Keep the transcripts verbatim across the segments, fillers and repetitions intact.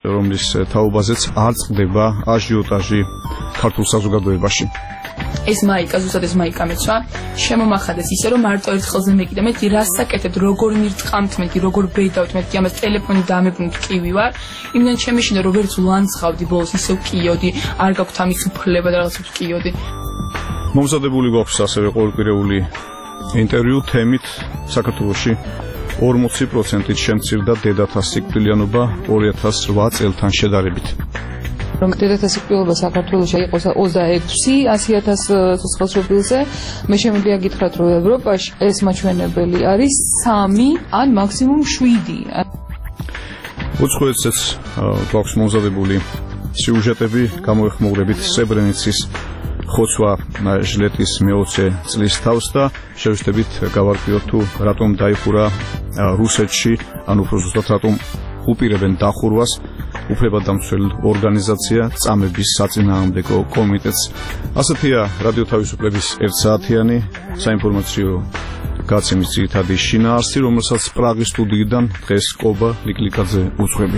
რომლის თაობაზეც არ წყდება აჟიოტაჟი ქართულ საზოგადოებაში. ეს მაიკა ზუსტად ეს მაიკა მეცვა შემომახადეს ისე რომ მარტო ერთხელზე მეკიდა მე რას საკეთებ როგორ მირწყამთ მე როგორ ბედავთ მე ამას ტელეფონი დამებრუნდ კივი ვარ იმდენ შემეშინდა როგორც ლანცხავდი ბოლოს ისევ კიოდი არ გაქვთ ამის უფლება და რაღაცებს კიოდი მომზადებული გვაქვს ასევე ყოველკვირეული ინტერვიუ თემით საქართველოში ორმოცი პროცენტით შემცირდა დედათა სიკვდილიანობა ორი ათას რვა წელთან შედარებით. რომ დედათა სიკვდილობა საქართველოში იყოს ოცდაექვსი ასი ათას ცოცხალშობილზე, მე შემიძლია გითხრათ, რომ ევროპაში ეს მაჩვენებელი არის სამი ან მაქსიმუმ შვიდი. უცხოეთსაც გვაქვს მომზადებული სიუჟეტები, გამოეხმაურებით სებრენიცის ხოცვა ჟლეტის მეოცე წლის თავს და შევშთებით გავარკვიოთ თუ რატომ დაიხურა რუსეთში, ან უფრო ზუსტად რატომ უპირებენ დახურვას უფლებადამცველ ორგანიზაცია წამების საწინააღმდეგო კომიტეტს. ასეთია რადიო თავისუფლების ერთსაათიანი საინფორმაციო გაცემის ძირითადი შინაარსი, რომელსაც პრაღის სტუდიიდან დღეს კობა ლიკლიკაძე უძღვები.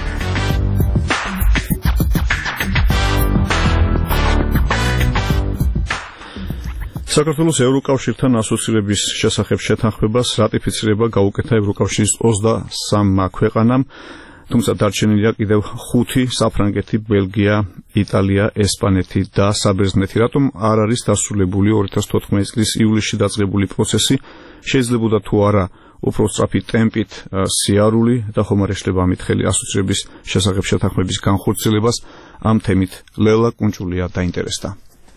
საქართველოს ევროკავშირთან ასოცირების შესახებ შეთანხმებას რატიფიცირება გაუკეთა ევროკავშირის ოცდასამ ქვეყანამ, თუმცა დარჩენილია კიდევ ხუთი საფრანგეთი, ბელგია, იტალია, ესპანეთი და საბერძნეთი. რატომ არ არის დასრულებული ორი ათას თოთხმეტი წლის ივლისში დაწყებული პროცესი? შეიძლებოდა თუ არა უფრო სწრაფი ტემპით სიარული და ხომ არ ეშლება ამით ხელი ასოცირების შესახებ შეთანხმების განხორციელებას? ამ თემით ლელა კუნჭულია დაინტერესდა.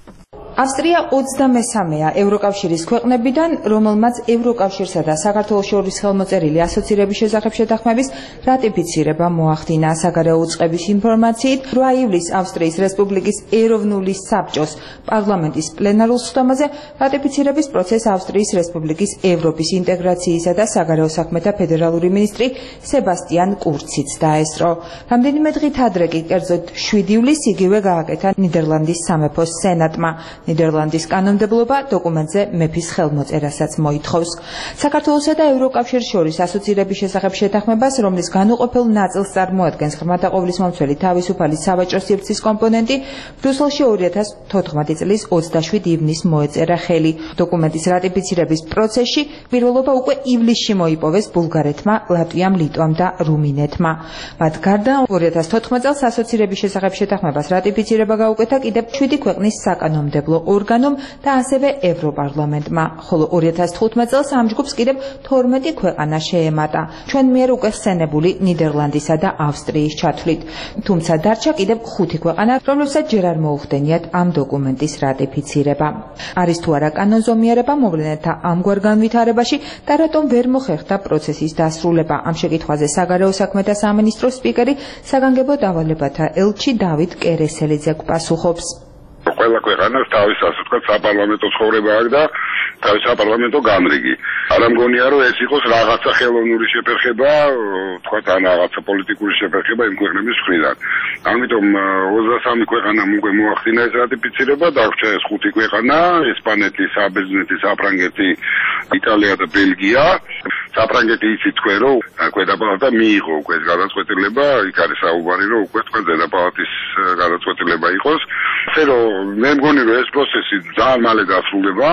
ავსტრია ოცდამესამეა ევროკავშირის ქვეყნებიდან, რომელმაც ევროკავშირსა და საქართველოს შორის ხელმოწერილი ასოცირების შესახებ შეთანხმების რატიფიცირება მოახდინა. საგარეო უწყების ინფორმაციით, რვა ივლისს ავსტრიის რესპუბლიკის ეროვნული საბჭოს პარლამენტის პლენარულ სხდომაზე რატიფიცირების პროცესს ავსტრიის რესპუბლიკის ევროპის ინტეგრაციისა და საგარეო საქმეთა ფედერალური მინისტრი სებასტიან კურციც დაესწრო. რამდენიმე დღით ადრე კი, კერძოდ შვიდი ივლისს იგივე გააკეთა ნიდერლანდის სამეფოს სენატმა. ნიდერლანდის კანონმდებლობა დოკუმენტზე მეფის ხელმოწერასაც მოითხოვს. საქართველოსა და ევროკავშირს შორის ასოცირების შესახებ შეთანხმებას, რომლის განუყოფელ ნაწილს წარმოადგენს ღრმათაყოვლისმომცველი თავისუფალი სავაჭრო სივრცის კომპონენტი, ბრიუსელში ორი ათას თოთხმეტი წლის ოცდაშვიდი ივნისს მოეწერა ხელი. დოკუმენტის რატიფიცირების პროცესში პირველობა უკვე ივლისში მოიპოვეს ბულგარეთმა, ლატვიამ, ლიტვამ და რუმინეთმა. მათ გარდა ორი ათას თოთხმეტ წელს ასოცირების შესახებ შეთანხმებას რატიფიცირება გაუკეთა კიდევ შვიდი ქვეყნის საკანონმდებლო ორგანომ და ასევე ევროპარლამენტმა, ხოლო ორი ათას თხუთმეტ წელს ამ ჯგუფს კიდევ თორმეტი ქვეყანა შეემატა, ჩვენ მიერ უკვე ხსენებული ნიდერლანდისა და ავსტრიის ჩათვლით. თუმცა დარჩა კიდევ ხუთი ქვეყანა, რომლებსაც ჯერ არ მოუხდენიათ ამ დოკუმენტის რატიფიცირება. არის თუ არა კანონზომიერება მოვლენათა ამგვარ განვითარებაში და რატომ ვერ მოხერხდა პროცესის დასრულება? ამ შეკითხვაზე საგარეო საქმეთა სამინისტროს სპიკერი, საგანგებო დავალებათა ელჩი დავით კერესელიძე პასუხობს. ყველა ქვეყანას თავის ასე ვთქვათ საპარლამენტო ცხოვრება აქვს და თავის საპარლამენტო განრიგი. არ ამგონია რომ ეს იყოს რაღაცა ხელოვნური შეფერხება, ვთქვათ ან რაღაცა პოლიტიკური შეფერხება იმ ქვეყნების მხრიდან. ამიტომ ოცდასამი ქვეყანამ უკვე მოახდინა ეს რატიფიცირება, დაგვრჩა ეს ხუთი ქვეყანა, ესპანეთი, საბერძნეთი, საფრანგეთი, იტალია და ბელგია. საფრანგეთი იცით თქვენ რომ ქვედაპალატა მიიღო უკვე ეს გადაწყვეტილება, იქ არის საუბარი რომ უკვე თქვენ ზედაპალატის გადაწყვეტილება იყოს. ასე რომ მე მგონი რომ ეს პროცესი ძალიან მალე დასრულდება.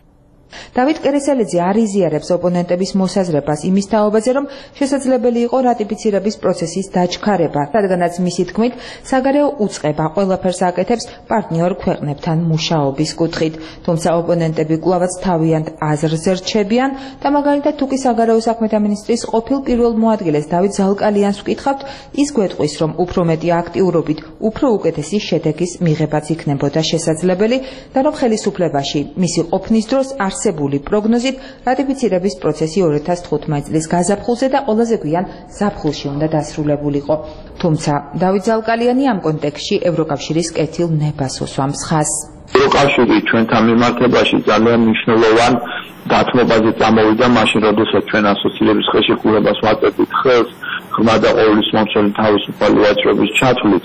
დავით კერესელიძე არ იზიარებს ოპონენტების მოსაზრებას იმის თაობაზე, რომ შესაძლებელი იყო რატიფიცირების პროცესის დაჩქარება, რადგანაც მისი თქმით, საგარეო უწყება ყველაფერს აკეთებს პარტნიორ ქვეყნებთან მუშაობის კუთხით. თუმცა ოპონენტები კვლავაც თავიანთ აზრზე რჩებიან და მაგალითად თუ კი საგარეო საქმეთა მინისტრის ყოფილ პირველ მოადგილეს დავით ზალკალიანს ვკითხავთ, ის გვეტყვის, რომ უფრო მეტი აქტიურობით, უფრო უკეთესი შედეგის მიღებაც იქნებოდა შესაძლებელი და რომ ხელისუფლებაში მისი ყოფნის დროს არ არსებული პროგნოზით რატიფიცირების პროცესი ორი ათას თხუთმეტ წლის გაზაფხულზე და ყველაზე გვიან ზაფხულში უნდა დასრულებულიყო. თუმცა დავით ზალკალიანი ამ კონტექსტში ევროკავშირის კეთილ ნებას უსვამს ხაზს. ევროკავშირი ჩვენთან მიმართებაში ძალიან მნიშვნელოვან დათმობაზე წამოვიდა მაშინ, როდესაც ჩვენ ასოცირების ხელშეკრულებას ვაწევდით ხელს ღრმა და ყოვლისმომცველი თავისუფალი ვაჭრობის ჩათვლით.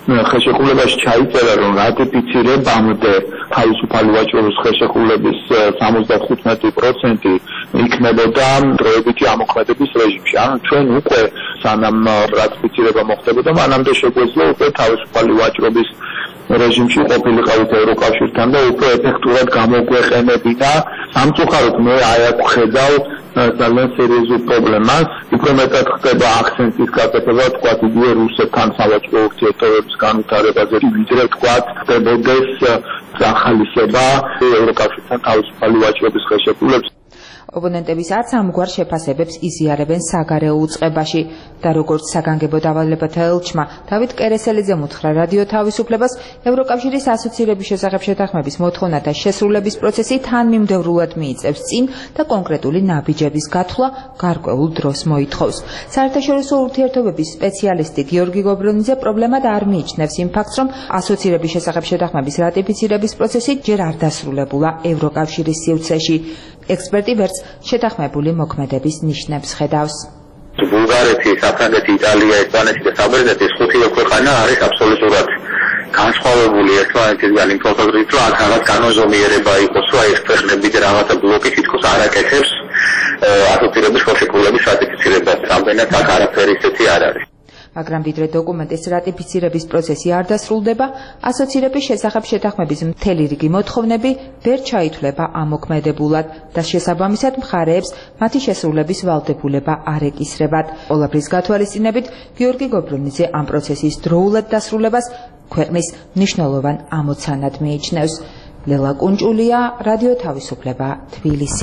ხელშეკრულებაში ჩაიწერა, რომ რატიფიცირებამდე თავისუფალი ვაჭრობის ხელშეკრულების სამოცდახუთმეტი პროცენტი იქნებოდა დროებითი ამოქმედების რეჟიმში. ანუ ჩვენ უკვე სანამ რატიფიცირება მოხდებოდა, მანამდე შეგვეძლო უკვე თავისუფალი ვაჭრობის რეჟიმში ყოფილიყავით ევროკავშირთან და უკვე ეფექტურად გამოგვეყენებინა. სამწუხაროდ მე აი აქ ვხედავ ძალიან სერიოზულ პრობლემას. უფრო მეტად ხდება აქცენტის გაკეთება, თქვა იგივე რუსეთთან სავაჭრო ურთიერთობების განვითარებაზე, ვიდრე თქვა ხდებოდეს ახალისება ევროკავშირთან თავისუფალი ვაჭრობის ხელშეკრულების. ოპონენტების არც ამგვარ შეფასებებს იზიარებენ საგარეო უწყებაში და როგორც საგანგებო დავალებათა ელჩმა დავით კერესელიძემ უთხრა რადიო თავისუფლებას, ევროკავშირის ასოცირების შესახებ შეთანხმების მოთხოვნათა შესრულების პროცესი თანმიმდევრულად მიიწევს წინ და კონკრეტული ნაბიჯების გათვლა გარკვეულ დროს მოითხოვს. საერთაშორისო ურთიერთობების სპეციალისტი გიორგი გობრონიძე პრობლემად არ მიიჩნევს იმ ფაქტს, რომ ასოცირების შესახებ შეთანხმების რატიფიცირების პროცესი ჯერ არ დასრულებულა ევროკავშირის სივრცეში. ექსპერტი ვერც შეთანხმებული მოქმედების ნიშნებს ხედავს. ბულგარეთი, საფრანგეთი, იტალია, ესპანეთი და საბერძნეთი ეს ხუთი ქვეყანა არის აბსოლუტურად განსხვავებული ერთმანეთისგან იმ პროფილით, რომ აქ რაღაც კანონზომიერება იყოს, რომ ეს ქვეყნები და რაღაცა ბლოკი თითქოს არ აკეთებს ასოცირების ხელშეკრულების რატიფიცირებას. რამდენად აქ არაფერი ისეთი არ არის. მაგრამ ვიდრე დოკუმენტის რატიფიცირების პროცესი არ დასრულდება, ასოცირების შესახებ შეთანხმების მთელი რიგი მოთხოვნები ვერ ჩაითვლება ამოქმედებულად და შესაბამისად მხარეებს მათი შესრულების ვალდებულება არ ეკისრებათ. ყველაფრის გათვალისწინებით გიორგი გობრონიძე ამ პროცესის დროულად დასრულებას ქვეყნის მნიშვნელოვან ამოცანად მიიჩნევს. ლელა კუნჭულია, რადიო თავისუფლება, თბილისი.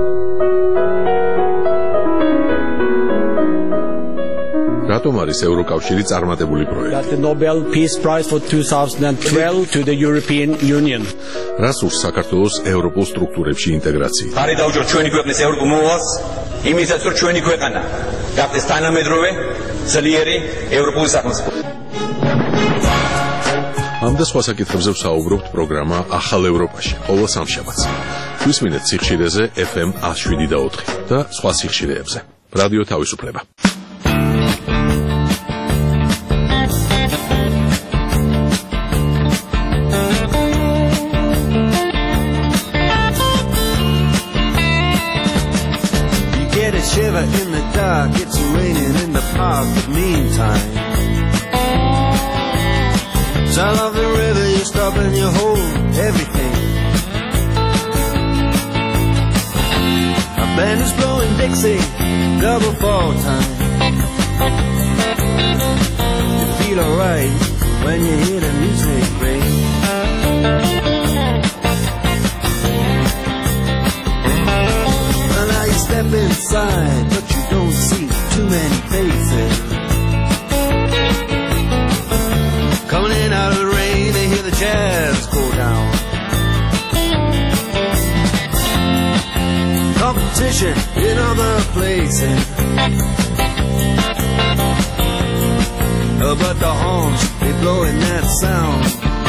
რატომ არის ევროკავშირი წარმატებული პროექტი? The Nobel Peace Prize for twenty twelve to the European Union. რას ურს საქართველოს ევროპულ სტრუქტურებში ინტეგრაცია? ხარი დავჯერ ჩვენი ქვეყნის ევროპულ მოვალს, იმისაც რომ ჩვენი ქვეყანა გახდეს თანამედროვე, ძლიერი ევროპული სახელმწიფო. ამ და სხვა საკითხებზე ვსაუბრობთ პროგრამა ახალ ევროპაში, ყოველ სამშაბათს. გვისმინეთ სიხშირეზე F M one oh seven და ოთხი და სხვა სიხშირეებზე. რადიო თავისუფლება. Shiver in the dark, it's raining in the park, but meantime sound of the river, you stop and you hold everything. A band is blowing Dixie, double fall time. You feel alright when you hear the music ring. Step inside, but you don't see too many faces. Coming in out of the rain, they hear the jazz go down. Competition in other places, oh, but the horns, they blowing that sound.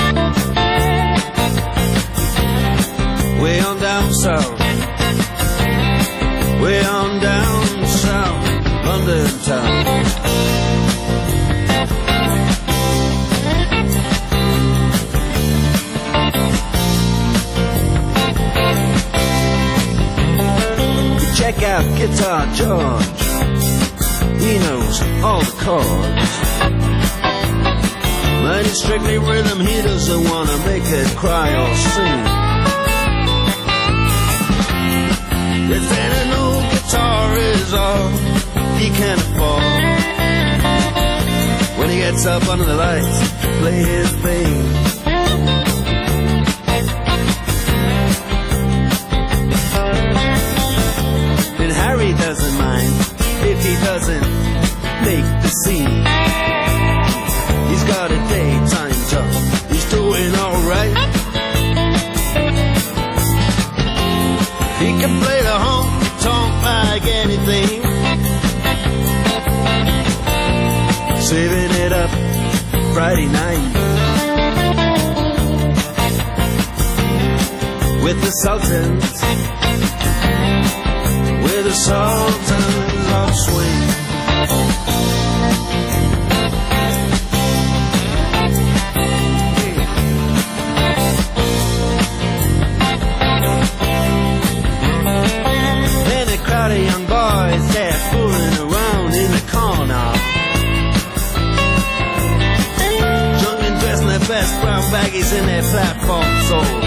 Way on down south, way on down south, London town. Check out Guitar George, he knows all the chords. But it's strictly rhythm, he doesn't want to make it cry or sing. If any new guitar is all he can afford, when he gets up under the lights to play his thing, then Harry doesn't mind if he doesn't make the scene. He's got a daytime job, he's doing alright. He can play the honky-tonk like anything, saving it up Friday night with the Sultans, with the Sultans of Swing. baggies in their platform soul.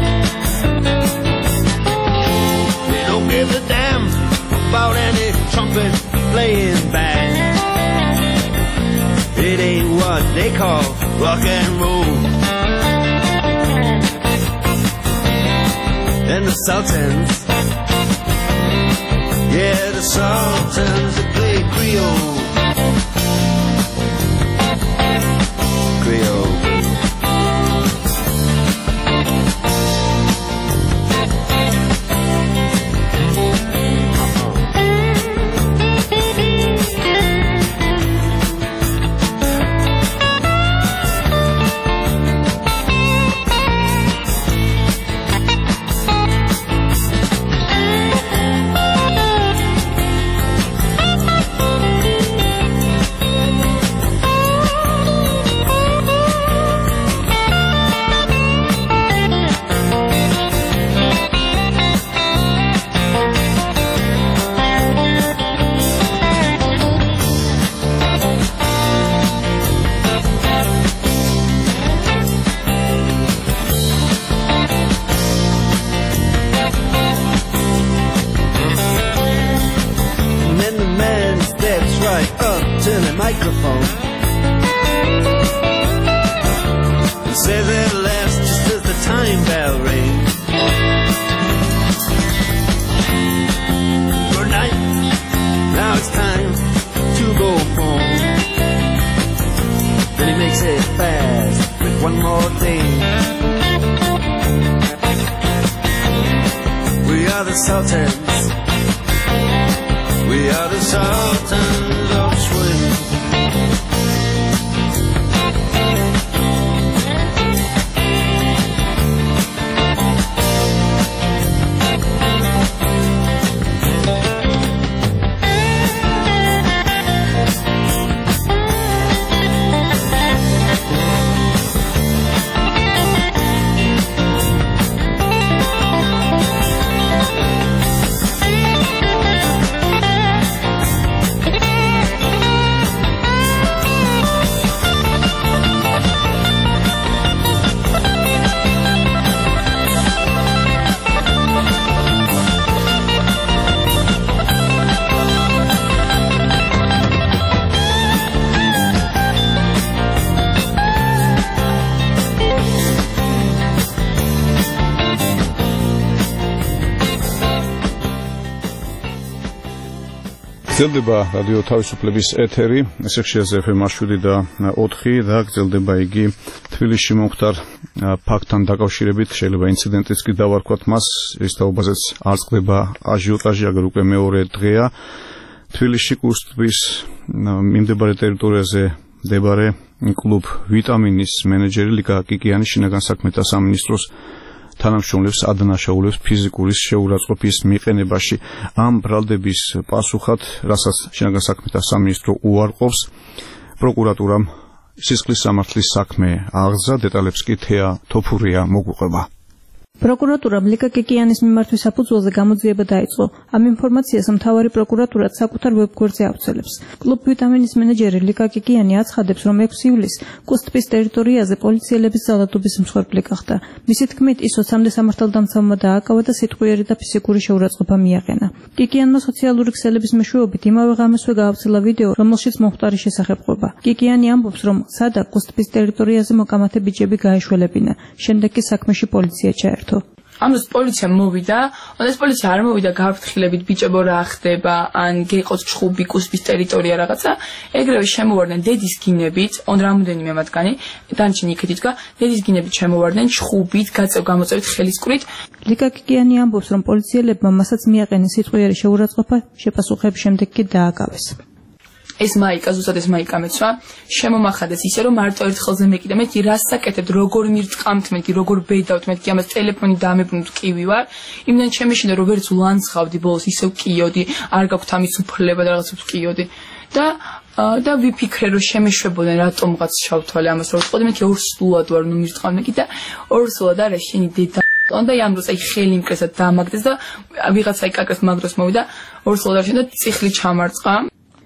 They don't give a damn about any trumpet playing band. It ain't what they call rock and roll. And the Sultans, yeah, the Sultans that play Creole. Creole. Microphone. Say that last just as the time bell rings. Good night. Now it's time to go home. Then he makes it fast with one more thing. We are the Sultans. We are the Sultans of Swing. გრძელდება რადიო თავისუფლების ეთერი, ესე ხშირზე ეფ ემ შვიდი და ოთხი და გრძელდება იგი თბილისში მომხდარ ფაქტთან დაკავშირებით, შეიძლება ინციდენტიც კი დავარქვათ მას, ის თაობაზეც არ წყდება აჟიოტაჟი, აგერ უკვე მეორე დღეა. თბილისში კურსტბის მიმდებარე ტერიტორიაზე მდებარე კლუბ ვიტამინის მენეჯერი ლიკა კიკიანი შინაგან საქმეთა სამინისტროს თანამშრომლებს ადანაშაულებს ფიზიკური შეურაცხყოფის მიყენებაში. ამ ბრალდების პასუხად, რასაც შინაგან საქმეთა სამინისტრო უარყოფს, პროკურატურამ სისხლის სამართლის საქმე აღზრდა, დეტალებს კი თეა თოფურია მოგვიყვება. პროკურატურამ ლიკა კიკიანის მიმართვის საფუძველზე გამოძიება დაიწყო. ამ ინფორმაციას მთავარი პროკურატურა საკუთარ ვებგვერდზე ავრცელებს. კლუბ ვიტამინის მენეჯერი ლიკა კიკიანი აცხადებს, რომ ექვსი ივლისს კუსტბის ტერიტორიაზე პოლიციელების ძალადობის მსხვერპლი გახდა. მისი თქმით, ის ოცამდე სამართალდამცავმა დააკავა და სიტყვიერი და ფიზიკური შეურაცხყოფა მიაყენა. კიკიანმა სოციალური ქსელების მეშვეობით იმავე ღამესვე გაავრცელა ვიდეო, რომელშიც მომხდარის შესახებ ყვება. კიკიანი ამბობს, რომ სადა კუსტბის ტერიტორიაზე მოკამათე ბიჭები გაეშველებინა. შემდეგ კი საქმეში პოლიცია ჩაერთო. ამას პოლიცია მოვიდა, ეს პოლიცია არ მოვიდა გაფრთხილებით ბიჭებო რა ხდება, ან გეყოს ჩხუბი კუსტბის ტერიტორია რაღაცა, ეგრევე შემოვარდნენ დედის გინებით, on რამოდენიმე მათგანი, დანარჩენი იქით იდგა, დედის გინებით შემოვარდნენ ჩხუბით, გაწევ გამოწევით ხელისკვრით. ლიკა კიკიანი ამბობს, რომ პოლიციელებმა მასაც მიაყენეს სიტყვიერი შეურაცხყოფა, შეპასუხების შემდეგ კი დააკავეს. ეს მაიკა ზუსტად ეს მაიკა მეცვა შემომახადეს ისე რომ მარტო ერთ ხელზე მეკიდა მე კი რას საკეთებ როგორ მირტყამთ მე კი როგორ ბედავთ მე კი ამას ტელეფონი დაამებრუნოთ კივი ვარ იმდან შემეშინდა რომ ვერც ულანცხავდი ბოლოს ისევ კიოდი არ გაქვთ ამის უფლება და რაღაცებს კიოდი და და ვიფიქრე რომ შემეშვებოდნენ რატომღაც შავთვალე ამას რომ ვწყოდი მე კი ორსულად ვარ ნუ მირტყამ მე კი და ორსულად არა შენი დედა და ამ დროს აი ხელი მკრესად დაამაგდეს და ვიღაცა აი კაკას მაგროს მოვიდა ორსულად არ შენ და ციხლი ჩამარწყა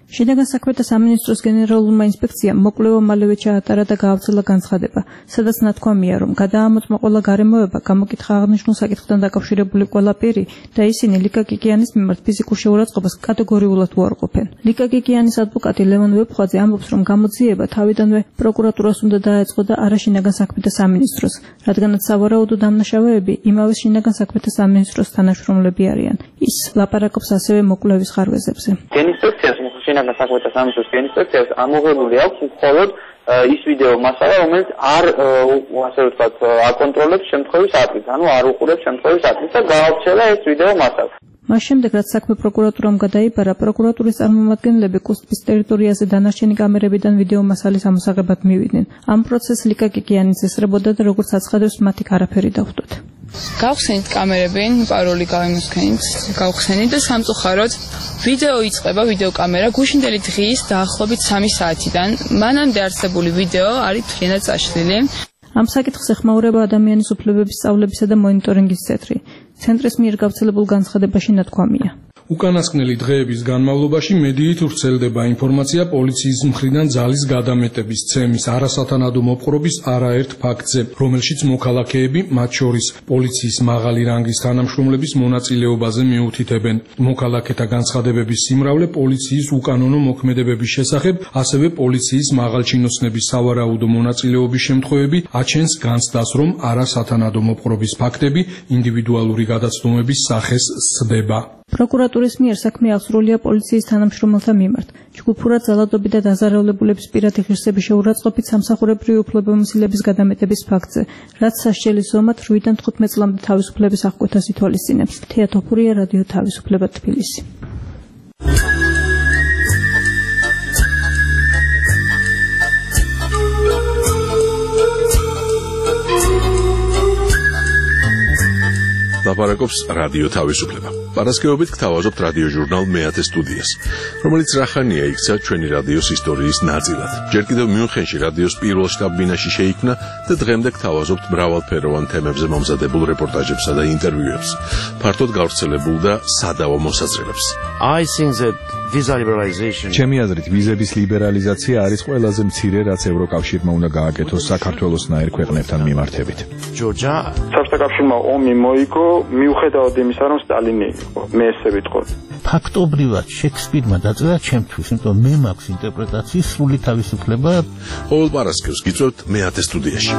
შინაგან საქმეთა სამინისტროს გენერალურმა ინსპექციამ მოკვლევა მალევე ჩაატარა და გაავრცელა განცხადება, სადაც ნათქვამია, რომ გადაამოწმა ყველა გარემოება, გამოკითხა აღნიშნულ საკითხთან დაკავშირებული ყველა პირი და ისინი ლიკა კიკიანის მიმართ ფიზიკურ შეურაცხყოფას კატეგორიულად უარყოფენ. ლიკა კიკიანის ადვოკატი ლევან ვეფხვაძე ამბობს, რომ გამოძიება თავიდანვე პროკურატურას უნდა დაეწყო და არა შინაგან საქმეთა სამინისტროს, რადგანაც სავარაუდო დამნაშავეები იმავე შინაგან საქმეთა სამინისტროს თანაშრომლები არიან. ის ლაპარაკობს ასევე მოკვლევის ხარვეზებზე. შინაგან საქმეთა სამინისტროს ინსპექციას ამოღებული აქვს მხოლოდ ის ვიდეო მასალა, რომელიც არ ასე ვთქვათ, აკონტროლებს შემთხვევის ატვით, ანუ არ უყურებს შემთხვევის ატვით და გაავრცელა ეს ვიდეო მასალა. მას შემდეგ, რაც საქმე პროკურატურამ გადაიბარა, პროკურატურის წარმომადგენლები კუსტის ტერიტორიაზე დანარჩენი კამერებიდან ვიდეო მასალის ამოსაღებად მივიდნენ. ამ პროცესს ლიკა კიკიანიც ესწრებოდა და როგორც აცხადებს, მათი არაფერი დავხვდათ. გავხსენით კამერები, პაროლი გავიმოსქენით, გავხსენით და სამწუხაროდ ვიდეო იწყება, ვიდეო კამერა გუშინდელი დღის დაახლოებით სამი საათიდან. მანამდე არსებული ვიდეო არის მთლიანად წაშლილი. ამ საკითხს ეხმაურება ადამიანის უფლებების სწავლებისა და მონიტორინგის ცენტრი. ცენტრის მიერ გავრცელებულ განცხადებაში ნათქვამია. უკანასკნელი დღეების განმავლობაში მედიით ვრცელდება ინფორმაცია პოლიციის მხრიდან ძალის გადამეტების, ცემის, არასათანადო მოპყრობის არაერთ ფაქტზე, რომელშიც მოქალაქეები, მათ შორის პოლიციის მაღალი რანგის თანამშრომლების მონაწილეობაზე მიუთითებენ. მოქალაქეთა განცხადებების სიმრავლე პოლიციის უკანონო მოქმედებების შესახებ, ასევე პოლიციის მაღალჩინოსნების სავარაუდო მონაწილეობის შემთხვევები აჩენს განცდას, რომ არასათანადო მოპყრობის ფაქტები ინდივიდუალური გადაცდომების სახეს სცდება. პროკურატურის მიერ საქმე აღსრულია პოლიციის თანამშრომელთა მიმართ. ჯგუფურად ძალადობით და დაზარალებულების პირადი ღირსების შეურაცხყოფით სამსახურებრივი უფლებამოსილების გადამეტების ფაქტზე, რაც სასჯელის ზომად რვიდან თხუთმეტ წლამდე თავისუფლების აღკვეთას ითვალისწინებს. თეა თოფურია, რადიო თავისუფლება, თბილისი. ლაპარაკობს რადიო თავისუფლება. პარასკევობით გთავაზობთ რადიო ჟურნალ მეათე სტუდიას, რომელიც რახანია იქცა ჩვენი რადიოს ისტორიის ნაწილად. ჯერ კიდევ მიუნხენში რადიოს პირველ შტაბ-ბინაში შეიქმნა და დღემდე გთავაზობთ მრავალფეროვან თემებზე მომზადებულ რეპორტაჟებსა და ინტერვიუებს, ფართოდ გავრცელებულ და სადავო მოსაზრებებს. I think that visa liberalization ჩემი აზრით ვიზების ლიბერალიზაცია არის ყველაზე მცირე, რაც ევროკავშირმა უნდა გააკეთოს საქართველოსნაირ ქვეყნებთან მიმართებით. ჯორჯა საბჭოთა კავშირმა ომი მოიგო მიუხედავად იმისა, რომ სტალინი იყო, მე ესე ვიტყოდ. ფაქტობრივად შექსპირმა დაწერა ჩემთვის, იმიტომ მე მაქვს ინტერპრეტაციის სრული თავისუფლება. ყოველ პარასკევს გიწევთ მეათე სტუდიაში.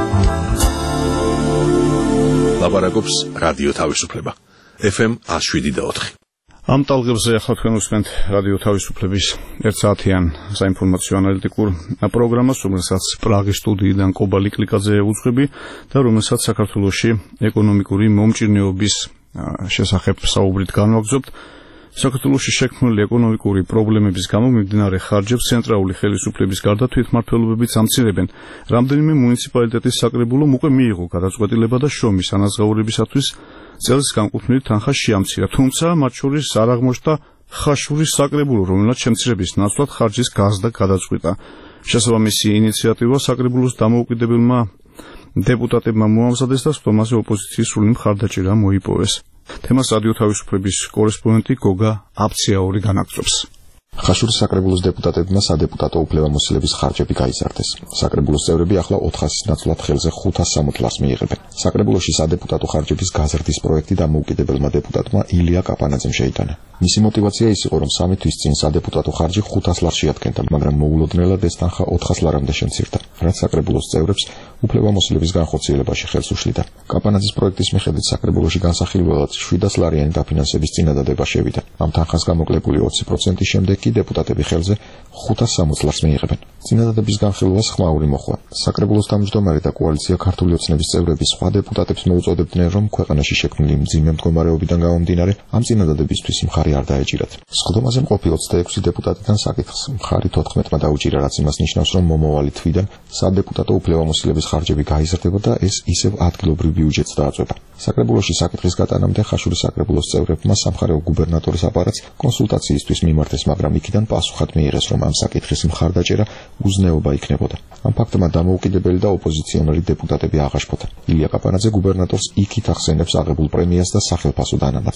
ლაპარაკობს რადიო თავისუფლება. ეფ ემ ათს შვიდი და ოთხი. ამ ტალღებზე ახლა თქვენ უსმენთ რადიო თავისუფლების ერთ საათიან საინფორმაციო ანალიტიკურ პროგრამას, რომელსაც პრაღის სტუდიიდან კობა ლიკლიკაძე უძღვები და რომელსაც საქართველოში ეკონომიკური მომჭირნეობის შესახებ საუბრით განვაგრძობთ. საქართველოში შექმნილი ეკონომიკური პრობლემების გამო მიმდინარე ხარჯებს ცენტრალური ხელისუფლების გარდა თვითმმართველობებიც ამცირებენ. რამდენიმე მუნიციპალიტეტის საკრებულომ უკვე მიიღო გადაწყვეტილება და შრომის ანაზღაურებისათვის წელს განკუთვნილი თანხა შეამცირა, თუმცა მათ შორის არ აღმოჩნდა ხაშურის საკრებულო, რომელსაც შემცირების ნაცვლად ხარჯის გაზრდა გადაწყვიტა. შესაბამისი ინიციატივა საკრებულოს დამოუკიდებელმა დეპუტატებმა მოამზადეს და სტომაზე ოპოზიციის სრული მხარდაჭერა მოიპოვეს. თემას რადიო თავისუფლების კორესპონდენტი გოგა აბციაური განაგრძობს. ხაშურის საკრებულოს დეპუტატებმა სადეპუტატო უფლებამოსილების ხარჯები გაიზარდეს. საკრებულოს წევრები ახლა ოთხასის ნაცვლად ხელზე ხუთას სამოცდ ლარს მიიღებენ. საკრებულოში სადეპუტატო ხარჯების გაზრდის პროექტი დამოუკიდებელმა დეპუტატმა ილია კაპანაძემ შეიტანა. მისი მოტივაცია ის იყო, რომ სამი თვის წინ სადეპუტატო ხარჯი ხუთას ლარს შეადგენდა, მაგრამ მოულოდნელად ეს თანხა ოთხას ლარამდე შემცირდა, რაც საკრებულოს წევრებს უფლებამოსილების განხორციელებაში ხელს უშლიდა. კაპანაძის პროექტის მიხედვით საკრებულოში განსახილველად შვიდას ლარიანი დაფინანსების წინადადება შევიდა. ამ თანხას გამოკლებული ოცი პროცენტის შემდეგ კი დეპუტატები ხელზე ხუთას სამოცდ ლარს მიიღებენ. წინადადების განხილვას ხმაური მოხდა. საკრებულოს თავმჯდომარე და კოალიცია ქართული ოცნების წევრები სხვა დეპუტატებს მოუწოდებდნენ, რომ ქვეყანაში შექმნილი მძიმე მდგომარეობიდან გამომდინარე ამ წინადადებისთვის მხარი არ დაეჭირათ. სხდომაზე მყოფი ოცდაექვსი დეპუტატიდან საკითხს მხარი თოთხმეტმა დაუჭირა, რაც იმას ნიშნავს, რომ მომავალი თვიდან სადეპუტატო უფლებამოსილების ხარჯები გაიზრდება და ეს ისევ ადგილობრივ ბიუჯეტს დააწვება. საკრებულოში საკითხის გატანამდე ხაშურის საკრებულოს წევრებმა სამხარეო გუბერნატორის აპარატს კონსულტაციისთვის მიმართეს, მაგრამ იქიდან პასუხად მიიღეს, რომ ამ საკითხის მხარდაჭერა უზნეობა იქნებოდა. ამ ფაქტმა დამოუკიდებელი და ოპოზიციონერი დეპუტატები აღაშფოთა. ილია კაპანაძე გუბერნატორს იქით ახსენებს აღებულ პრემიას და სახელფასო დანამატს.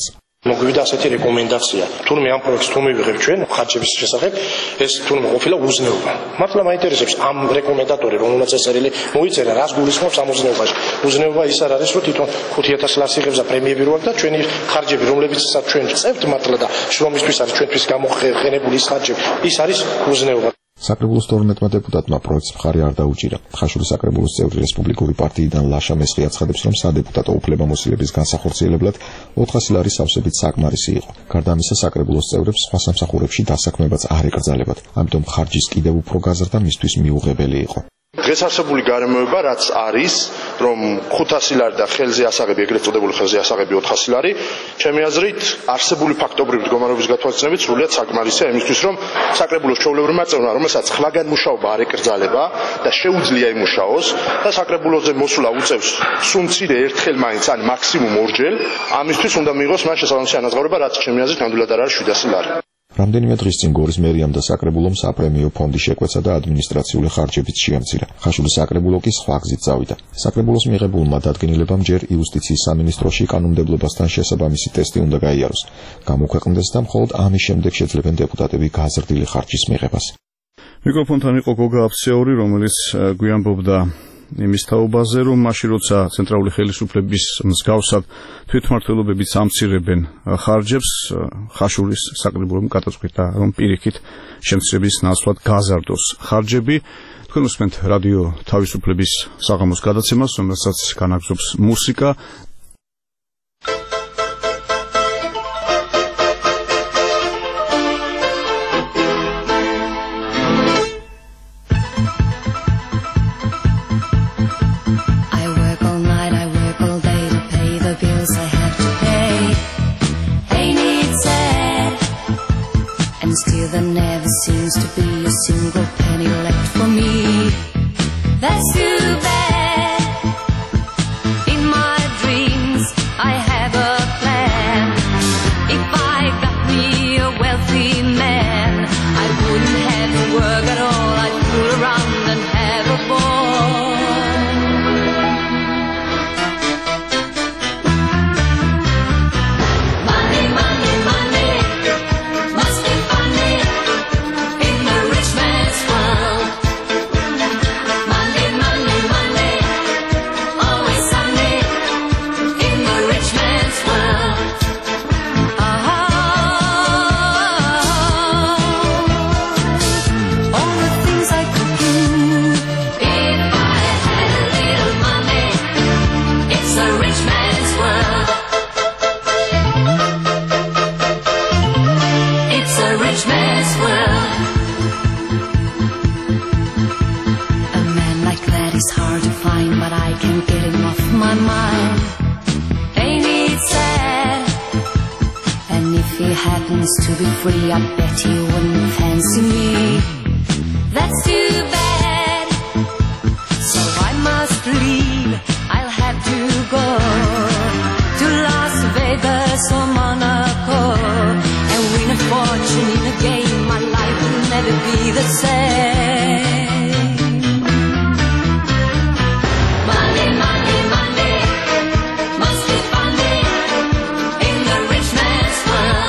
მოგვიდა ასეთი რეკომენდაცია. თურმე ამ პროექტს თუ მივიღებ ჩვენ ხარჯების შესახებ, ეს თურმე ყოფილა უზნეობა. მართლა მაინტერესებს ამ რეკომენდატორი, რომელმაც ეს წერილი მოიწერა, რას გულისხმობს ამ უზნეობაში. უზნეობა ის არ არის, რომ თვითონ ხუთი ათას ლარს იღებს და პრემიები რო აქვს და ჩვენი ხარჯები, რომლებიცაც ჩვენ წევთ მართლა და შრომისთვის არის ჩვენთვის გამოყენებული ის ხარჯები, ის არის უზნეობა. საკრებულოს თორმეტმა დეპუტატმა პროექტს მხარი არ დაუჭირა. ხაშური საკრებულოს წევრი რესპუბლიკური პარტიიდან ლაშა მესხი აცხადებს, რომ სადეპუტატო უფლებამოსილების განსახორციელებლად ოთხასი ლარი სავსებით საკმარისი იყო. გარდა ამისა, საკრებულოს წევრებს სხვა სამსახურებში დასაქმებაც არ ეკრძალებათ, ამიტომ ხარჯის კიდევ უფრო გაზრდა მისთვის მიუღებელი იყო. დღეს არსებული გარემოება რაც არის, რომ ხუთასი ლარი და ხელზე ასაღები, ეგრეთ წოდებული ხელზე ასაღები ოთხასი ლარი, ჩემი აზრით, არსებული ფაქტობრივი მდგომარეობის გათვალისწინებით სრულიად საკმარისია იმისთვის, რომ საკრებულოს ჩვეულებრივმა წევრმა, რომელსაც ხლაგან მუშაობა არ ეკრძალება და შეუძლია იმუშაოს და საკრებულოზე მოსვლა უწევს სულ მცირე ერთხელ მაინც, ან მაქსიმუმ ორჯერ, ამისთვის უნდა მიიღოს მან შესაბამისი ანაზღაურება, რაც ჩემი აზრით ნამდვილად არ არის შვიდასი ლარი. რამდენიმე დღის წინ გორის მერიამ და საკრებულომ საპრემიო ფონდი შეკვეცა და ადმინისტრაციული ხარჯებიც შეამცირა. ხაშური საკრებულო კი სხვა გზით წავიდა. საკრებულოს მიღებულმა დადგენილებამ ჯერ იუსტიციის სამინისტროში კანონმდებლობასთან შესაბამისი ტესტი უნდა გაიაროს. გამოქვეყნდეს და მხოლოდ ამის შემდეგ შეძლებენ დეპუტატები გაზრდილი ხარჯის მიღებას. მიკროფონთან იყო გოგა აფცეური, რომელიც გვიამბობდა იმის თაობაზე, რომ მაშინ როცა ცენტრალური ხელისუფლების მსგავსად თვითმმართველობებიც ამცირებენ ხარჯებს, ხაშურის საკრებულომ გადაწყვიტა, რომ პირიქით შემცირების ნაცვლად გაზარდოს ხარჯები. თქვენ უსმენთ რადიო თავისუფლების საღამოს გადაცემას, რომელსაც განაგრძობს მუსიკა. Still there never seems to be a single penny left for me. That's too bad. In my dreams I have a plan. If I got me a wealthy man, I wouldn't have to work at all. I'd fool around and have a ball. Money, money, money must be to be free, I bet he wouldn't fancy me. That's too bad. So I must leave. I'll have to go to Las Vegas or Monaco and win a fortune in a game. My life will never be the same. Money, money, money must be funny in the rich man's world.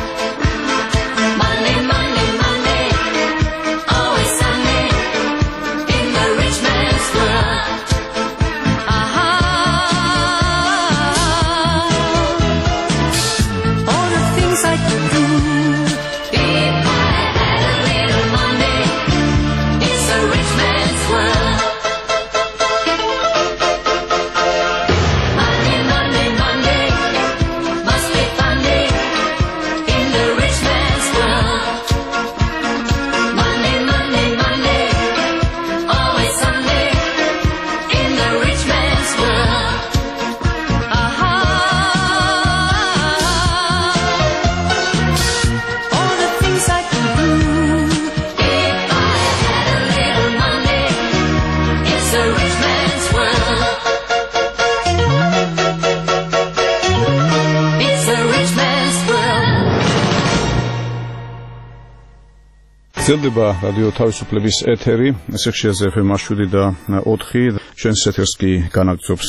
გრძელდება რადიო თავისუფლების ეთერი, ეს ხშირზე ეფ ემ შვიდ და ოთხი, ჩვენს ეთერს კი განაგრძობს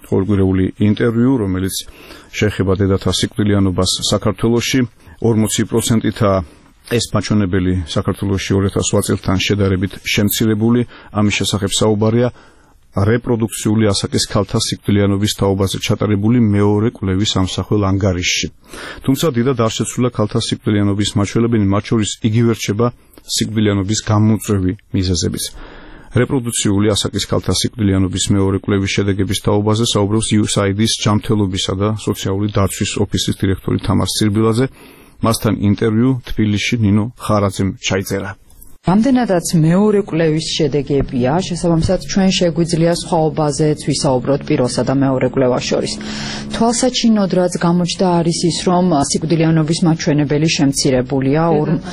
ყოველკვირეული ინტერვიუ, რომელიც შეეხება დედათა სიკვდილიანობას საქართველოში. ორმოცი პროცენტითა ეს მაჩვენებელი საქართველოში ორი ათას ოთხ წელთან შედარებით შემცირებული. ამის შესახებ საუბარია რეპროდუქციული ასაკის ქალთა სიკვდილიანობის თაობაზე ჩატარებული მეორე კვლევის ამსახველ ანგარიშში. თუმცა დიდად არ შეცვლილა ქალთა სიკვდილიანობის მაჩვენებელი, მათ შორის იგივე რჩება სიკვდილიანობის გამოწვევი მიზეზებიც. რეპროდუქციული ასაკის ქალთა სიკვდილიანობის მეორე კვლევის შედეგების თაობაზე საუბრობს იუ ეს აი დი-ის ჯანმრთელობისა და სოციალური დაცვის ოფისის დირექტორი თამარ სირბილაძე. მასთან ინტერვიუ თბილისში ნინო ხარაძემ ჩაიწერა. რამდენადაც მეორე კვლევის შედეგებია, შესაბამისად ჩვენ შეგვიძლია სხვაობაზეც ვისაუბროთ პირველსა და მეორე კვლევას შორის. თვალსაჩინოდ რაც გამოჩნდა არის ის, რომ სიკვდილიანობის მაჩვენებელი შემცირებულია,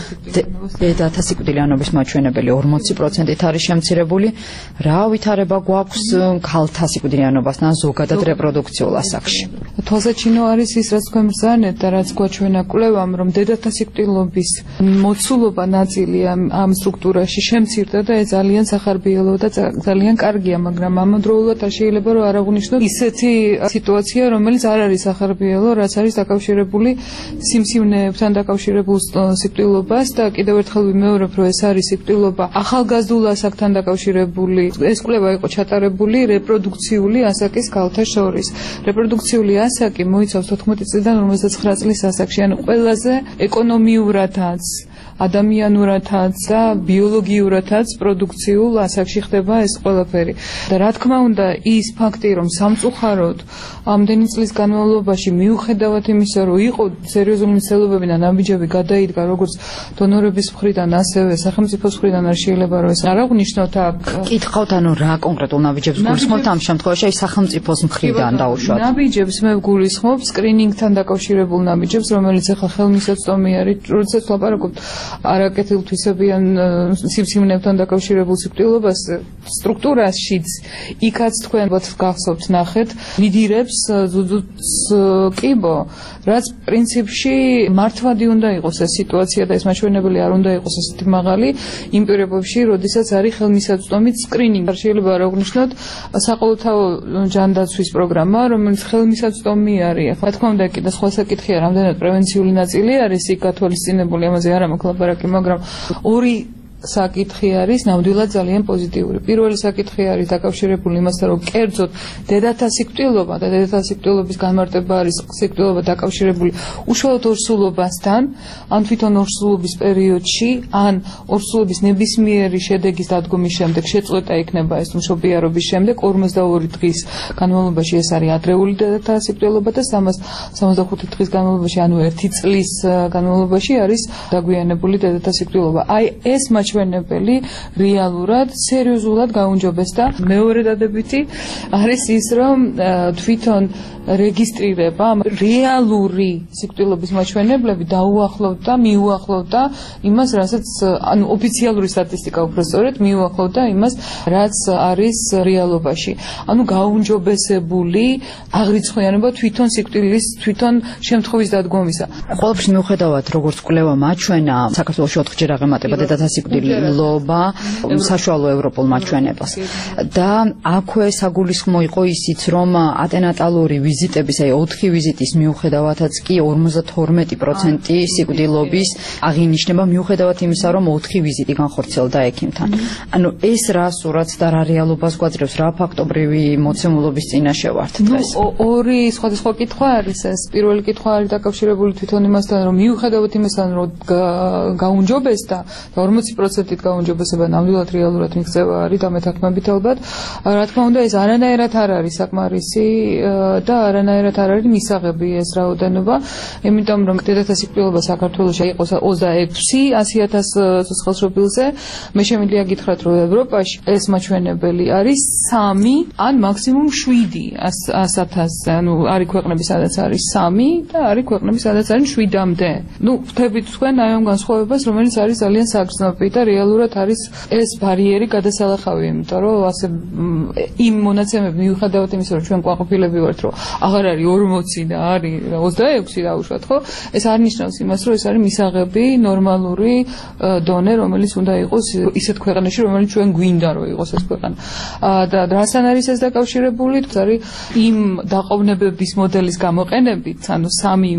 დედათა სიკვდილიანობის მაჩვენებელი ორმოცი პროცენტით არის შემცირებული. რა ვითარება გვაქვს ქალთა სიკვდილიანობასთან ზოგადად რეპროდუქციულ ასაკში? თვალსაჩინო არის ის, რაც თქვენ ბრძანეთ და რაც გვაჩვენა კვლევამ, რომ დედათა სიკვდილობის მოცულობა ნაწილი ამ სტრუქტურაში შემცირდა და ეს ძალიან სახარბიელო და ძალიან კარგია, მაგრამ ამავდროულად არ შეიძლება რომ არ აღვნიშნოთ ისეთი სიტუაცია, რომელიც არ არის სახარბიელო, რაც არის დაკავშირებული სიმსივნეებთან დაკავშირებულ სიკვდილობას და კიდევ ერთხელ ვიმეორებ, რომ ეს არის სიკვდილობა ახალგაზრდულ ასაკთან დაკავშირებული. ეს კვლევა იყო ჩატარებული რეპროდუქციული ასაკის ქალთა შორის. რეპროდუქციული ასაკი მოიცავს თოთხმეტი წლიდან ორმოცდათხრა წლის ასაკში, ანუ ყველაზე ეკონომიურადაც ადამიანურადაც და ბიოლოგიურადაც პროდუქციულ ასაკში ხდება ეს ყველაფერი. და რა თქმა უნდა, ის ფაქტი, რომ სამწუხაროდ ამდენი წლის განმავლობაში მიუხედავად იმისა, რომ იყო სერიოზული მცდელობები და ნაბიჯები გადაიდგა როგორც დონორების მხრიდან, ასევე სახელმწიფოს მხრიდან, არ შეიძლება რომ ეს არ აღვნიშნოთ აქ. კითხავთ, ანუ რა კონკრეტულ ნაბიჯებს გულისხმობთ ამ შემთხვევაში, აი სახელმწიფოს მხრიდან დაუშვათ. ნაბიჯებს მე ვგულისხმობ სკრინინგთან დაკავშირებულ ნაბიჯებს, რომელიც ახლა ხელმისაწვდომი არის, როდესაც ვლაპარაკობთ არაკეთილთვისებიან სიმსივნეებთან დაკავშირებულ სიკვდილობას სტრუქტურაშიც, იქაც თქვენ გახსოვთ ნახეთ, ლიდირებს ზუზუც კიბო, რაც პრინციპში მართვადი უნდა იყოს ეს სიტუაცია და ეს მაჩვენებელი არ უნდა იყოს ესეთი მაღალი იმ პირობებში, როდესაც არის ხელმისაწვდომით სკრინინგი. არ შეიძლება არ აღვნიშნოთ საყოველთაო ჯანდაცვის პროგრამა, რომელიც ხელმისაწვდომი არის. რა თქმა უნდა, კიდე სხვა საკითხია, რამდენად პრევენციული ნაწილი არის იქ გათვალისწინებული, ამაზე არ მაქვს ლაპარაკი, მაგრამ ორი საკითხი არის ნამდვილად ძალიან პოზიტიური. პირველი საკითხი არის დაკავშირებული იმასთან, რომ კერძოდ დედათა სიკვდილობა და დედათა სიკვდილობის განმარტება არის სიკვდილობა დაკავშირებული უშუალოდ ორსულობასთან, ან თვითონ ორსულობის პერიოდში, ან ორსულობის ნებისმიერი შედეგის დადგომის შემდეგ შეწყვეტა იქნება ეს მშობიარობის შემდეგ ორმოცდაორი დღის განმავლობაში ეს არის ადრეული დედათა სიკვდილობა და სამას სამოცდახუთი დღის განმავლობაში, ანუ ერთი წლის განმავლობაში არის დაგვიანებული დედათა სიკვდილობა. აი ეს მაჩვენებელი რეალურად სერიოზულად გაუნჯობესდა. მეორე დადებითი არის ის, რომ თვითონ რეგისტრირება რეალური სიკვდილობის მაჩვენებლები დაუახლოვდა, მიუახლოვდა იმას, რასაც ანუ ოფიციალური სტატისტიკა უბრალოდ მიუახლოვდა იმას, რაც არის რეალობაში. ანუ გაუნჯობესებული აღრიცხვიანობა თვითონ სიკვდილის, თვითონ შემთხვევის დადგომისა. ყოველთვის მიუხედავად როგორც კვლევა მაჩვენა, საქართველოში ოთხჯერ აღემატება დედათა სიკვდილობა საშუალო ევროპულ მაჩვენებას. და აქვე საგულისხმო იყო ისიც, რომ ატენატალური ვიზიტების, აი ოთხი ვიზიტის მიუხედავადაც კი ორმოცდათორმეტი პროცენტი სიკვდილობის აღინიშნება მიუხედავად იმისა, რომ ოთხი ვიზიტი განხორციელდა ექიმთან. ანუ ეს რა სურათს და რა რეალობას გვაძლევს, რა ფაქტობრივი მოცემულობის წინაშე ვართ დღეს. ორი სხვადასხვა კითხვა არის ეს. პირველი კითხვა არის დაკავშირებული თვითონ იმასთან, რომ მიუხედავად იმასთან, რომ გაუნჯობესდა და ორმოცი პროცენტით გაუნჯობესება ნამდვილად რეალურად მიღწევა არის და მეთანხმებით ალბათ. რა თქმა უნდა, ეს არანაირად არ არის საკმარისი და არანაირად არ არის მისაღები ეს რაოდენობა, იმიტომ რომ დედათა სიკვდილობა საქართველოში იყო ოცდაექვსი ასი ათას ცოცხალშობილზე. მე შემიძლია გითხრათ, რომ ევროპაში ეს მაჩვენებელი არის სამი ან მაქსიმუმ შვიდი ას ათასზე. ანუ არის ქვეყნები, სადაც არის სამი და არის ქვეყნები, სადაც არის შვიდამდე. ნუ ხვდებით თქვენ აი ამ განსხვავებას, რომელიც არის ძალიან საგრძნობი და რეალურად არის ეს ბარიერი გადასალახავი, იმიტომ რომ ასე იმ მონაცემები მიუხედავად იმისა, რომ ჩვენ ყვაყოფილები ვართ, რომ აღარ არის ორმოცი და არის ოცდაექვსი დაუშვათ, ხო? ეს არ ნიშნავს იმას, რომ ეს არის მისაღები ნორმალური დონე, რომელიც უნდა იყოს ისეთ ქვეყანაში, რომელიც ჩვენ გვინდა რომ იყოს ეს ქვეყანა. და რასთან არის ეს დაკავშირებული? არის იმ დაყოვნებების მოდელის გამოყენებით, ანუ სამი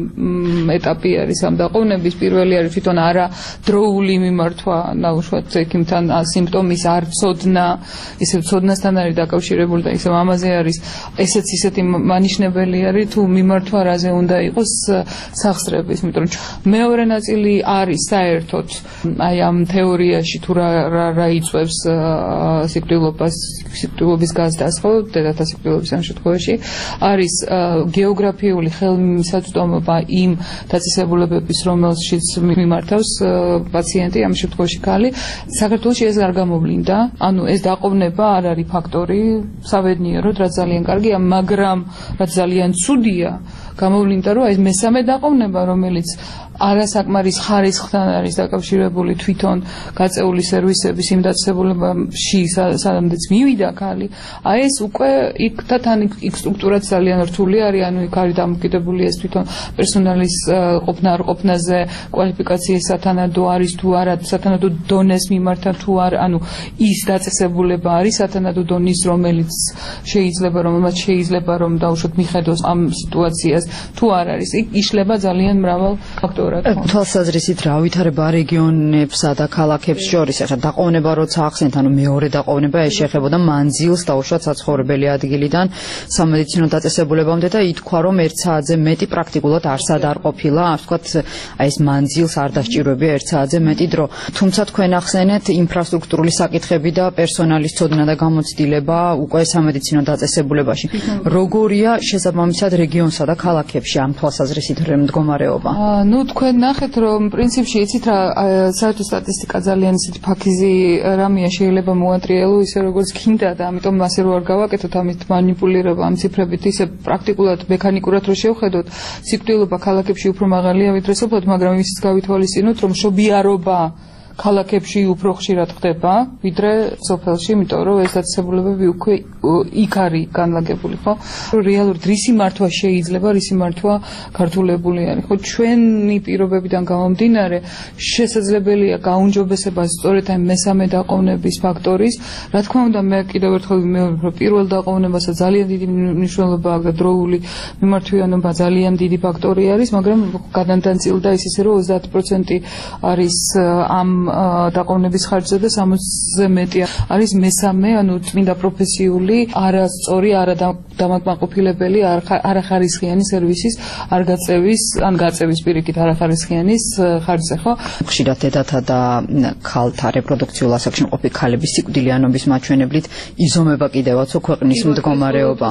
ეტაპი არის ამ დაყოვნების. პირველი არის თვითონ არა დროული მიმართვა, ნაუშვათ ექიმთან სიმპტომის არ ცოდნა, ისევ ცოდნასთან არის დაკავშირებული და ისევ ამაზე არის ესეც ისეთი მანიშნებელი არის თუ მიმართვა რაზე უნდა იყოს სახსრების, იმიტომ რომ მეორე ნაწილი არის საერთოდ აი ამ თეორიაში თუ რა რა იწვევს სიკვდილობას, სიკვდილობის გაზრდას, ხო, დედათა სიკვდილობის ამ შემთხვევაში არის გეოგრაფიული ხელმისაწვდომობა იმ დაწესებულებების, რომელშიც მიმართავს პაციენტი, ამ შემთხვევაში ქალი. საქართველოში ეს არ გამოვლინდა, ანუ ეს დაყოვნება არ არის ფაქტორი, საბედნიეროდ, რაც ძალიან კარგია, მაგრამ რაც ძალიან ცუდია, გამოვლინდა, რომ ეს მესამე დაყოვნება, რომელიც არასაკმარის ხარისხთან არის დაკავშირებული თვითონ გაწეული სერვისების იმ დაწესებულებაში, სადამდეც მივიდა ქალი, აი ეს უკვე იქ და თან იქ სტრუქტურაც ძალიან რთული არის, ანუ იქ არის დამოკიდებული ეს თვითონ პერსონალის ყოფნა არ ყოფნაზე, კვალიფიკაციის სათანადო არის თუ არა, სათანადო დონეს მიმართა თუ არა, ანუ ის დაწესებულება არის სათანადო დონის, რომელიც შეიძლება რომ მათ შეიძლება რომ დაუშვათ მიხედოს ამ სიტუაციას თუ არ არის, იქ იშლება ძალიან მრავალ ფაქტორი. თვალსაზრისით რა ვითარება რეგიონებსა და ქალაქებს შორის, ახლა დაყოვნება როცა ახსენეთ, ანუ მეორე დაყოვნება ეს შეეხებოდა მანძილს დაუშვათ საცხოვრებელი ადგილიდან სამედიცინო დაწესებულებამდე და ითქვა, რომ ერთ საათზე მეტი პრაქტიკულად არსად არ ყოფილა, ასე ვთქვათ, აი ეს მანძილს არ დასჭიროებია ერთ საათზე მეტი დრო. თუმცა თქვენ ახსენეთ ინფრასტრუქტურული საკითხები და პერსონალის ცოდნა და გამოცდილება უკვე სამედიცინო დაწესებულებაში. როგორია შესაბამისად რეგიონსა და ქალაქებში ამ თვალსაზრისით მდგომარეობა? ნუ თქვენ ნახეთ, რომ პრინციპში იცით რა, საერთო სტატისტიკა ძალიან ისეთი ფაქიზი რამეა, შეიძლება მოატრიალო ისე როგორც გინდა და ამიტომ ასე რო არ გავაკეთოთ ამით მანიპულირება ამ ციფრებით, ისე პრაქტიკულად მექანიკურად რო შევხედოთ, სიკვდილობა ქალაქებში უფრო მაღალია ვიდრე სოფლად, მაგრამ ისიც გავითვალისწინოთ, რომ მშობიარობა ქალაქებში უფრო ხშირად ხდება, ვიდრე სოფელში, იმიტომ რომ ეს დაწესებულებები უკვე იქ არის განლაგებული, ხო? რეალურად რისი მართვა შეიძლება, რისი მართვა გართულებული არის, ხო? ჩვენი პირობებიდან გამომდინარე, შესაძლებელია გაუნჯობესება სწორედ ამ მესამე დაყოვნების ფაქტორის. რა თქმა უნდა, მე კიდევ ერთხელ ვიმეორებ, რომ პირველ დაყოვნებასაც ძალიან დიდი მნიშვნელობა აქვს და დროული მიმართვიანობა ძალიან დიდი ფაქტორი არის, მაგრამ გადადანწილდა ის ისე, რომ ოცდაათ პროცენტი არის ამ დაყოვნების ხარჯზე და სამოცზე მეტი არის მესამე, ანუ წმინდა პროფესიული, არასწორი, არადამაკმაყოფილებელი, არახარისხიანი სერვისის არ გაწევის, ან გაწევის პირიქით არახარისხიანის ხარჯზე, ხო? ხშირად დედათა და ქალთა რეპროდუქციულ ასაკში მყოფი ქალების სიკვდილიანობის მაჩვენებლით იზომება კიდევაც ქვეყნის მდგომარეობა.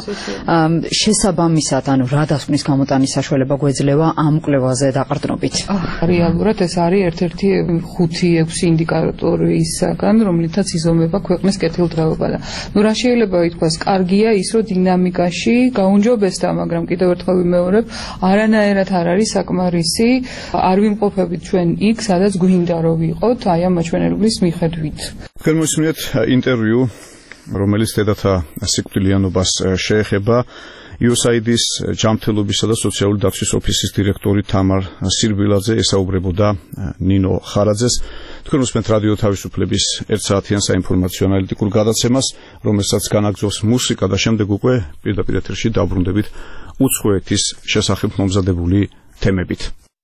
შესაბამისად, ანუ რა დასკვნის გამოტანის საშუალება გვეძლევა ამ კვლევაზე დაყრდნობით? რეალურად ეს არის ერთ-ერთი ხუთი ექვსი ინდიკატორისაგან, რომლითაც იზომება ქვეყნის კეთილდღეობა და ნუ რა შეიძლება ითქვას, კარგია ის, რომ დინამიკაში გაუნჯობესდა, მაგრამ კიდევ ერთხელ ვიმეორებ, არანაირად არ არის საკმარისი, არ ვიმყოფებით ჩვენ იქ, სადაც გვინდა რომ ვიყოთ, აი ამ მაჩვენებლის მიხედვით. თქვენ მოსმენთ ინტერვიუ, რომელიც დედათა სიკვდილიანობას შეეხება, იუ ეს აი დის ჯანმრთელობისა და სოციალური დაცვის ოფისის დირექტორი თამარ სირბილაძე ესაუბრებოდა ნინო ხარაძეს. თქვენ უსმენთ რადიო თავისუფლების ერთ საათიან საინფორმაციო ანალიტიკურ გადაცემას, რომელსაც განაგრძობს მუსიკა და შემდეგ უკვე პირდაპირ ეთერში დავბრუნდებით უცხოეთის შესახებ მომზადებული თემებით.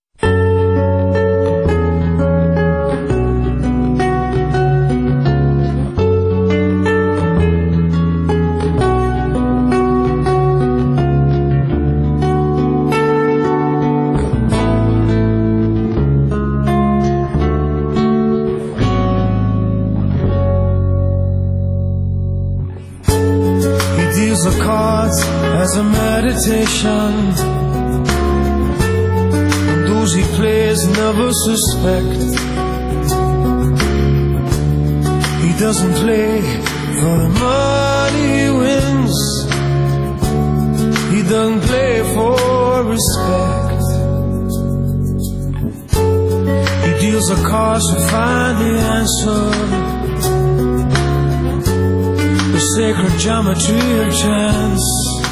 As a meditation, and those he plays never suspect. He doesn't play for the money he wins. He doesn't play for respect. He deals There's a cost to find the answer. The sacred geometry of chance.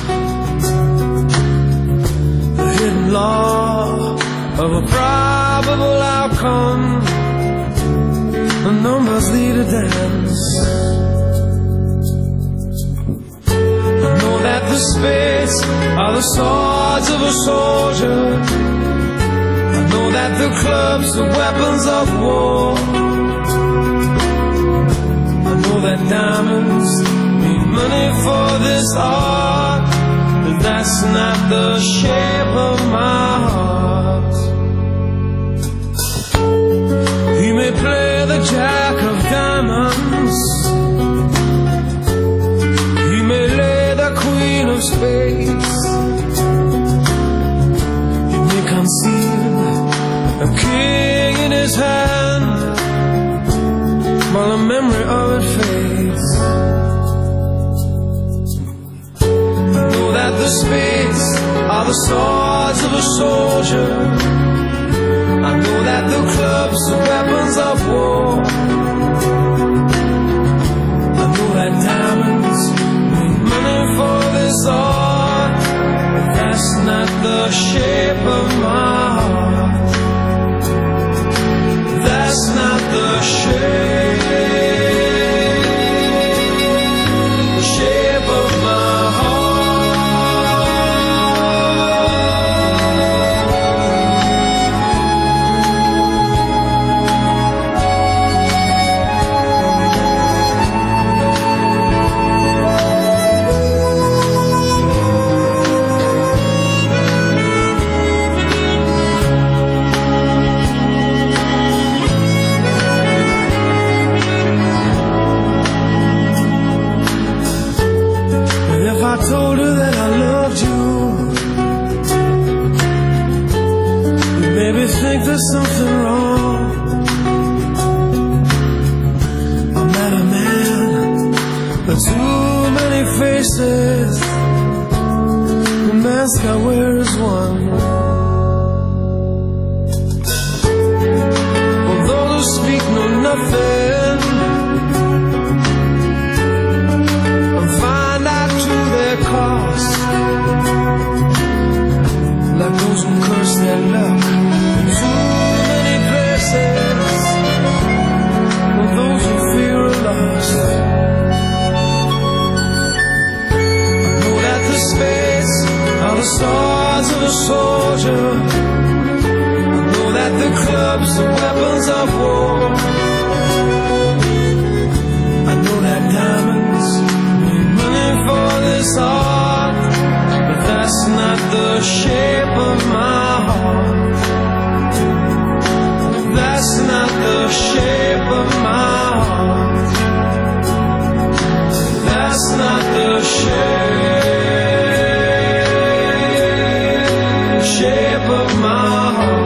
The hidden law of a probable outcome. The numbers lead a dance. I know that the spades are the swords of a soldier. I know that the clubs are weapons of war. I know that diamonds need money for this art, but that's not the shape of my heart. He may play the jack of diamonds. He may lay the queen of spades. He may conceal a king in his hand while the memory of it fades. I know that the spades are the swords of a soldier. I know that the clubs are weapons of war. I know that diamonds need money for this art, but that's not the shape of my heart. That's not the shape, shape of my heart. I told her that I loved you, you made me think there's something wrong. I'm not a man, but too many faces. The mask I wear is one. Although those speak know nothing, cost, like those who curse their luck in too many places, or those who fear a loss. I know that the spades are the swords of a soldier. I know that the clubs are weapons of war. I know that diamonds for this art, but that's not the shape of my heart. That's not the shape of my heart. That's not the shape, shape of my heart.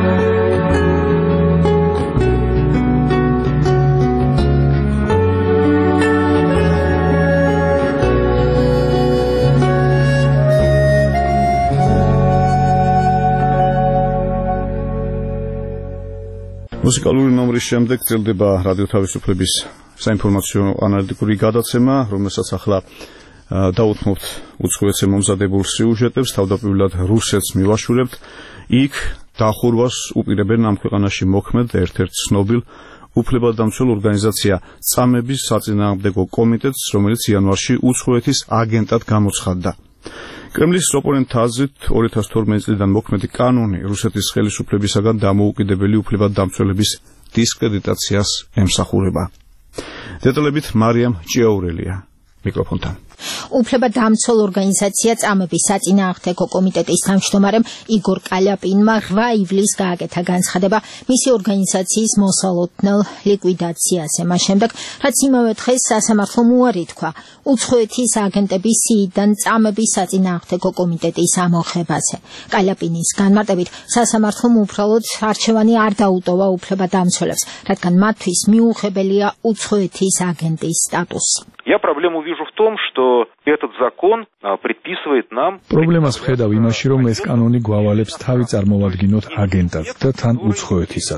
მუსიკალური ნომრის შემდეგ წილდება რადიო თავისუფლების საინფორმაციო ანალიტიკური გადაცემა, რომელსაც ახლა დაუთმობთ უცხოეთზე მომზადებულ სიუჟეტებს, თავდაპირველად რუსეთს მივაშურებთ. იქ დახურვას უპირებენ ამ ქვეყანაში მოქმედ ერთ-ერთ ცნობილ უფლებადამცველ ორგანიზაცია წამების საწინააღმდეგო კომიტეტს, რომელიც იანვარში უცხოეთის აგენტად გამოცხადდა. კრემლის ოპონენტთა აზრით ორი ათას თორმეტი წლიდან მოქმედი კანონი რუსეთის ხელისუფლებისაგან დამოუკიდებელი უფლებადამცველების დისკრედიტაციას ემსახურება. დეტალებით მარიამ ჭიაურელია მიკროფონთან. უფლებადამცველ ორგანიზაცია წამების საწინააღმდეგო კომიტეტის თავმჯდომარემ იგორ კალიაპინმა რვა ივლისს გააკეთა განცხადება მისი ორგანიზაციის მოსალოდნელ ლიკვიდაციაზე, მას შემდეგ, რაც იმავე დღეს სასამართლომ უარი თქვა უცხოეთის აგენტების სიიდან წამების საწინააღმდეგო კომიტეტის ამოხებაზე. კალიაპინის განმარტებით, სასამართლომ უბრალოდ არჩევანი არ დაუტოვა უფლებადამცველებს, რადგან მათთვის მიუღებელია უცხოეთის აგენტის სტატუსი. Я проблему вижу в том, что этот закон предписывает нам... Проблемას ვხედავ იმაში, რომ ეს კანონი გვავალებს თავი წარმოვადგინოთ აგენტად და თან უცხოეთისად.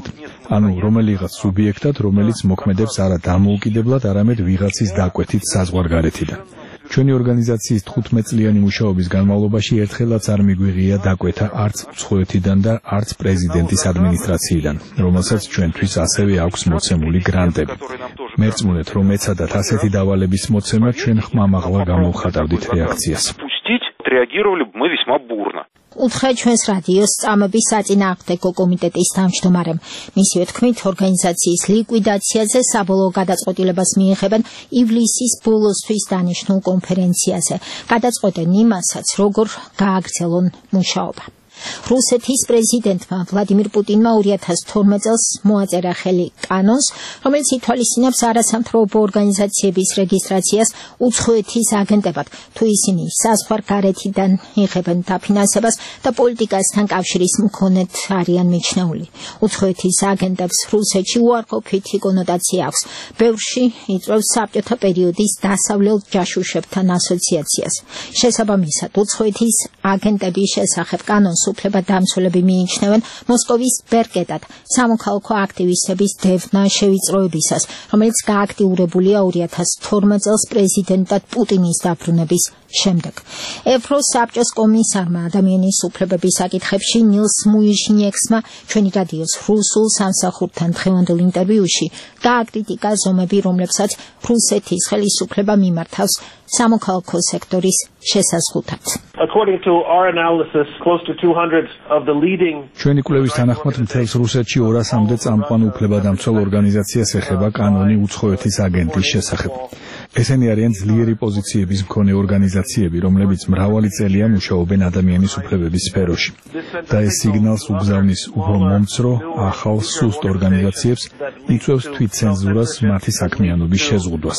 ანუ რომელიღაც სუბიექტად, რომელიც მოქმედებს არა დამოუკიდებლად, არამედ ვიღაცის დაკვეთით საზღვარგარეთიდან. ჩვენი ორგანიზაციის თხუთმეტ წლიანი მუშაობის განმავლობაში ერთხელაც არ მიგვიღია დაკვეთა არც უცხოეთიდან და არც პრეზიდენტის ადმინისტრაციიდან, რომელსაც ჩვენთვის ასევე აქვს მოცემული გრანტები. მერწმუნეთ, რომ ეცადათ ასეთი დავალების მოცემა, ჩვენ ხმამაღლა გამოვხატავდით რეაქციას. Реагировали мы весьма бурно. უთხრა ჩვენს რადიოს წამების საწინააღმდეგო კომიტეტის თავმჯდომარემ. მისივე თქმით, ორგანიზაციის ლიკვიდაციაზე საბოლოო გადაწყვეტილებას მიიღებენ ივლისის ბოლოსთვის დანიშნულ კონფერენციაზე. გადაწყვეტენ იმასაც, როგორ გააგრძელონ მუშაობა. რუსეთის პრეზიდენტმა ვლადიმირ პუტინმა ორი ათას თორმეტ წელს მოაწერა ხელი კანონს, რომელიც ითვალისწინებს არასამთავრობო ორგანიზაციების რეგისტრაციას უცხოეთის აგენტებად, თუ ისინი საზღვარგარეთიდან იღებენ დაფინანსებას და პოლიტიკასთან კავშირის მქონედ არიან მიჩნეული. უცხოეთის აგენტებს რუსეთში უარყოფითი კონოტაცია აქვს. ბევრში იწვევს საბჭოთა პერიოდის დასავლელ ჯაშუშებთან ასოციაციას. შესაბამისად, უცხოეთის აგენტების შესახებ კანონს უფლება დამცველები მიიჩნევენ მოსკოვის ბერკეტად, სამოქალაქო აქტივისტების დევნა შევიწროებისას, რომელიც გააქტიურებულია ორი ათას თორმეტ წელს პრეზიდენტად პუტინის დაბრუნების შემდეგ. ევროსაბჭოს კომისარმა ადამიანის უფლებების საკითხებში ნილს მუიჟნიექსმა ჩვენი რადიოს რუსულ სამსახურთან დღევანდელ ინტერვიუში გააკრიტიკა ზომები, რომლებსაც რუსეთის ხელისუფლება მიმართავს სამოქალაქო სექტორის შესაზღვრად. According to our analysis, close to two hundred of the leading ჩვენი კვლევის თანახმად მთელს რუსეთში ორასამდე წამყვან უფლებადამცველ ორგანიზაციას ეხება კანონი უცხოეთის აგენტის შესახებ. ესენი არიან ძლიერი პოზიციების მქონე ორგანიზაციები, რომლებიც მრავალი წელია მუშაობენ ადამიანის უფლებების სფეროში. და ეს სიგნალს უგზავნის უფრო მომცრო, ახალ, სუსტ ორგანიზაციებს, იწვევს თვითცენზურას, მათი საქმიანობის შეზღუდვას.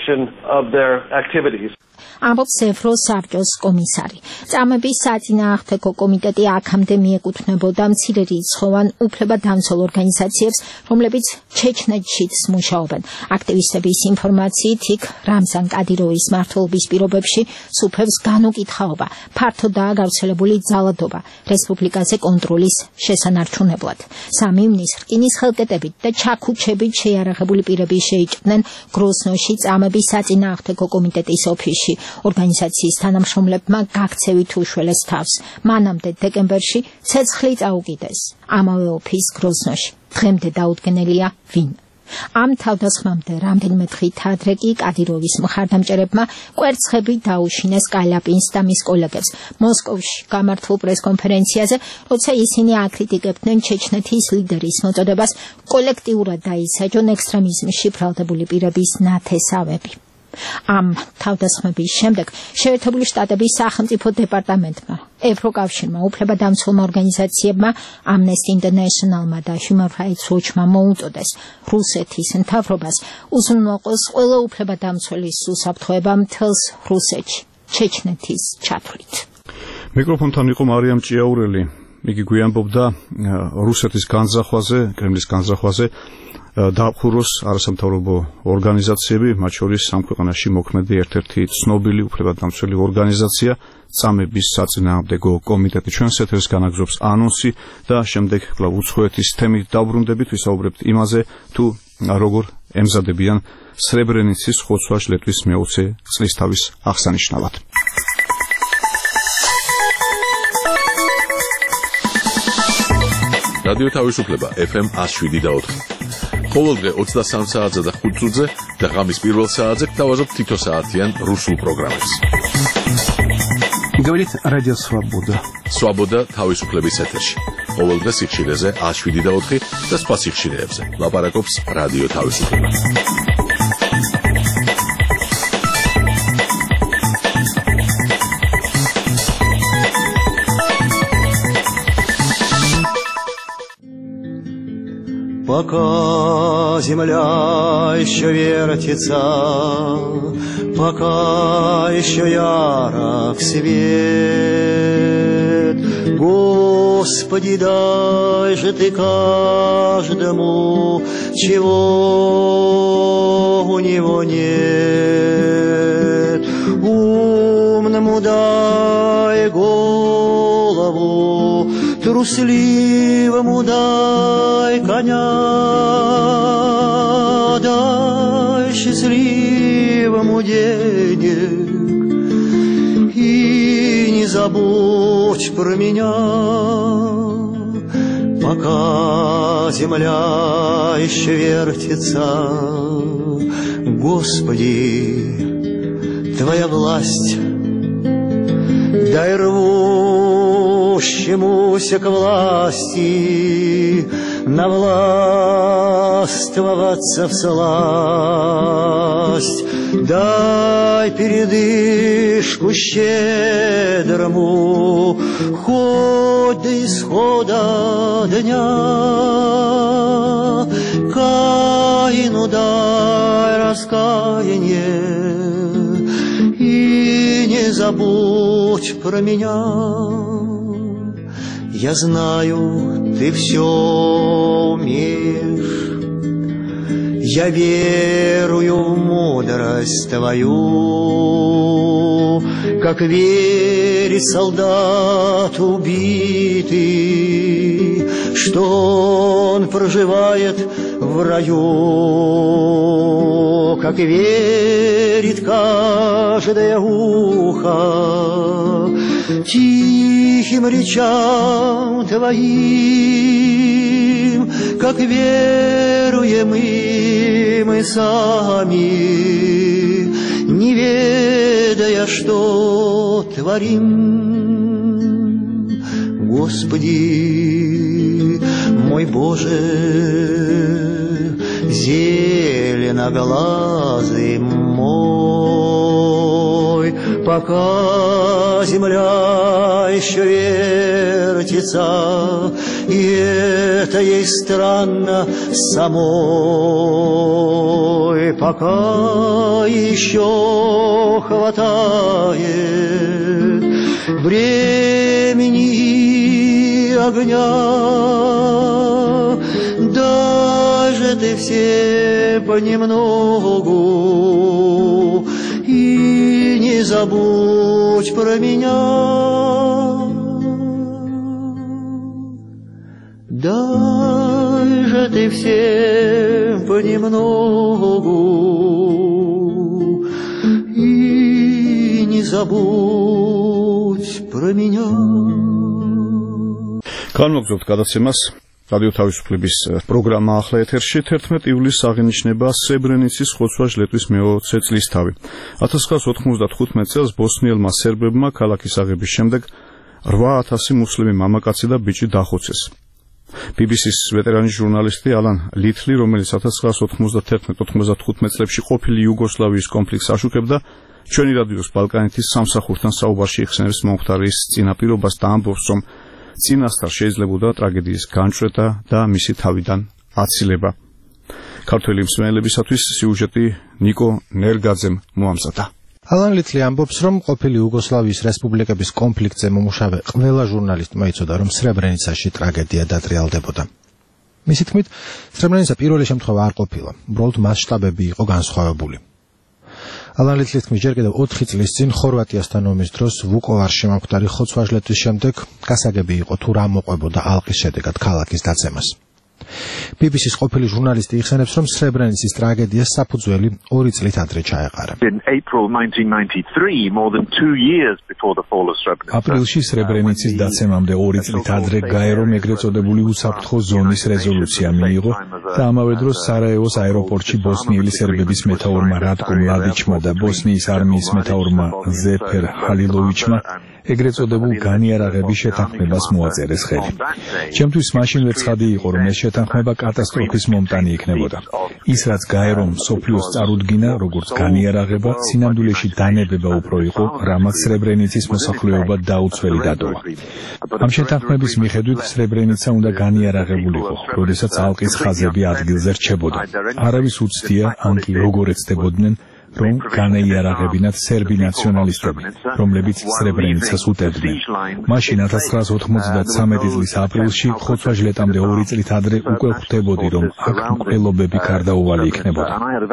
ამბობს ევროსაბჭოს კომისარი. წამების საწინააღმდეგო კომიტეტი აქამდე მიეკუთვნებოდა მცირე რიცხოვან უფლებადამცველ ორგანიზაციებს, რომლებიც ჩეჩნეთშიც მუშაობენ. აქტივისტების ინფორმაციით იქ რამზან კადიროვის მმართველობის პირობებში სუფევს განუკითხაობა, ფართოდაა გავრცელებული ძალადობა, რესპუბლიკაზე კონტროლის შესანარჩუნებლად. სამი ივნის რკინის ხელკეტებით და ჩაქუჩებით შეიარაღებული პირები შეიჭრნენ გროზნოში წამების საწინააღმდეგო კომიტეტის ოფისში. ორგანიზაციის თანამშრომლებმა გაქცევით უშველეს თავს. მანამდე დეკემბერში ცეცხლი წაუკიდეს ამავე ოფის გროზნოში. დღემდე დაუდგენელია ვინ. ამ თავდასხმამდე რამდენიმე დღით ადრე კი კადიროვის მხარდამჭერებმა კვერცხები დაუშინეს კალიაპინს და მის კოლეგებს მოსკოვში გამართულ პრესკონფერენციაზე, როცა ისინი აკრიტიკებდნენ ჩეჩნეთის ლიდერის მოწოდებას კოლექტიურად დაისაჯონ ექსტრემიზმში ბრალდებული პირების ნათესავები. ამ თავდასხმების შემდეგ შეერთებული შტატების სახელმწიფო დეპარტამენტმა, ევროკავშირმა, უფლებადამცველმა ორგანიზაციებმა, Amnesty International-მა და Human Rights Watch-მა მოუწოდეს რუსეთის მთავრობას უზრუნველყოს ყველა უფლებადამცველის უსაფრთხოება მთელს რუსეთში, ჩეჩნეთის ჩათვლით. მიკროფონთან იყო მარიამ ჭიაურელი. იგი გვიანბობდა რუსეთის განზრახვაზე, კრემლის განზრახვაზე, დააფუძნოს არასამთავრობო ორგანიზაციები, მათ შორის ამ ქვეყანაში მოქმედი ერთ-ერთი ცნობილი უფლებადამცველი ორგანიზაცია, წამების საწინააღმდეგო კომიტეტი. ჩვენს ეთერს განაგზობს ანონსი და შემდეგ კვლავ უცხოეთის თემით დავბრუნდებით, ვისაუბრებთ იმაზე, თუ როგორ ემზადებიან სრებრენიცის ხოცვა ლეტვის მეოცე წლისთავის აღსანიშნავად. რადიო თავისუფლება ეფ ემ one oh seven და ოთხი. ყოველდღე ოცდასამ საათზე და ხუთ წუთზე და ღამის პირველ საათზე გთავაზობთ თითო საათიან რუსულ პროგრამებს. Говорит Радио Свобода. Свобода თავისუფლების ეთერში. ყოველდღე სიხშირეზე one oh seven და ოთხი და სხვა სიხშირეებზე. ლაპარაკობს რადიო თავისუფლება. Пока земля еще вертится, пока еще ярок свет, Господи, дай же Ты каждому, чего у него нет. Умному дай голову, трусливому дай коня, дай счастливому денег, и не забудь про меня, пока земля еще вертится. Господи, Твоя власть, дай рвущемуся к власти навластвоваться всласть, дай передышку щедрому хоть до исхода дня, Каину дай раскаяние и не забудь про меня. Я знаю, ты все умеешь, я верую в мудрость Твою, как верит солдат убитый, что он проживает в раю, как верит каждое ухо тихим речам Твоим, как веруем и мы сами, не ведая, что творим. Господи, мой Боже, зеленоглазый мой, пока земля еще вертится, и это ей странно самой, пока еще хватает времени и огня, даже ты все понемногу, и не забудь про меня. Дай же ты все понемногу, и не забудь про меня. განმოგზაურდ გადაცემას რადიო თავისუფლების პროგრამა ახლა ეთერში. თერთმეტი ივლისს აღინიშნება სებრენიცის ხოცვა-ჟლეტვის მეოცე წლისთავი. ათას ცხრაასი ოთხმოცდათხუთმეტ წელს ბოსნიელმა სერბებმა ქალაქის აღების შემდეგ რვა ათასი მუსლიმი მამაკაცი და ბიჭი დახოცეს. ბი ბი სის ვეტერანი ჟურნალისტი ალან ლითლი, რომელიც ათას ცხრაასი ოთხმოცდათერთმეტ ოთხმოცდათხუთმეტ წლებში ყოფილი იუგოსლავიის კონფლიქტს აშუქებდა, ჩვენი რადიოს ბალკანეთის სამსახურთან საუბარში იხსენებს მომხდარის წინაპირობას და ამბობს, რომ წინასწარ შეიძლებოდა ტრაგედიის განჭრეთა და მისი თავიდან აცილება. ქართველი მსმენელებისათვის სიუჟეტი ნიკო ნერგაძემ მოამზადა. ალან ლითლი ამბობს, რომ ყოფილი იუგოსლავიის რესპუბლიკების კონფლიქტზე მომუშავე ყველა ჟურნალისტმა იცოდა, რომ სრებრენიცაში ტრაგედია დატრიალდებოდა. მისი თქმით, სრებრენიცა პირველი შემთხვევა არ ყოფილა, უბრალოდ მასშტაბები იყო განსხვავებული. ალან ლითლის თქმით, ჯერ კიდევ ოთხი წლის წინ ხორვატიასთან ომის დროს ვუკოვარში მომხდარი ხოცვა-ჟლეტვის შემდეგ გასაგები იყო თუ რა მოყვებოდა ალყის შედეგად ქალაქის დაცემას. ბი ბი სის ყოფილი ჟურნალისტი იხსენებს, რომ სრებრენიცის ტრაგედიას საფუძველი ორი წლით ადრე ჩაეყარა. აპრილში სრებრენიცის დაცემამდე ორი წლით ადრე გაერომ ეგრეთ წოდებული უსაფრთხო ზონის რეზოლუცია მიიღო და ამავე დროს სარაევოს აეროპორტში ბოსნიელი სერბების მეთაურმა რატკო მლადიჩმა და ბოსნიის არმიის მეთაურმა ზეფერ ჰალილოვიჩმა ეგრეთ წოდებულ განიარაღების შეთანხმებას მოაწერეს ხელი. ჩემთვის მაშინ ვერ ცხადი იყო, რომ ეს შეთანხმება კატასტროფის მომტანი იქნებოდა. ის რაც გაერომ მსოფლიოს წარუდგინა, როგორც განიარაღება, სინამდვილეში დანებება უფრო იყო, რამაც სრებრენიცის მოსახლეობა დაუცველი დატოვა. ამ შეთანხმების მიხედვით სრებრენიცა უნდა განიარაღებულიყო, როდესაც ალყის ხაზები ადგილზე რჩებოდა. არავის უცდია, ან კი როგორ ეცდებოდნენ, რომ განეიარაღებინათ სერბი ნაციონალისტები, რომლებიც სრებრენიცას უტევდნენ. მაშინ ათას ცხრაას ოცდამოცდათრამეტი წლის aprilში ხოცვა-ჟლეტამდე ორი წლით ადრე უკვე ხვდებოდი, რომ აქ მკვლელობები გარდაუვალი იქნებოდა.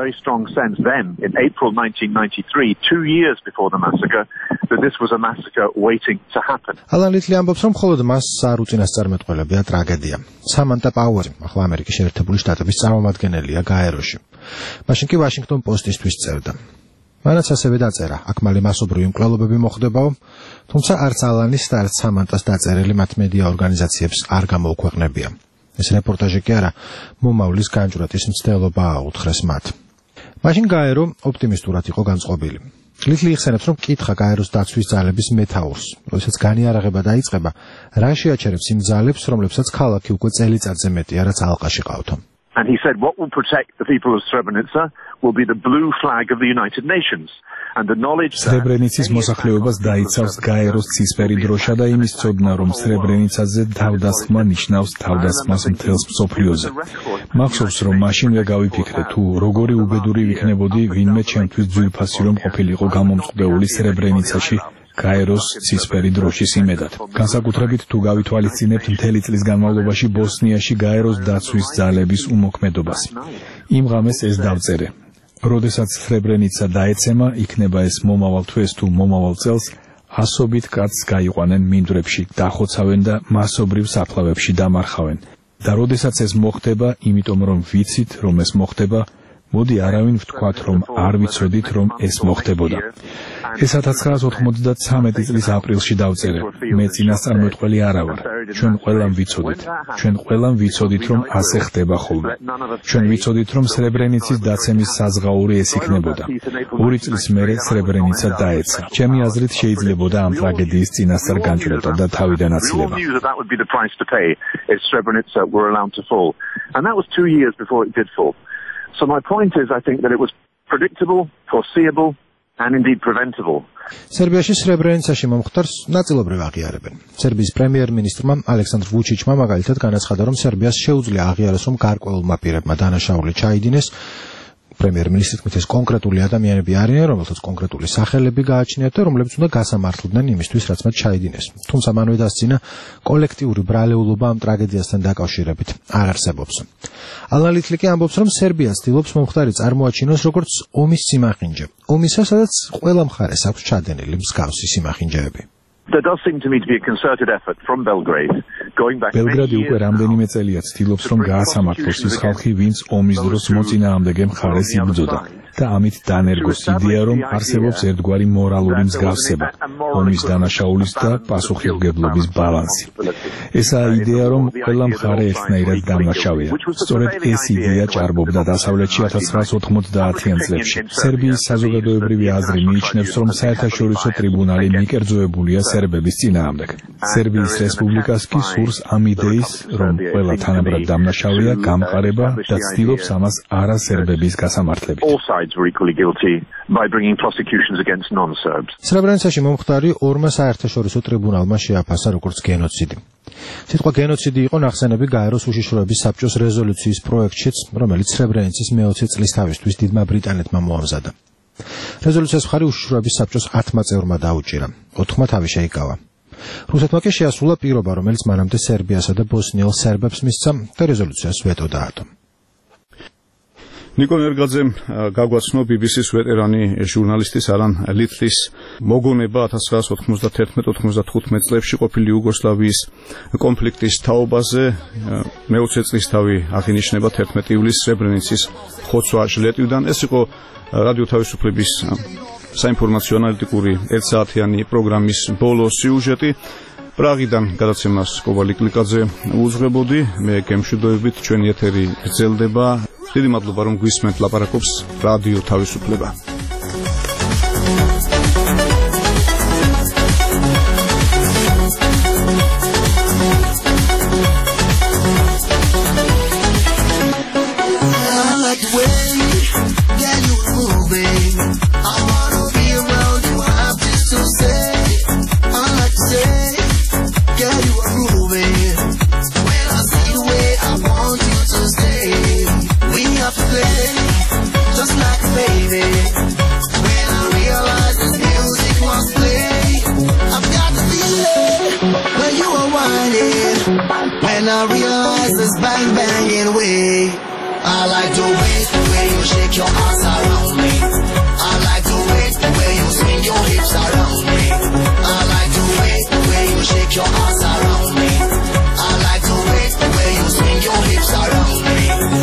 ალან ლითლი ამბობს, რომ მხოლოდ მას არ უწინასწარმეტყველებია ტრაგედია. სამანტა პაუერი, ახლა ამერიკის შეერთებული შტატების წარმომადგენელია გაეროში. მაშინ კი ვაშინგტონ პოსტისთვის წერდა. მანაც ასევე დაწერა, აქ მალე მასობრივი მკვლელობები მოხდებაო, თუმცა არც ალანის და არც სამანტას დაწერილი მათ მედია ორგანიზაციებს არ გამოუქვეყნებია. ეს რეპორტაჟი კი არა, მომავლის განჭვრეტის მცდელობა აუთხრეს მათ. მაშინ გაერო ოპტიმისტურად იყო განწყობილი. ლითლი იხსენებს, რომ კითხა გაეროს დაცვის ძალების მეთაურს, როდესაც განიარაღება დაიწყება, რა შეაჩერებს იმ ძალებს, რომლებსაც ქალაქი უკვე წელიწადზე მეტია, რაც ალყაში ყავთო. And he said, what will protect the people of Srebrenica will be the blue flag of the United Nations. And the knowledge that... სრებრენიცის მოსახლეობას დაიცავს გაეროს ცისფერი დროშა და იმის ცოდნა, რომ სრებრენიცაზე თავდასხმა ნიშნავს თავდასხმას მთელს მსოფლიოზე. მახსოვს, რომ მაშინვე გავიფიქრე, თუ როგორი უბედური ვიქნებოდი, ვინმე ჩემთვის ძვირფასი რომ ყოფილიყო გამომწყდეული სრებრენიცაში გაეროს ცისფერი დროშის იმედად. განსაკუთრებით თუ გავითვალისწინებთ მთელი წლის განმავლობაში ბოსნიაში გაეროს დაცვის ძალების უმოქმედობას. იმ ღამეს ეს დავწერე. როდესაც სრებრენიცა დაეცემა, იქნება ეს მომავალ თვეს თუ მომავალ წელს, ასობით კაცს გაიყვანენ მინდვრებში, დახოცავენ და მასობრივ საფლავებში დამარხავენ. და როდესაც ეს მოხდება, იმიტომ რომ ვიცით, რომ ეს მოხდება, მოდი არავინ ვთქვათ, რომ არ ვიცოდით, რომ ეს მოხდებოდა. ეს ათას ცხრაას ოთხმოცდათრამეტი წლის აპრილში დავწერე. მე წინასწარმეტყველი არა ვარ. ჩვენ ყველამ ვიცოდით. ჩვენ ყველამ ვიცოდით, რომ ასე ხდება ხოლმე. ჩვენ ვიცოდით, რომ სრებრენიცის დაცემის საზღაური ეს იქნებოდა. ორი წლის მერე სრებრენიცა დაეცა. ჩემი აზრით შეიძლებოდა ამ ტრაგედიის წინასწარ განჭვრეტა და თავიდან აცილება. So my point is, I think that it was predictable, foreseeable, and indeed preventable. სერბიაში სრებრენიცაში მომხდარს ნაწილობრივ აღიარებენ. სერბიის პრემიერ-მინისტრმა ალექსანდრ ვუჩიჩმა მაგალითად განაცხადა, რომ სერბიას შეუძლია აღიაროს, რომ გარკვეულმა პირებმა დანაშაული ჩაიდინეს. პრემიერ-მინისტრის თქმით, ეს კონკრეტული ადამიანები არიან, რომელთაც კონკრეტული სახელები გააჩნიათ და რომლებიც უნდა გასამართლდნენ იმისთვის, რაც მათ ჩაიდინეს. თუმცა მანვე დასძინა, კოლექტიური ბრალეულობა ამ ტრაგედიასთან დაკავშირებით არ არსებობს. ალან ლითლი კი ამბობს, რომ სერბია ცდილობს მომხდარი წარმოაჩინოს როგორც ომის სიმახინჯე. ომისა, სადაც ყველა მხარეს აქვს ჩადენილი მსგავსი სიმახინჯეები. There does seem to me to be a concerted effort from Belgrade going back. ბელგრადი უკვე რამდენიმე წელია ცდილობს, რომ გაასამართლოს ის ხალხი, ვინც ომის დროს მოწინააღმდეგე მხარეს იბრძოდა. და ამით დანერგოს იდეა, რომ არსებობს ერთგვარი მორალური მსგავსება, ომის დანაშაულის და პასუხისმგებლობის ბალანსი. ესაა იდეა, რომ ყველა მხარე ერთნაირად დამნაშავეა. სწორედ ეს იდეა ჭარბობდა დასავლეთში ათას ცხრაას ოთხმოცდაათიან წლებში. სერბიის საზოგადოებრივი აზრი მიიჩნევს, რომ საერთაშორისო ტრიბუნალი მიკერძოებულია სერბების წინააღმდეგ. სერბიის რესპუბლიკას კი სურს ამ იდეის, რომ ყველა თანაბრად დამნაშავეა, გამყარება და ცდილობს ამას არასერბების გასამართლებით. Were equally guilty by bringing prosecutions against non-Serbs. სრებრენიცაში მომხდარი ორმა საერთაშორისო ტრიბუნალმა შეაფასა როგორც გენოციდი. სიტყვა გენოციდი იყო ნახსენები გაეროს უშიშროების საბჭოს რეზოლუციის პროექტშიც, რომელიც სრებრენიცის მეოცე წლისთავისთვის დიდმა ბრიტანეთმა მოამზადა. რეზოლუციას მხარი უშიშროების საბჭოს ათმა წევრმა დაუჭირა, ოთხმა თავი შეიკავა. რუსეთმა კი შეასრულა პირობა, რომელიც მანამდე სერბიასა და ბოსნიელ სერბებს მისცა და რეზოლუციას ვეტო დაადო. ნიკო ნერგაძემ გაგვაცნო ბი ბი სის ვეტერანი ჟურნალისტის ალან ლითლის მოგონება ათას ცხრაას ოთხმოცდათერთმეტ ოთხმოცდათხუთმეტ წლებში ყოფილი იუგოსლავიის კონფლიქტის თაობაზე. მეოცე წლისთავი აღინიშნება თერთმეტი ივლისს სრებრენიცის ხოცვა-ჟლეტიდან. ეს იყო რადიო თავისუფლების საინფორმაციო ანალიტიკური ერთსაათიანი პროგრამის ბოლო სიუჟეტი. პრაღიდან გადაცემას კოვალი კლიკაძე უძღვებოდი. მე გემშვიდობებით, ჩვენი ეთერი გრძელდება. დიდი მადლობა, რომ გვისმენთ, ლაპარაკობს რადიო თავისუფლება. Just like a baby. When I realize this bang banging way, I like the way, the way you shake your ass around me. I like the way, the way you swing your hips around me. I like the way, the way you shake your ass around me. I like the way, the way you swing your hips around me.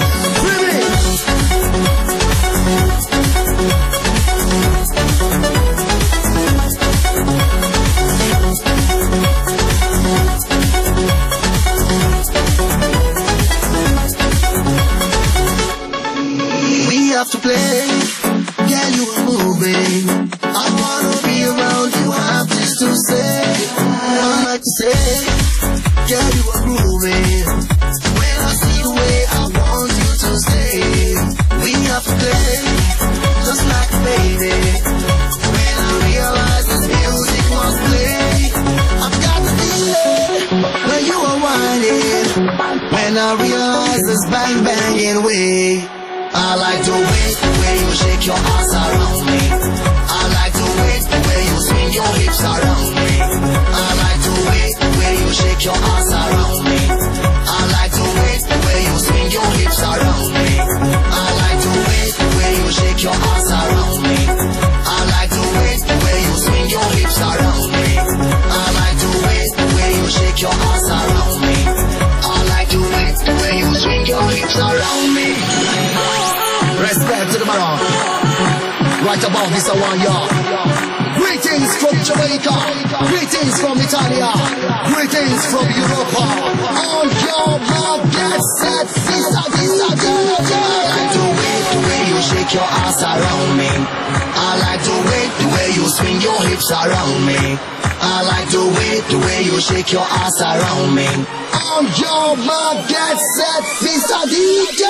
To play, yeah, you are moving. I wanna be around you, I have this to say. I like to say, yeah, you are grooving. When I see the way I want you to stay, we have to play, just like a baby. When I realize this music must play, I've got to feel it when you are whining. When I realize this bang banging way, I like the way, the way you shake your ass around me. I like the way, the way you swing your hips around me. I like the way, the way you shake your ass around me. I like the way, the way you swing your hips around me. I like the way, the way you shake your ass around me. I like the way, the way you swing your hips around me. I like the way, the way you shake your ass around me. I like the way, the way you swing your hips around me. Respect to the baron. Right above this one, y'all. Greetings from Jamaica. Greetings from Italia. Greetings from Europe. On your mark, get set, sister, sister, sister. I like the way, the way you shake your ass around me. I like the way, the way you swing your hips around me. I like the way, the way you shake your ass around me. On your mark, get set, sister, D J.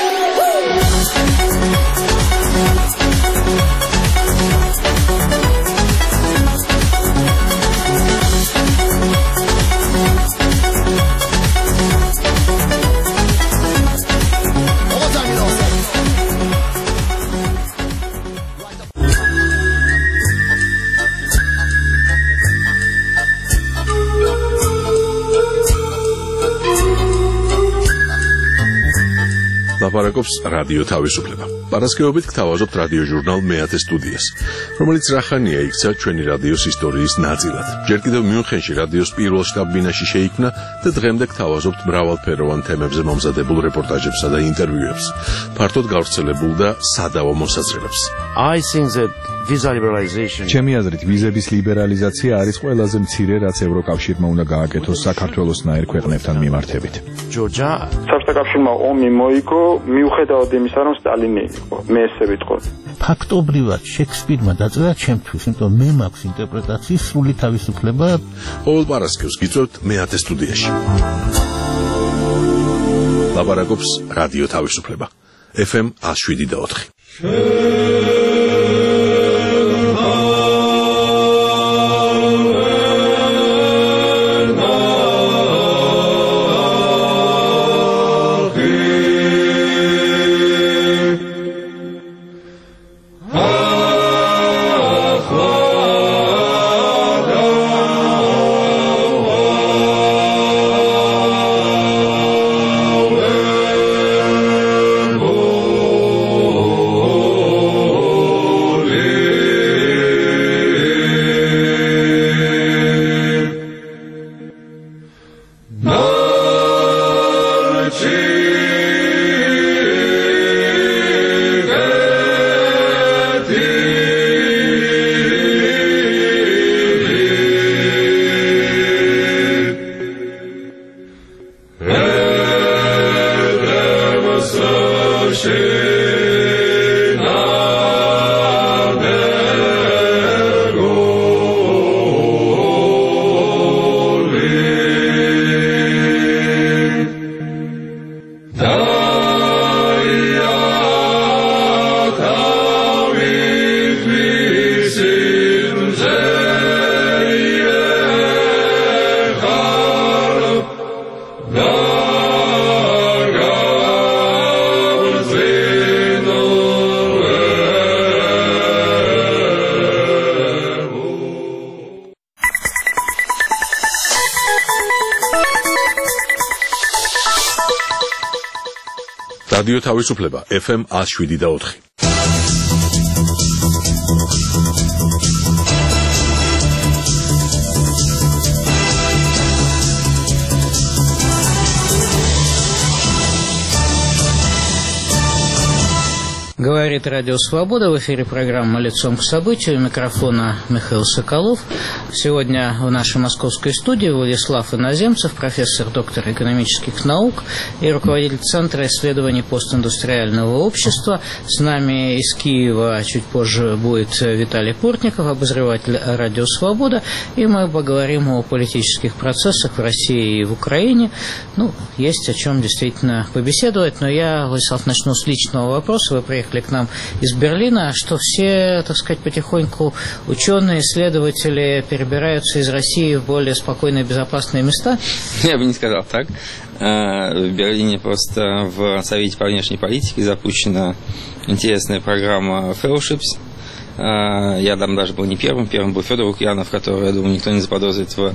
ლაპარაკობს რადიო თავისუფლება. პარასკევობით გთავაზობთ რადიო ჟურნალ მეათე სტუდიას, რომელიც რახანია იქცა ჩვენი რადიოს ისტორიის ნაწილად. ჯერ კიდევ მიუნხენში რადიოს პირველ შტაბ-ბინაში შეიქმნა და დღემდე გთავაზობთ მრავალფეროვან თემებზე მომზადებულ რეპორტაჟებსა და ინტერვიუებს, ფართოდ გავრცელებულ და სადავო მოსაზრებებს. I think that visa liberalization ჩემი აზრით ვიზების ლიბერალიზაცია არის ყველაზე მცირე, რაც ევროკავშირმა უნდა გააკეთოს საქართველოსნაირ ქვეყნებთან მიმართებით. ჯორჯა საბჭოთა კავშირმა ომი მოიგო მიუხედავად იმისა, რომ სტალინი იყო. მე ესე ვიტყოდ. ფაქტობრივად შექსპირმა დაწერა ჩემთვის, იმიტომ მე მაქვს ინტერპრეტაციის სრული თავისუფლება. ყოველ პარასკევს გიწევთ მეათე სტუდიაში. ლაპარაკობს რადიო თავისუფლება. ეფ ემ one oh seven და four. რადიო თავისუფლება ეფ ემ one oh seven და four. Говорит Радио Свобода, в эфире программа «Лицом к событию», у микрофона Михаил Соколов. Сегодня в нашей московской студии Владислав Иноземцев, профессор, доктор экономических наук и руководитель Центра исследований постиндустриального общества. С нами из Киева чуть позже будет Виталий Портников, обозреватель Радио Свобода, и мы поговорим о политических процессах в России и в Украине. Ну, есть о чем действительно побеседовать, но я, Владислав, начну с личного вопроса. Вы приехали к нам из Берлина, что все, так сказать, потихоньку ученые, исследователи перебираются из России в более спокойные, безопасные места? Я бы не сказал так. В Берлине просто в Совете по внешней политике запущена интересная программа Fellowships. Я там даже был не первым. Первым был Федор Лукьянов, который, я думаю, никто не заподозрит в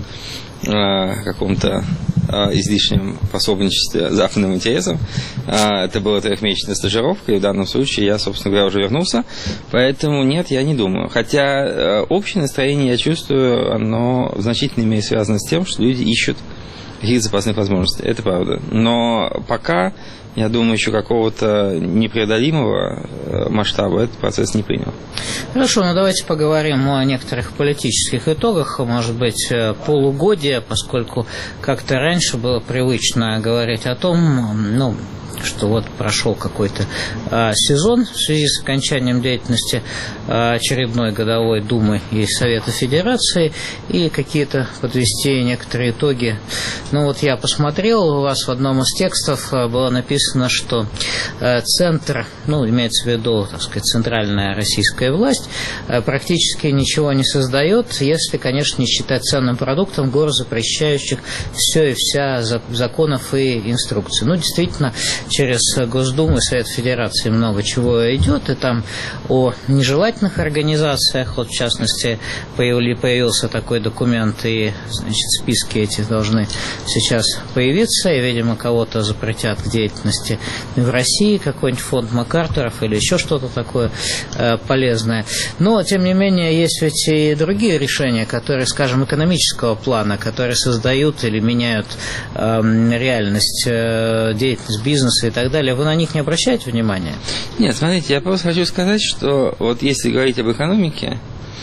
каком-то излишнем пособничестве западным интересам. Это была трехмесячная стажировка, и в данном случае я, собственно говоря, уже вернулся. Поэтому нет, я не думаю. Хотя общее настроение, я чувствую, оно в значительной мере связано с тем, что люди ищут каких-то запасных возможностей. Это правда. Но пока, я думаю, еще какого-то непреодолимого масштаба этот процесс не принял. Хорошо, ну давайте поговорим о некоторых политических итогах, может быть, полугодия, поскольку как-то раньше было привычно говорить о том, ну, что вот прошел какой-то а, сезон в связи с окончанием деятельности а, очередной годовой Думы и Совета Федерации, и какие-то подвести некоторые итоги. Ну вот я посмотрел, у вас в одном из текстов а, было написано, что а, Центр, ну имеется в виду, так сказать, центральная российская власть, а, практически ничего не создает, если, конечно, не считать ценным продуктом гор, запрещающих все и вся законов и инструкций. Ну, действительно, через Госдуму и Совет Федерации много чего идет, и там о нежелательных организациях, вот в частности появили, появился такой документ, и, значит, списки эти должны сейчас появиться, и, видимо, кого-то запретят к деятельности в России, какой-нибудь фонд МакАртуров или еще что-то такое э, полезное. Но, тем не менее, есть ведь и другие решения, которые, скажем, экономического плана, которые создают или меняют э, реальность, э, деятельность бизнеса и так далее. Вы на них не обращаете внимания? Нет, смотрите, я просто хочу сказать, что вот если говорить об экономике,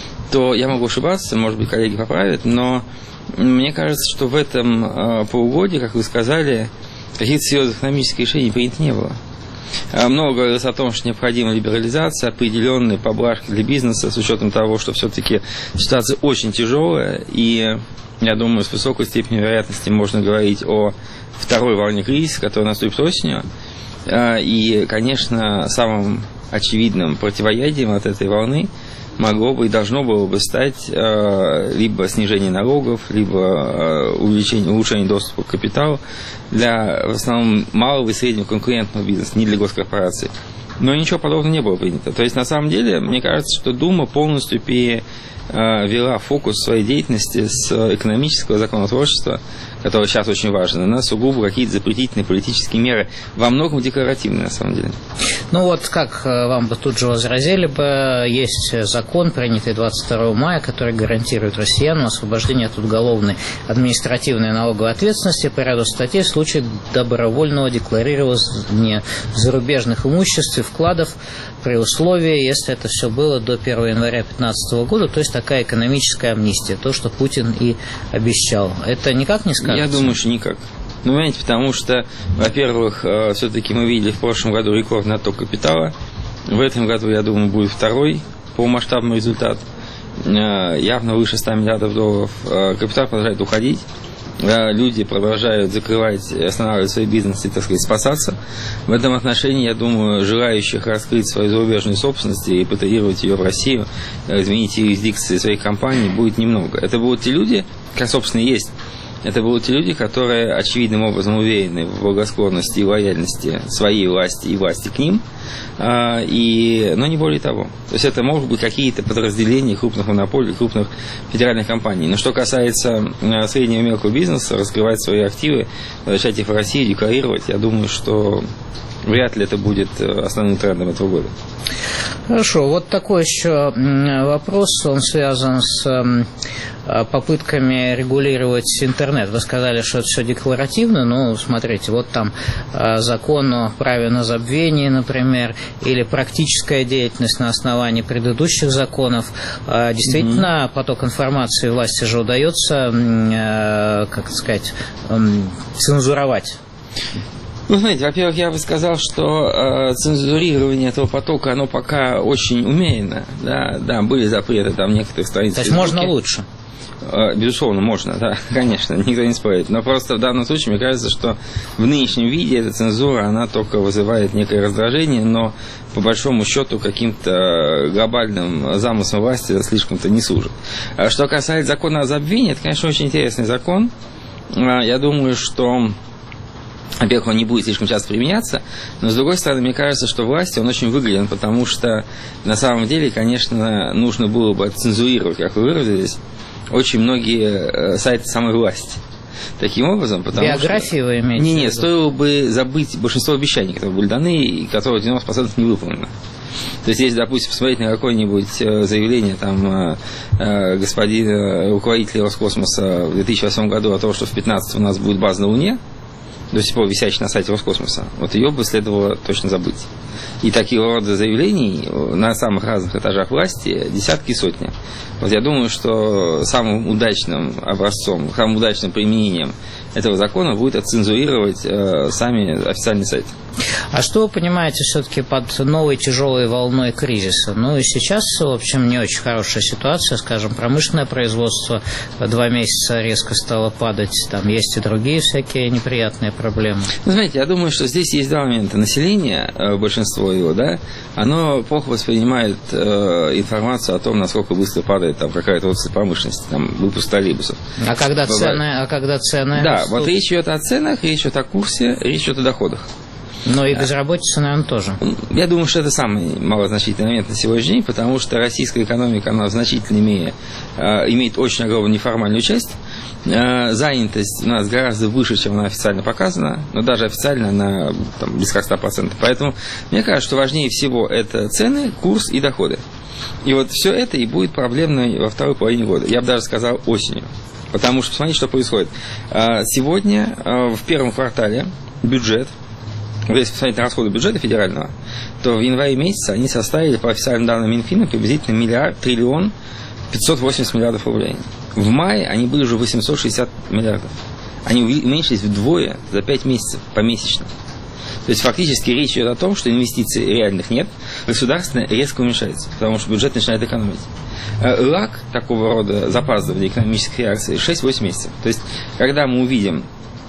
то я могу ошибаться, может быть, коллеги поправят, но мне кажется, что в этом э, полугодии, как вы сказали, каких-то серьезных экономических решений принято не было. Много говорилось о том, что необходима либерализация, определенные поблажки для бизнеса, с учетом того, что все-таки ситуация очень тяжелая, и я думаю, с высокой степенью вероятности можно говорить о второй волне кризиса, которая наступит осенью. И, конечно, самым очевидным противоядием от этой волны могло бы и должно было бы стать либо снижение налогов, либо увеличение, улучшение доступа к капиталу для, в основном, малого и среднего конкурентного бизнеса, не для госкорпораций. Но ничего подобного не было принято. То есть, на самом деле, мне кажется, что Дума полностью перевела фокус своей деятельности с экономического законотворчества, которое сейчас очень важно, на сугубо какие-то запретительные политические меры, во многом декларативные, на самом деле. Ну вот, как вам бы тут же возразили бы, есть закон, принятый двадцать второго мая, который гарантирует россиянам освобождение от уголовной, административной и налоговой ответственности по ряду статей в случае добровольного декларирования зарубежных имуществ и вкладов при условии, если это все было до первого января две тысячи пятнадцатого года, то есть такая экономическая амнистия, то, что Путин и обещал. Это никак не скажется? Я думаю, что никак. Ну, понимаете, потому что, во-первых, все-таки мы видели в прошлом году рекордный отток капитала. В этом году, я думаю, будет второй по масштабному результат. Явно выше ста миллиардов долларов. Капитал продолжает уходить. Люди продолжают закрывать, останавливать свои бизнесы, так сказать, спасаться. В этом отношении, я думаю, желающих раскрыть свою зарубежную собственность и репатриировать ее в Россию, изменить юрисдикции своих компаний будет немного. Это будут те люди, как, собственно, и есть. Это будут те люди, которые очевидным образом уверены в благосклонности и лояльности своей власти и власти к ним, и, но не более того. То есть это могут быть какие-то подразделения крупных монополий, крупных федеральных компаний. Но что касается среднего и мелкого бизнеса, раскрывать свои активы, возвращать их в Россию, декларировать, я думаю, что вряд ли это будет основным трендом этого года. Хорошо, вот такой еще вопрос, он связан с попытками регулировать интернет. Вы сказали, что это все декларативно, но смотрите, вот там закон о праве на забвение, например, или практическая деятельность на основании предыдущих законов. Действительно, mm-hmm. поток информации власти же удается, как сказать, цензуровать. Ну, знаете, во-первых, я бы сказал, что э, цензурирование этого потока, оно пока очень умеренно. Да, да, были запреты там некоторых страниц. То есть можно лучше? Э, безусловно, можно, да, конечно, никто не спорит. Но просто в данном случае, мне кажется, что в нынешнем виде эта цензура, она только вызывает некое раздражение, но по большому счету каким-то глобальным замыслом власти слишком-то не служит. А что касается закона о забвении, это, конечно, очень интересный закон. Э, я думаю, что... Во-первых, он не будет слишком часто применяться, но, с другой стороны, мне кажется, что власти он очень выгоден, потому что, на самом деле, конечно, нужно было бы отцензурировать, как вы выразились, очень многие сайты самой власти. Таким образом, потому Биографии что... вы имеете? Не, не, стоило бы забыть большинство обещаний, которые были даны, и которые девяносто процентов не выполнены. То есть, если, допустим, посмотреть на какое-нибудь заявление там, господина руководителя Роскосмоса в две тысячи восьмом году о том, что в две тысячи пятнадцатом у нас будет база на Луне, до сих пор висящий на сайте Роскосмоса, вот ее бы следовало точно забыть. И таких рода заявлений на самых разных этажах власти десятки и сотни. Вот я думаю, что самым удачным образцом, самым удачным применением этого закона будет отцензурировать э, сами официальные сайты. А что вы понимаете все-таки под новой тяжелой волной кризиса? Ну и сейчас, в общем, не очень хорошая ситуация, скажем, промышленное производство два месяца резко стало падать, там есть и другие всякие неприятные проблемы. Ну, знаете, я думаю, что здесь есть два момента. Население, большинство его, да, оно плохо воспринимает э, информацию о том, насколько быстро падает там какая-то отрасль промышленности, там выпуск троллейбусов. А когда цены, а когда цены Да, растут? Вот речь идет о ценах, речь идет о курсе, речь идет о доходах. Но и безработица, наверное, тоже. Я думаю, что это самый малозначительный момент на сегодняшний день, потому что российская экономика, она в значительной мере э, имеет очень огромную неформальную часть. Э, занятость у нас гораздо выше, чем она официально показана, но даже официально она там, близко к ста процентам. Поэтому мне кажется, что важнее всего это цены, курс и доходы. И вот все это и будет проблемной во второй половине года. Я бы даже сказал осенью. Потому что, посмотрите, что происходит. Э, сегодня, э, в первом квартале, бюджет, если посмотреть на расходы бюджета федерального, то в январе месяце они составили, по официальным данным Минфина, приблизительно миллиард, триллион пятьсот восемьдесят миллиардов рублей. В мае они были уже восемьсот шестьдесят миллиардов. Они уменьшились вдвое за пять месяцев помесячно. То есть фактически речь идет о том, что инвестиций реальных нет, государственное резко уменьшается, потому что бюджет начинает экономить. Лаг такого рода запаздывания экономических реакций шесть-восемь месяцев. То есть когда мы увидим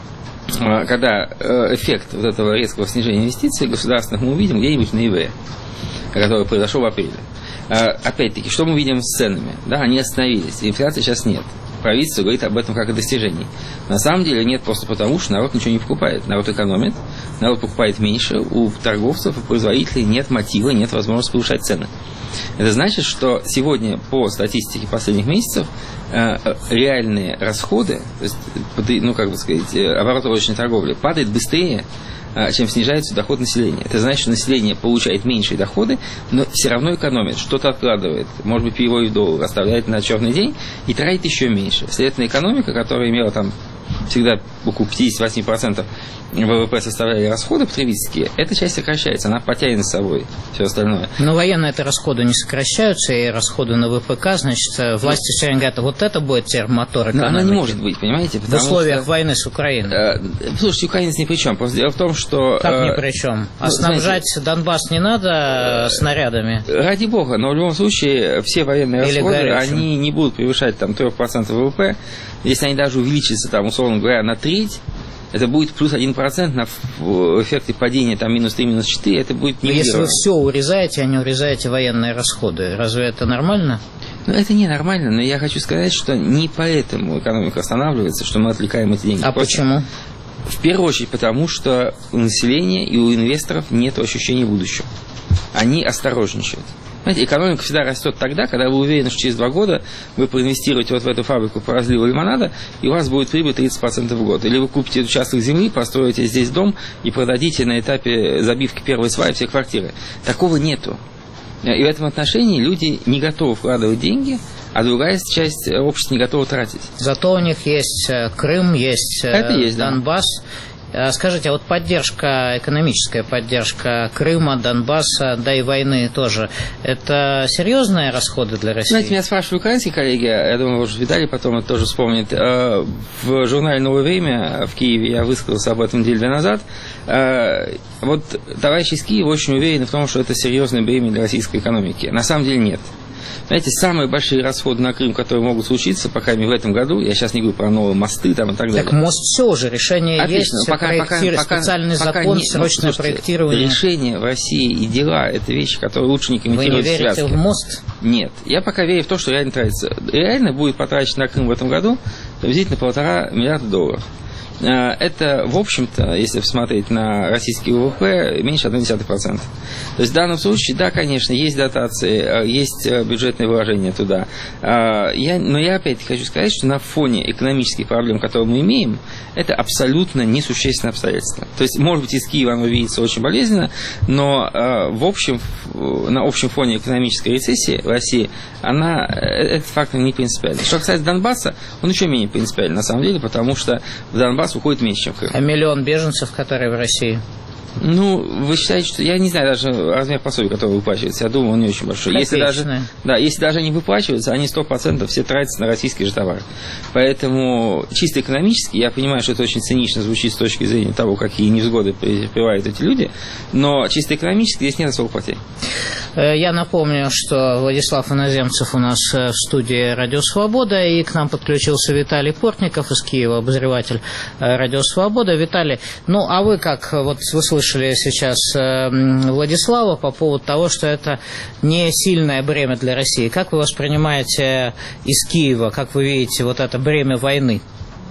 когда эффект вот этого резкого снижения инвестиций государственных мы увидим где-нибудь в ноябре, который произошел в апреле. Опять-таки, что мы видим с ценами? Да, они остановились, инфляции сейчас нет. Правительство говорит об этом как о достижении. На самом деле нет, просто потому, что народ ничего не покупает. Народ экономит, народ покупает меньше, у торговцев и производителей нет мотива, нет возможности повышать цены. Это значит, что сегодня по статистике последних месяцев э, реальные расходы, то есть, ну, как бы сказать, оборот розничной торговли падает быстрее, э, чем снижается доход населения. Это значит, что население получает меньшие доходы, но все равно экономит, что-то откладывает, может быть, переводит в доллар, оставляет на черный день и тратит еще меньше. Следовательно, экономика, которая имела там всегда около пятьдесят восемь процентов ВВП составляли расходы потребительские, эта часть сокращается, она потянет за собой все остальное. Но военные это расходы не сокращаются, и расходы на ВПК, значит, власти все время говорят, вот это будет теперь мотор экономики. Но она не может быть, понимаете? В условиях что, войны с Украиной. Э, слушайте, украинец ни при чем. Просто дело в том, что... Как э, ни при чем? А снабжать знаете, Донбасс не надо э, снарядами? Ради бога, но в любом случае все военные Или расходы, горячим. Они не будут превышать там три процента ВВП. Если они даже увеличатся, там, условно говоря, на треть, это будет плюс один процент на эффекте падения там минус три, минус четыре, это будет не. Если вы все урезаете, а не урезаете военные расходы, разве это нормально? Ну, это не нормально, но я хочу сказать, что не поэтому экономика останавливается, что мы отвлекаем эти деньги. А Просто почему? В первую очередь потому, что у населения и у инвесторов нет ощущения будущего. Они осторожничают. Знаете, экономика всегда растет тогда, когда вы уверены, что через два года вы проинвестируете вот в эту фабрику по разливу лимонада, и у вас будет прибыль тридцать процентов в год. Или вы купите участок земли, построите здесь дом и продадите на этапе забивки первой сваи все квартиры. Такого нету. И в этом отношении люди не готовы вкладывать деньги, а другая часть общества не готова тратить. Зато у них есть Крым, есть, Это есть Донбасс. Да. Скажите, а вот поддержка, экономическая поддержка Крыма, Донбасса, да и войны тоже, это серьезные расходы для России? Знаете, меня спрашивают украинские коллеги, я думаю, может, Виталий потом это тоже вспомнит. В журнале «Новое время» в Киеве я высказался об этом неделю назад. Вот товарищи из Киева очень уверены в том, что это серьезное бремя для российской экономики. На самом деле нет. Знаете, самые большие расходы на Крым, которые могут случиться, по крайней мере, в этом году, я сейчас не говорю про новые мосты там, и так далее. Так мост все уже, решение Отлично. есть, пока, проектир... пока, специальный пока закон, не... срочное Слушайте, проектирование. Решение в России и дела – это вещи, которые лучше не комментировать. Вы не верите связки. в мост? Нет. Я пока верю в то, что реально тратится. Реально будет потрачено на Крым в этом году приблизительно полтора миллиарда долларов. Это, в общем-то, если посмотреть на российский ВВП, меньше одна десятая процента. То есть в данном случае, да, конечно, есть дотации, есть бюджетные вложения туда. Я, но я опять-таки хочу сказать, что на фоне экономических проблем, которые мы имеем, это абсолютно несущественное обстоятельство. То есть, может быть, из Киева оно видится очень болезненно, но в общем, на общем фоне экономической рецессии в России, она, этот фактор не принципиальный. Что касается Донбасса, он еще менее принципиальный, на самом деле, потому что в Донбасс уходит меньше, чем в Крым. А миллион беженцев, которые в России? Ну, вы считаете, что... Я не знаю даже размер пособия, который выплачивается. Я думаю, он не очень большой. Если даже, да, если даже они выплачиваются, они сто процентов все тратятся на российские же товары. Поэтому чисто экономически, я понимаю, что это очень цинично звучит с точки зрения того, какие невзгоды претерпевают эти люди, но чисто экономически здесь нет особых потерь. Я напомню, что Владислав Иноземцев у нас в студии «Радио Свобода», и к нам подключился Виталий Портников из Киева, обозреватель «Радио Свобода». Виталий, ну а вы как, вот вы слышали сейчас Владислава по поводу того, что это не сильное бремя для России. Как вы воспринимаете из Киева, как вы видите вот это бремя войны?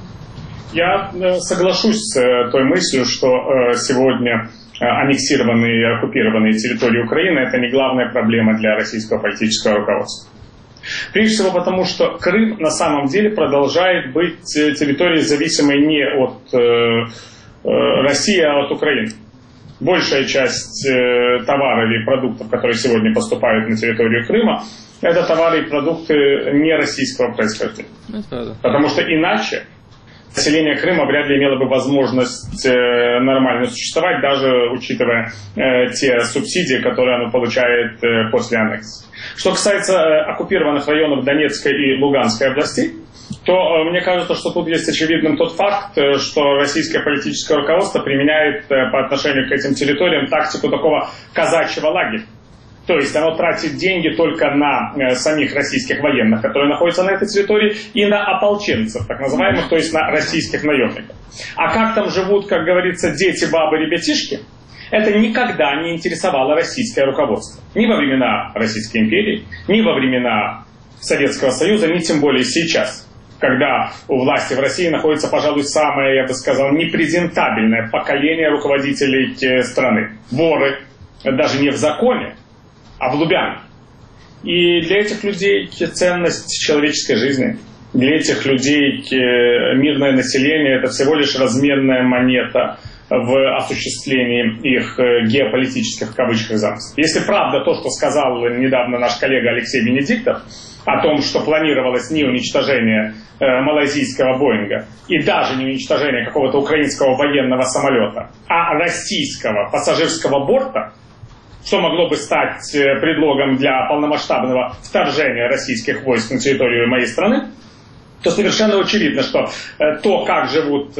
Я соглашусь с той мыслью, что сегодня аннексированные и оккупированные территории Украины – это не главная проблема для российского политического руководства. Прежде всего потому, что Крым на самом деле продолжает быть территорией, зависимой не от э, России, а от Украины. Большая часть э, товаров и продуктов, которые сегодня поступают на территорию Крыма, это товары и продукты не российского происхождения. Потому что иначе население Крыма вряд ли имело бы возможность э, нормально существовать, даже учитывая э, те субсидии, которые оно получает э, после аннексии. Что касается э, оккупированных районов Донецкой и Луганской областей, то э, мне кажется, что тут есть очевидным тот факт, э, что российское политическое руководство применяет э, по отношению к этим территориям тактику такого казачьего лагеря. То есть оно тратит деньги только на э, самих российских военных, которые находятся на этой территории, и на ополченцев, так называемых, то есть на российских наемников. А как там живут, как говорится, дети, бабы, ребятишки, это никогда не интересовало российское руководство. Ни во времена Российской империи, ни во времена Советского Союза, ни тем более сейчас, когда у власти в России находится, пожалуй, самое, я бы сказал, непрезентабельное поколение руководителей страны. Воры, даже не в законе, а в Лубянке. И для этих людей ценность человеческой жизни, для этих людей мирное население – это всего лишь разменная монета в осуществлении их геополитических, в кавычках, замыслов. Если правда то, что сказал недавно наш коллега Алексей Венедиктов, о том, что планировалось не уничтожение э, малайзийского Боинга и даже не уничтожение какого-то украинского военного самолета, а российского пассажирского борта, что могло бы стать предлогом для полномасштабного вторжения российских войск на территорию моей страны, то совершенно очевидно, что то, как живут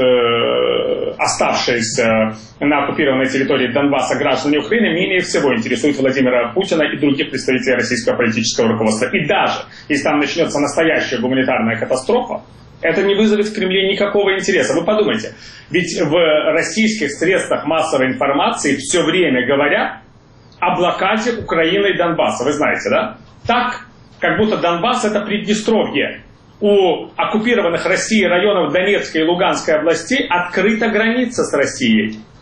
э, оставшиеся на оккупированной территории Донбасса граждане Украины, менее всего интересует Владимира Путина и других представителей российского политического руководства. И даже если там начнется настоящая гуманитарная катастрофа, это не вызовет в Кремле никакого интереса. Вы подумайте, ведь в российских средствах массовой информации все время говорят о блокаде Украины и Донбасса. Вы знаете, да? Так, как будто Донбасс – это Приднестровье. У оккупированных Россией районов Донецкой и Луганской областей открыта граница с Россией.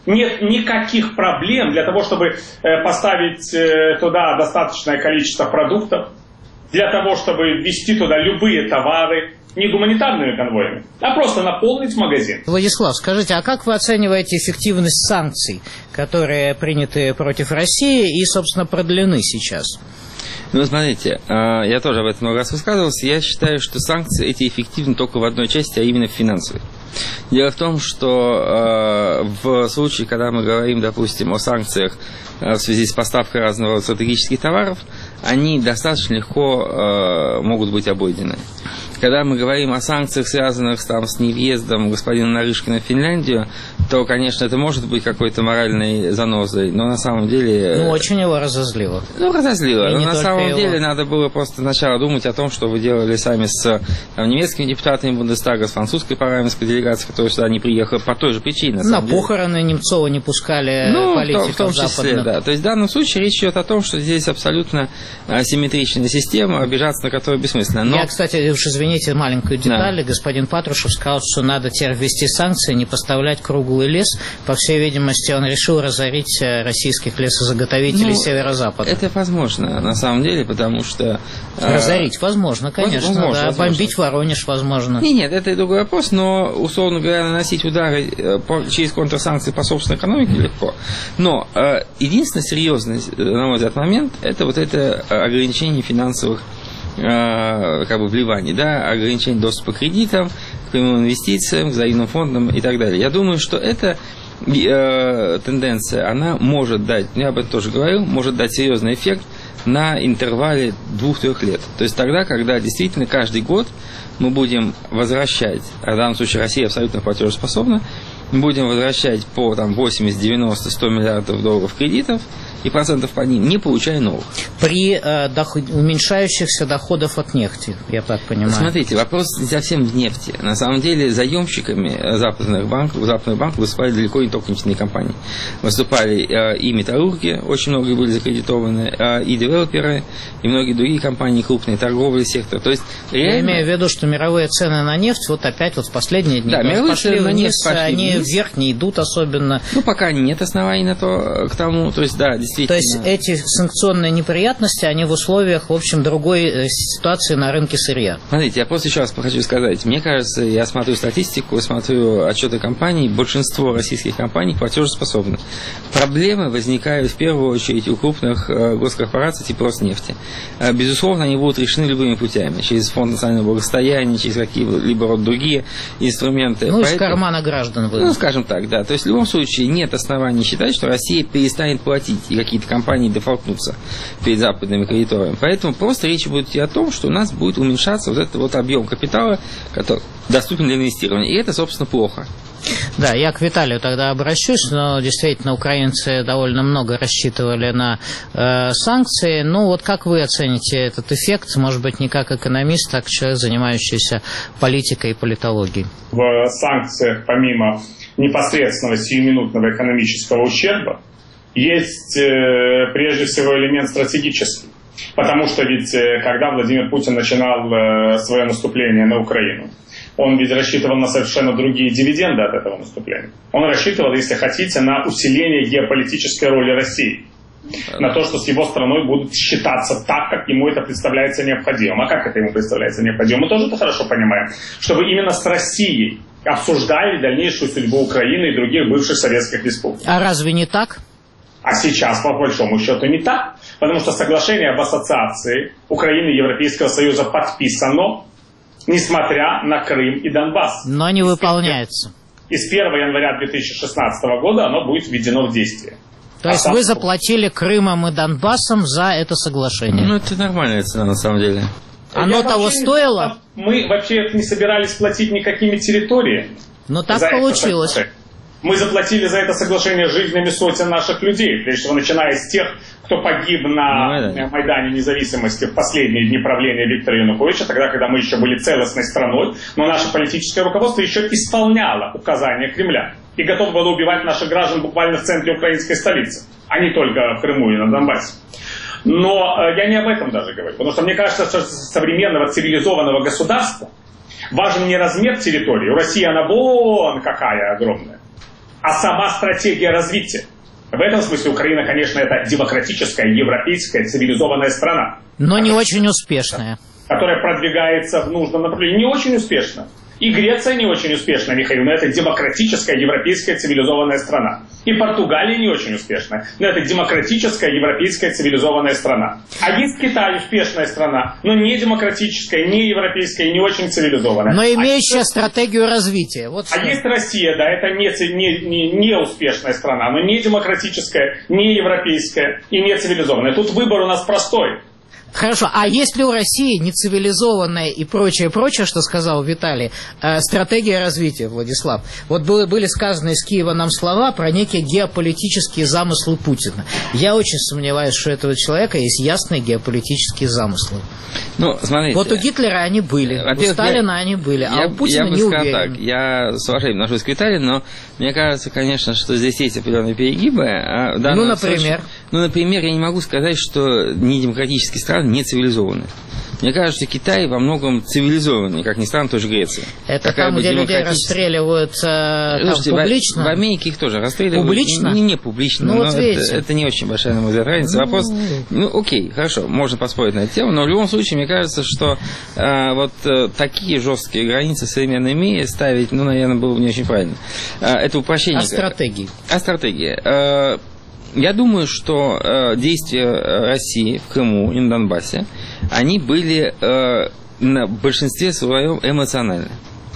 нет никаких проблем для того, чтобы поставить туда достаточное количество продуктов, для того, чтобы ввести туда любые товары, не гуманитарными конвоями, а просто наполнить магазин. Владислав, скажите, а как вы оцениваете эффективность санкций, которые приняты против России и, собственно, продлены сейчас? Ну, смотрите, я тоже об этом много раз высказывался. Я считаю, что санкции эти эффективны только в одной части, а именно в финансовой. Дело в том, что в случае, когда мы говорим, допустим, о санкциях в связи с поставкой разного рода стратегических товаров, они достаточно легко могут быть обойдены. Когда мы говорим о санкциях, связанных там, с невъездом господина Нарышкина в Финляндию, то, конечно, это может быть какой-то моральной занозой, но на самом деле... Ну, очень его разозлило. Ну, разозлило. Но на самом его. деле надо было просто сначала думать о том, что вы делали сами с там, немецкими депутатами Бундестага, с французской парламентской делегацией, которая сюда не приехала по той же причине. На, на похороны Немцова не пускали ну, политиков в том, в том числе, западных. Да. То есть в данном случае речь идет о том, что здесь абсолютно асимметричная система, обижаться на которую бессмысленно. Но... Я, кстати, уж извините, Извините, маленькую деталь. Да. Господин Патрушев сказал, что надо теперь ввести санкции, не поставлять круглый лес. По всей видимости, он решил разорить российских лесозаготовителей ну, северо-запада. Это возможно, на самом деле, потому что... Разорить возможно, конечно. Возможно, да. Возможно. Бомбить Воронеж возможно. Нет, нет, это и другой вопрос, но, условно говоря, наносить удары через контрсанкции по собственной экономике легко. Но единственный серьезный, на мой взгляд, момент, это вот это ограничение финансовых как бы вливаний, да, ограничение доступа к кредитам, к прямым инвестициям, к взаимным фондам и так далее. Я думаю, что эта э, тенденция, она может дать, я об этом тоже говорил, может дать серьезный эффект на интервале двух-трех лет. То есть тогда, когда действительно каждый год мы будем возвращать, а в данном случае Россия абсолютно платежеспособна, мы будем возвращать по там, восемьдесят, девяносто, сто миллиардов долларов кредитов и процентов по ним, не получая новых. При э, доход... уменьшающихся доходах от нефти, я так понимаю. Смотрите, вопрос не совсем в нефти. На самом деле заемщиками западных банков, западных банков выступали далеко не только нефтяные компании. Выступали э, и металлурги, очень многие были закредитованы, э, и девелоперы, и многие другие компании крупные, торговый сектор. То есть, реально... Я имею в виду, что мировые цены на нефть вот опять вот в последние дни да, мировые пошли цены вниз, пошли они вниз. Вверх не идут особенно. Ну, пока нет оснований на то, к тому. То есть, да, действительно. То есть, эти санкционные неприятности, они в условиях, в общем, другой ситуации на рынке сырья. Смотрите, я просто еще раз хочу сказать. Мне кажется, я смотрю статистику, смотрю отчеты компаний, большинство российских компаний платежеспособны. Проблемы возникают в первую очередь у крупных госкорпораций типа Роснефти. Безусловно, они будут решены любыми путями. Через фонд национального благосостояния, через какие-либо вот другие инструменты. Ну, Поэтому... из кармана граждан. Вы... Ну, скажем так, да. То есть, в любом случае, нет оснований считать, что Россия перестанет платить, и какие-то компании дефолтнутся перед западными кредиторами. Поэтому просто речь будет идти о том, что у нас будет уменьшаться вот этот вот объем капитала, который доступен для инвестирования. И это, собственно, плохо. Да, я к Виталию тогда обращусь, но действительно украинцы довольно много рассчитывали на э, санкции. Ну вот как вы оцените этот эффект, может быть, не как экономист, а как человек, занимающийся политикой и политологией? В санкциях, помимо непосредственного сиюминутного экономического ущерба, есть э, прежде всего элемент стратегический. Потому что ведь, э, когда Владимир Путин начинал э, свое наступление на Украину, он ведь рассчитывал на совершенно другие дивиденды от этого наступления. Он рассчитывал, если хотите, на усиление геополитической роли России. На то, что с его страной будут считаться так, как ему это представляется необходимым. А как это ему представляется необходимым? Мы тоже это хорошо понимаем. Чтобы именно с Россией обсуждали дальнейшую судьбу Украины и других бывших советских республик. А разве не так? А сейчас, по большому счету, не так. Потому что соглашение об ассоциации Украины и Европейского Союза подписано, несмотря на Крым и Донбасс. Но не выполняется. И с первого января две тысячи шестнадцатого года оно будет введено в действие. То есть а вы заплатили Крымом и Донбассом за это соглашение? Ну, это нормальная цена, на самом деле. Оно Я того стоило? Мы вообще не собирались платить никакими территориями. Но так получилось. Мы заплатили за это соглашение жизнями сотен наших людей, прежде всего начиная с тех, кто погиб на Майдане. Майдане Независимости в последние дни правления Виктора Януковича, тогда, когда мы еще были целостной страной, но наше политическое руководство еще исполняло указания Кремля и готово было убивать наших граждан буквально в центре украинской столицы, а не только в Крыму и на Донбассе. Но э, я не об этом даже говорю, потому что мне кажется, что современного цивилизованного государства важен не размер территории, у России она вон какая огромная, а сама стратегия развития. В этом смысле Украина, конечно, это демократическая, европейская, цивилизованная страна. Но не очень успешная. Которая продвигается в нужном направлении. Не очень успешно. И Греция не очень успешна, Михаил, но это демократическая, европейская, цивилизованная страна. И Португалия не очень успешная, но это демократическая, европейская, цивилизованная страна. А есть Китай, успешная страна, но не демократическая, не европейская и не очень цивилизованная. Но имеющая а стратегию развития. Вот а есть Россия, да, это не, не, не, не успешная страна, но не демократическая, не европейская и не цивилизованная. Тут выбор у нас простой. Хорошо, а если у России нецивилизованная и прочее, прочее, что сказал Виталий, э, стратегия развития, Владислав, вот были, были сказаны из Киева нам слова про некие геополитические замыслы Путина. Я очень сомневаюсь, что у этого человека есть ясные геополитические замыслы. Ну, смотрите. Вот у Гитлера они были, у Сталина я, они были, а я, у Путина я бы не сказал уверен. Так, я с уважением отношусь к Виталию, но мне кажется, конечно, что здесь есть определенные перегибы. А ну, например? Случае, ну, например, я не могу сказать, что не демократические страны не цивилизованные. Мне кажется, Китай во многом цивилизованный, как ни странно, тоже Греция. Это Какая там, где людей расстреливают э, там, Слушайте, публично? В, в Америке их тоже расстреливают. Публично? Не, не публично, ну, но вот это, это не очень большая, на мой взгляд, разница. Ну... Вопрос, ну, окей, хорошо, можно поспорить на эту тему, но в любом случае, мне кажется, что э, вот э, такие жесткие границы в современном мире ставить, ну, наверное, было бы не очень правильно. Э, это упрощение. О стратегии. О стратегии. Э, Я думаю, что э, действия России в Крыму и на Донбассе, они были э, на большинстве своем эмоциональны.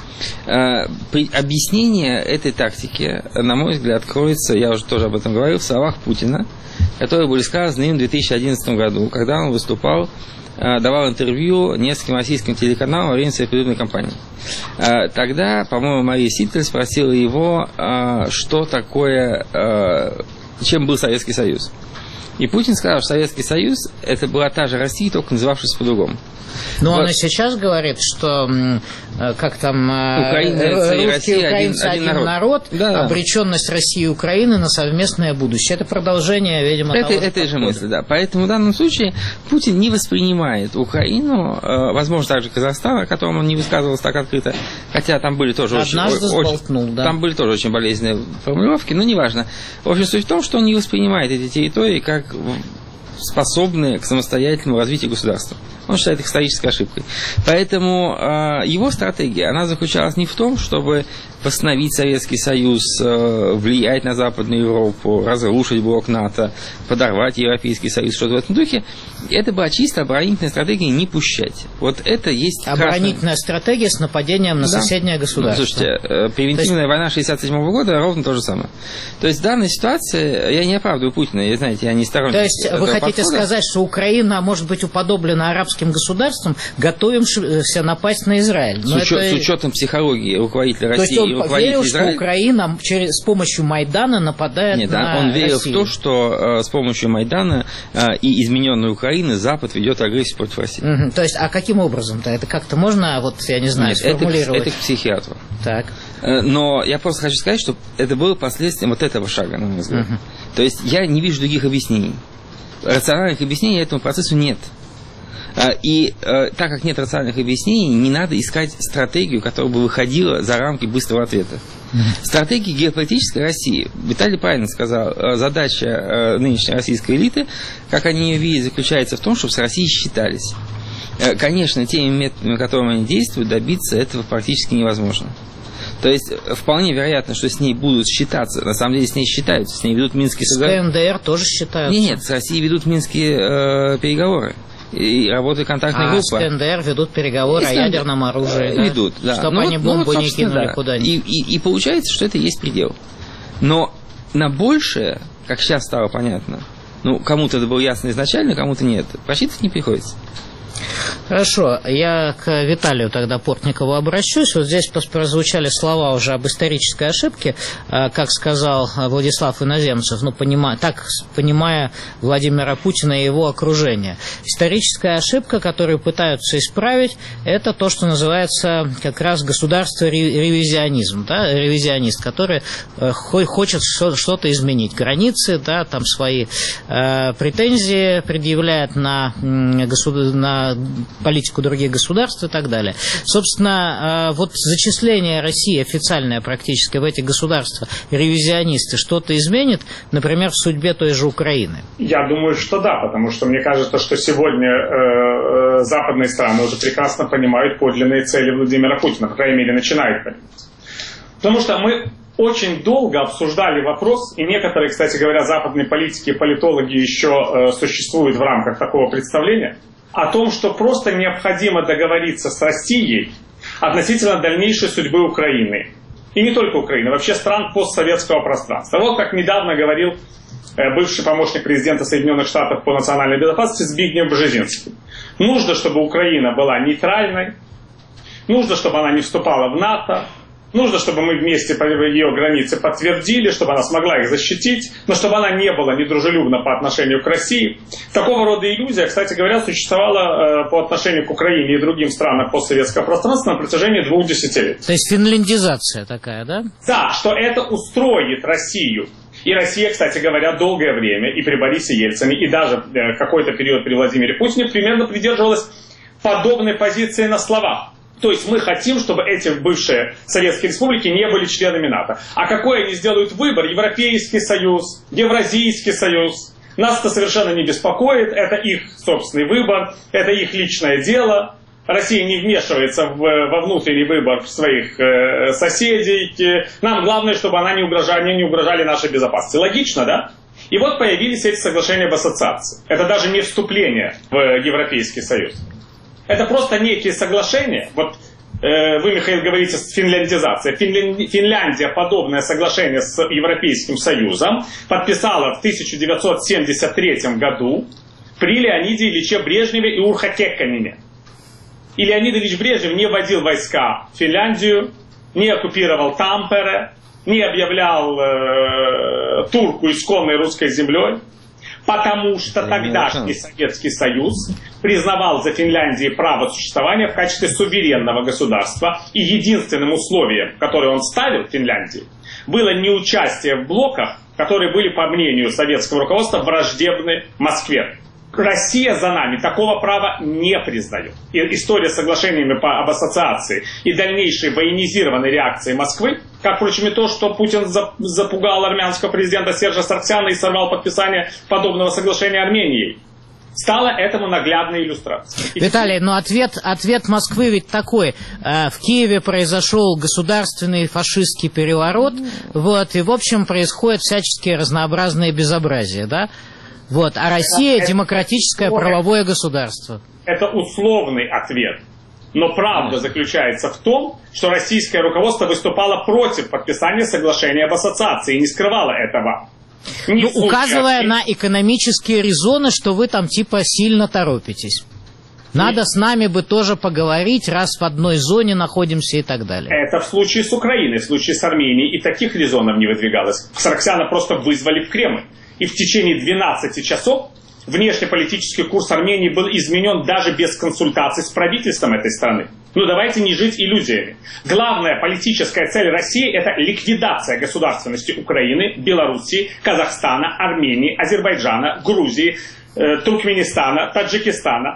Э, при, объяснение этой тактики, на мой взгляд, кроется, я уже тоже об этом говорил, в словах Путина, которые были сказаны им в две тысячи одиннадцатом году, когда он выступал, э, давал интервью нескольким российским телеканалам во время своей предвыборной кампании. Э, тогда, по-моему, Мария Ситтель спросила его, э, что такое... Э, чем был Советский Союз. И Путин сказал, что Советский Союз это была та же Россия, только называвшись по-другому. Но вот. Он и сейчас говорит, что как там украинцы и русские Россия украинцы один, один, один народ, народ да. обреченность России и Украины на совместное будущее. Это продолжение, видимо, это, того этой же мысли, да. Поэтому в данном случае Путин не воспринимает Украину, возможно, также Казахстан, о котором он не высказывался так открыто, хотя там были тоже Однажды очень, сболтнул, очень, да. там были тоже очень болезненные формулировки, но неважно. В общем, суть в том, что он не воспринимает эти территории как способные к самостоятельному развитию государства. Он считает их исторической ошибкой. Поэтому э, его стратегия, она заключалась не в том, чтобы восстановить Советский Союз, э, влиять на Западную Европу, разрушить блок НАТО, подорвать Европейский Союз, что-то в этом духе. Это была чисто оборонительная стратегия не пущать. Вот это есть... Оборонительная красная... стратегия с нападением на да. соседнее государство. Ну, слушайте, э, превентивная есть... война шестьдесят седьмого года ровно то же самое. То есть в данной ситуации, я не оправдываю Путина, я, знаете, я не сторонник. То есть вы хотите подхода. сказать, что Украина может быть уподоблена арабским государством, готовимся напасть на Израиль. С, учет, это... с учетом психологии руководителя России и руководителя верил, Израиля. Что Украина через, с помощью Майдана нападает Нет, на он верил Россию. в то, что э, с помощью Майдана э, и измененной Украины Запад ведет агрессию против России. Угу. То есть, а каким образом-то? Это как-то можно, вот я не знаю, Нет, сформулировать? Это, это к психиатру. Так. Э, но я просто хочу сказать, что это было последствием вот этого шага, на мой взгляд. Угу. То есть я не вижу других объяснений. Рациональных объяснений этому процессу нет. И э, так как нет рациональных объяснений, не надо искать стратегию, которая бы выходила за рамки быстрого ответа. Mm-hmm. Стратегия геополитической России, Виталий правильно сказал, задача э, нынешней российской элиты, как они ее видят, заключается в том, чтобы с Россией считались. Э, конечно, теми методами, которыми они действуют, добиться этого практически невозможно. То есть вполне вероятно, что с ней будут считаться. На самом деле с ней считаются, с ней ведут минские договоры. С КНДР тоже считаются. Нет, нет, с Россией ведут минские э, переговоры. И работает контактная а группа. А с КНДР ведут переговоры о ядерном оружии. Да? Ведут, да. Чтобы ну, они бомбу ну, не кинули да. куда-нибудь. И, и, и получается, что это и есть предел. Но на большее, как сейчас стало понятно, ну, кому-то это было ясно изначально, кому-то нет, просчитывать не приходится. Хорошо, я к Виталию тогда Портникову обращусь. Вот здесь прозвучали слова уже об исторической ошибке, как сказал Владислав Иноземцев, ну, понимая, так понимая Владимира Путина и его окружение. Историческая ошибка, которую пытаются исправить, это то, что называется как раз государство-ревизионизм, да, ревизионист, который хочет что-то изменить. Границы, да, там свои э, претензии предъявляет на, на на политику других государств и так далее. Собственно, вот зачисление России официальное практически в эти государства, ревизионисты, что-то изменит, например, в судьбе той же Украины? Я думаю, что да, потому что мне кажется, что сегодня э, западные страны уже прекрасно понимают подлинные цели Владимира Путина, по крайней мере, начинают понимать. Потому что мы очень долго обсуждали вопрос, и некоторые, кстати говоря, западные политики и политологи еще э, существуют в рамках такого представления, о том, что просто необходимо договориться с Россией относительно дальнейшей судьбы Украины. И не только Украины, вообще стран постсоветского пространства. Вот как недавно говорил э, бывший помощник президента Соединенных Штатов по национальной безопасности Збигнев Бжезинский. Нужно, чтобы Украина была нейтральной, нужно, чтобы она не вступала в НАТО, нужно, чтобы мы вместе по ее границе подтвердили, чтобы она смогла их защитить, но чтобы она не была недружелюбна по отношению к России. Такого рода иллюзия, кстати говоря, существовала э, по отношению к Украине и другим странам постсоветского пространства на протяжении двух десятилетий. То есть финляндизация такая, да? Да, что это устроит Россию. И Россия, кстати говоря, долгое время и при Борисе Ельцине, и даже э, какой-то период при Владимире Путине примерно придерживалась подобной позиции на словах. То есть мы хотим, чтобы эти бывшие советские республики не были членами НАТО. А какой они сделают выбор? Европейский Союз, Евразийский Союз. Нас это совершенно не беспокоит. Это их собственный выбор, это их личное дело. Россия не вмешивается в, во внутренний выбор своих э, соседей. Нам главное, чтобы она не угрожали, не угрожали нашей безопасности. Логично, да? И вот появились эти соглашения об ассоциации. Это даже не вступление в Европейский Союз. Это просто некие соглашения. Вот э, вы, Михаил, говорите финляндизация. Финляндия, Финляндия подобное соглашение с Европейским Союзом подписала в тысяча девятьсот семьдесят третьем году при Леониде Ильиче Брежневе и Урхо Кекконине. И Леонид Ильич Брежнев не вводил войска в Финляндию, не оккупировал Тампере, не объявлял э, турку исконной русской землей. Потому что тогдашний Советский Союз признавал за Финляндией право существования в качестве суверенного государства. И единственным условием, которое он ставил Финляндии, было неучастие в блоках, которые были, по мнению советского руководства, враждебны Москве. Россия за нами такого права не признает. И история с соглашениями по, об ассоциации и дальнейшей военизированной реакции Москвы, как, впрочем, и то, что Путин запугал армянского президента Сержа Сарксяна и сорвал подписание подобного соглашения Арменией, стало этому наглядной иллюстрацией. Виталий, но ответ, ответ Москвы ведь такой. В Киеве произошел государственный фашистский переворот, вот, и, в общем, происходят всяческие разнообразные безобразия, да? Вот, а Россия это, демократическое это, правовое государство. Это условный ответ. Но правда заключается в том, что российское руководство выступало против подписания соглашения об ассоциации и не скрывало этого. Ну, указывая на экономические резоны, что вы там типа сильно торопитесь. Надо Нет. с нами бы тоже поговорить, раз в одной зоне находимся и так далее. Это в случае с Украиной, в случае с Арменией и таких резонов не выдвигалось. Сарксяна просто вызвали в Кремль. И в течение двенадцати часов внешнеполитический курс Армении был изменен даже без консультаций с правительством этой страны. Ну давайте не жить иллюзиями. Главная политическая цель России – это ликвидация государственности Украины, Белоруссии, Казахстана, Армении, Азербайджана, Грузии, э, Туркменистана, Таджикистана.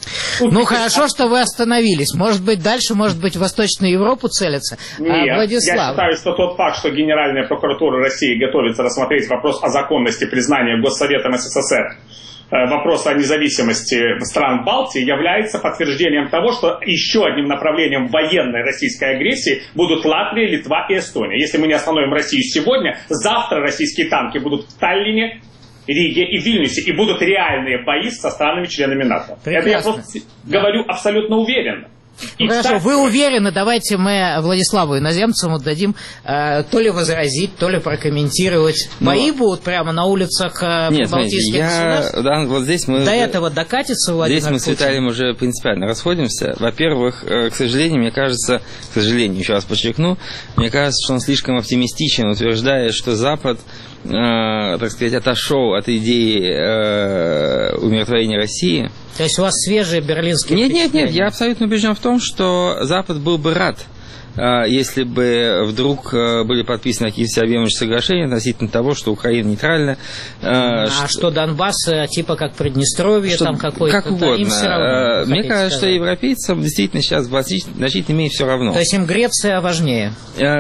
Ну хорошо, что вы остановились. Может быть, дальше, может быть, в Восточную Европу целятся. Нет, а, Владислав... я считаю, что тот факт, что Генеральная прокуратура России готовится рассмотреть вопрос о законности признания Госсоветом СССР вопроса о независимости стран Балтии, является подтверждением того, что еще одним направлением военной российской агрессии будут Латвия, Литва и Эстония. Если мы не остановим Россию сегодня, завтра российские танки будут в Таллине, Риге и Вильнюсе, и будут реальные бои со странами-членами НАТО. Прекрасно. Это я просто говорю абсолютно уверенно. Ну, хорошо, вы уверены, давайте мы Владиславу Иноземцеву дадим э, то ли возразить, то ли прокомментировать. Но... Бои будут прямо на улицах э, Нет, балтийских я... государств? Да, вот здесь мы... До этого докатится Владимир Здесь мы с Виталием уже принципиально расходимся. Во-первых, к сожалению, мне кажется, к сожалению, еще раз подчеркну, мне кажется, что он слишком оптимистичен, утверждая, что Запад, э, так сказать, отошел от идеи э, умиротворения России. То есть у вас свежие берлинские Нет, нет, нет, я абсолютно убежден в том, что Запад был бы рад если бы вдруг были подписаны какие-то всеобъемлющие соглашения относительно того, что Украина нейтральна. А что, что Донбасс, типа как Приднестровье, что, там какой-то... Как угодно. Им все равно, Мне кажется, сказать. Что европейцам действительно сейчас в значительной мере все равно. То есть им Греция важнее?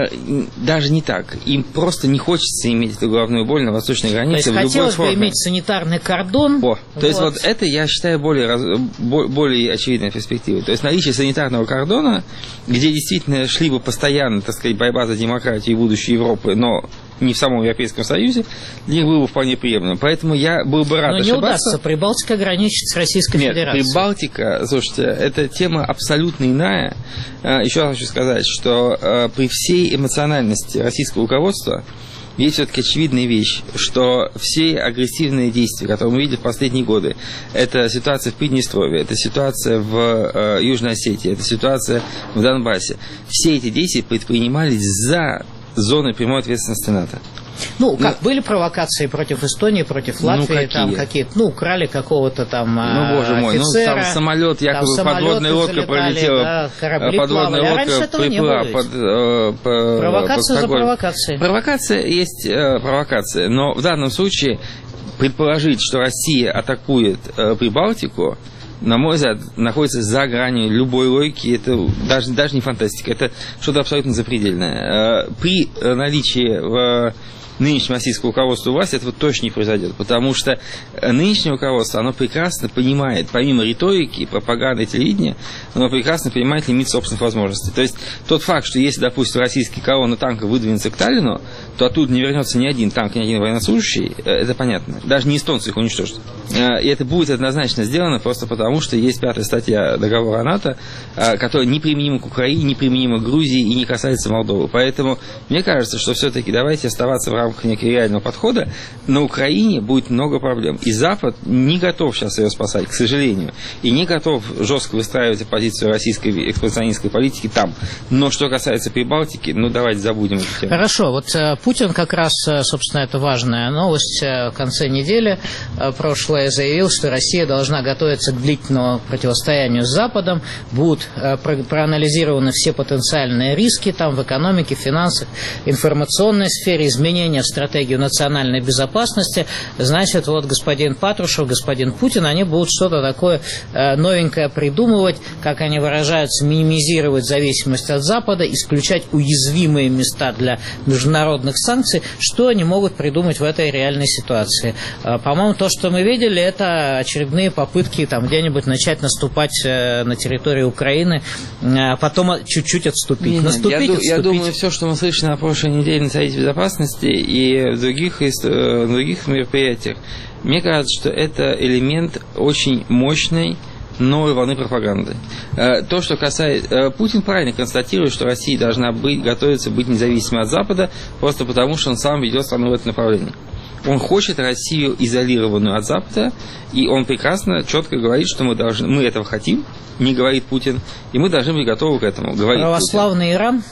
Даже не так. Им просто не хочется иметь эту головную боль на восточной границе. То есть хотелось бы иметь санитарный кордон. О, то вот. есть вот это, я считаю, более, более очевидной перспективой. То есть наличие санитарного кордона, где действительно шли бы постоянно, так сказать, борьба за демократию и будущее Европы, но не в самом Европейском Союзе, для них было бы вполне приемлемо. Поэтому я был бы рад но ошибаться. Но не удастся. Прибалтика граничит с Российской Нет, Федерацией. Прибалтика, слушайте, это тема абсолютно иная. Еще раз хочу сказать, что при всей эмоциональности российского руководства есть все-таки очевидная вещь, что все агрессивные действия, которые мы видели в последние годы, это ситуация в Приднестровье, это ситуация в э, Южной Осетии, это ситуация в Донбассе, все эти действия предпринимались за зоной прямой ответственности НАТО. Ну, как ну, были провокации против Эстонии, против Латвии, ну, какие? Там какие-то, ну, украли какого-то там ну, боже мой, офицера, ну, там самолет, якобы там подводная лодка пролетела, да, подводная плавали. лодка приплыла под, э, по, провокация под за провокацией. Провокация есть э, провокация, но в данном случае предположить, что Россия атакует э, Прибалтику, на мой взгляд, находится за гранью любой логики, это даже, даже не фантастика, это что-то абсолютно запредельное. При наличии в нынешнего российского руководства власти этого точно не произойдет, потому что нынешнее руководство, оно прекрасно понимает, помимо риторики, пропаганды и телевидения, оно прекрасно понимает лимит собственных возможностей. То есть тот факт, что если, допустим, российский колонна танков выдвинется к Таллину, то оттуда не вернется ни один танк, ни один военнослужащий, это понятно. Даже не эстонцы их уничтожат. И это будет однозначно сделано просто потому, что есть пятая статья договора НАТО, которая неприменима к Украине, неприменима к Грузии и не касается Молдовы. Поэтому мне кажется, что все-таки давайте оставаться в рамках некого реального подхода. На Украине будет много проблем. И Запад не готов сейчас ее спасать, к сожалению. И не готов жестко выстраивать позицию российской экспансионистской политики там. Но что касается Прибалтики, ну давайте забудем эту тему. Хорошо. Вот Путин как раз, собственно, это важная новость, в конце недели прошлое заявил, что Россия должна готовиться к длительному противостоянию с Западом. Будут проанализированы все потенциальные риски там в экономике, финансах, информационной сфере, изменения в стратегию национальной безопасности. Значит, вот господин Патрушев, господин Путин, они будут что-то такое новенькое придумывать, как они выражаются, минимизировать зависимость от Запада, исключать уязвимые места для международных санкций. Что они могут придумать в этой реальной ситуации? По-моему, то, что мы видели, это очередные попытки там где-нибудь начать наступать на территорию Украины, а потом чуть-чуть отступить. Нет, Наступить, я, отступить. Я думаю, все, что мы слышали на прошлой неделе на Совете Безопасности и в других, в других мероприятиях, мне кажется, что это элемент очень мощной новой волны пропаганды. То, что касается... Путин правильно констатирует, что Россия должна быть, готовиться быть независимой от Запада, просто потому, что он сам ведет страну в это направление. Он хочет Россию изолированную от Запада, и он прекрасно, четко говорит, что мы должны, мы этого хотим, не говорит Путин, и мы должны быть готовы к этому. Православный Иран?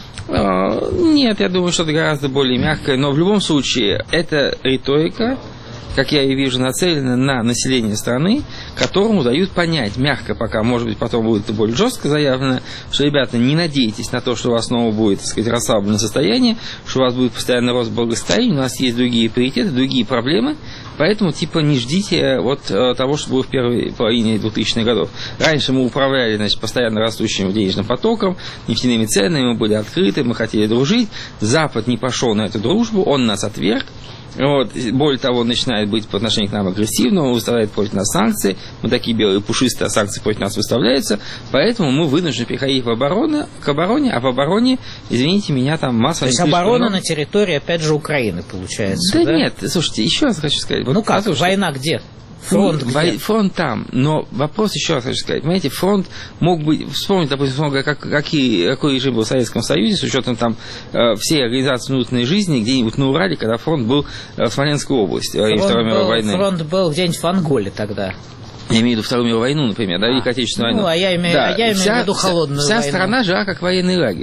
Нет, я думаю, что это гораздо более мягкое, но в любом случае эта риторика, как я и вижу, нацелена на население страны, которому дают понять, мягко пока, может быть, потом будет более жестко заявлено, что, ребята, не надейтесь на то, что у вас снова будет, так сказать, расслабленное состояние, что у вас будет постоянный рост благосостояния, у нас есть другие приоритеты, другие проблемы, поэтому, типа, не ждите вот того, что было в первой половине двухтысячных годов. Раньше мы управляли, значит, постоянно растущим денежным потоком, нефтяными ценами, мы были открыты, мы хотели дружить, Запад не пошел на эту дружбу, он нас отверг. Вот, более того, он начинает быть по отношению к нам агрессивным, он выставляет против нас санкции, мы такие белые пушистые, а санкции против нас выставляются, поэтому мы вынуждены переходить в оборону, к обороне, а в обороне, извините меня, там масса... То есть оборона на территории, опять же, Украины, получается, да? Да нет, слушайте, еще раз хочу сказать... Ну вот, как, послушайте, война где? Фронт ну, где? Фронт там, но вопрос еще раз хочу сказать. Понимаете, фронт мог быть, вспомнить, допустим, как, какие, какой режим был в Советском Союзе, с учетом там э, всей организации внутренней жизни, где-нибудь на Урале, когда фронт был э, в Смоленской области во время Второй мировой войны. Фронт был где-нибудь в Анголе тогда. Я имею в виду Вторую мировую войну, например, да, Великую Отечественную войну. Ну, а я имею, да, а я имею вся, в виду холодную вся, войну. Вся страна жила как военный лагерь.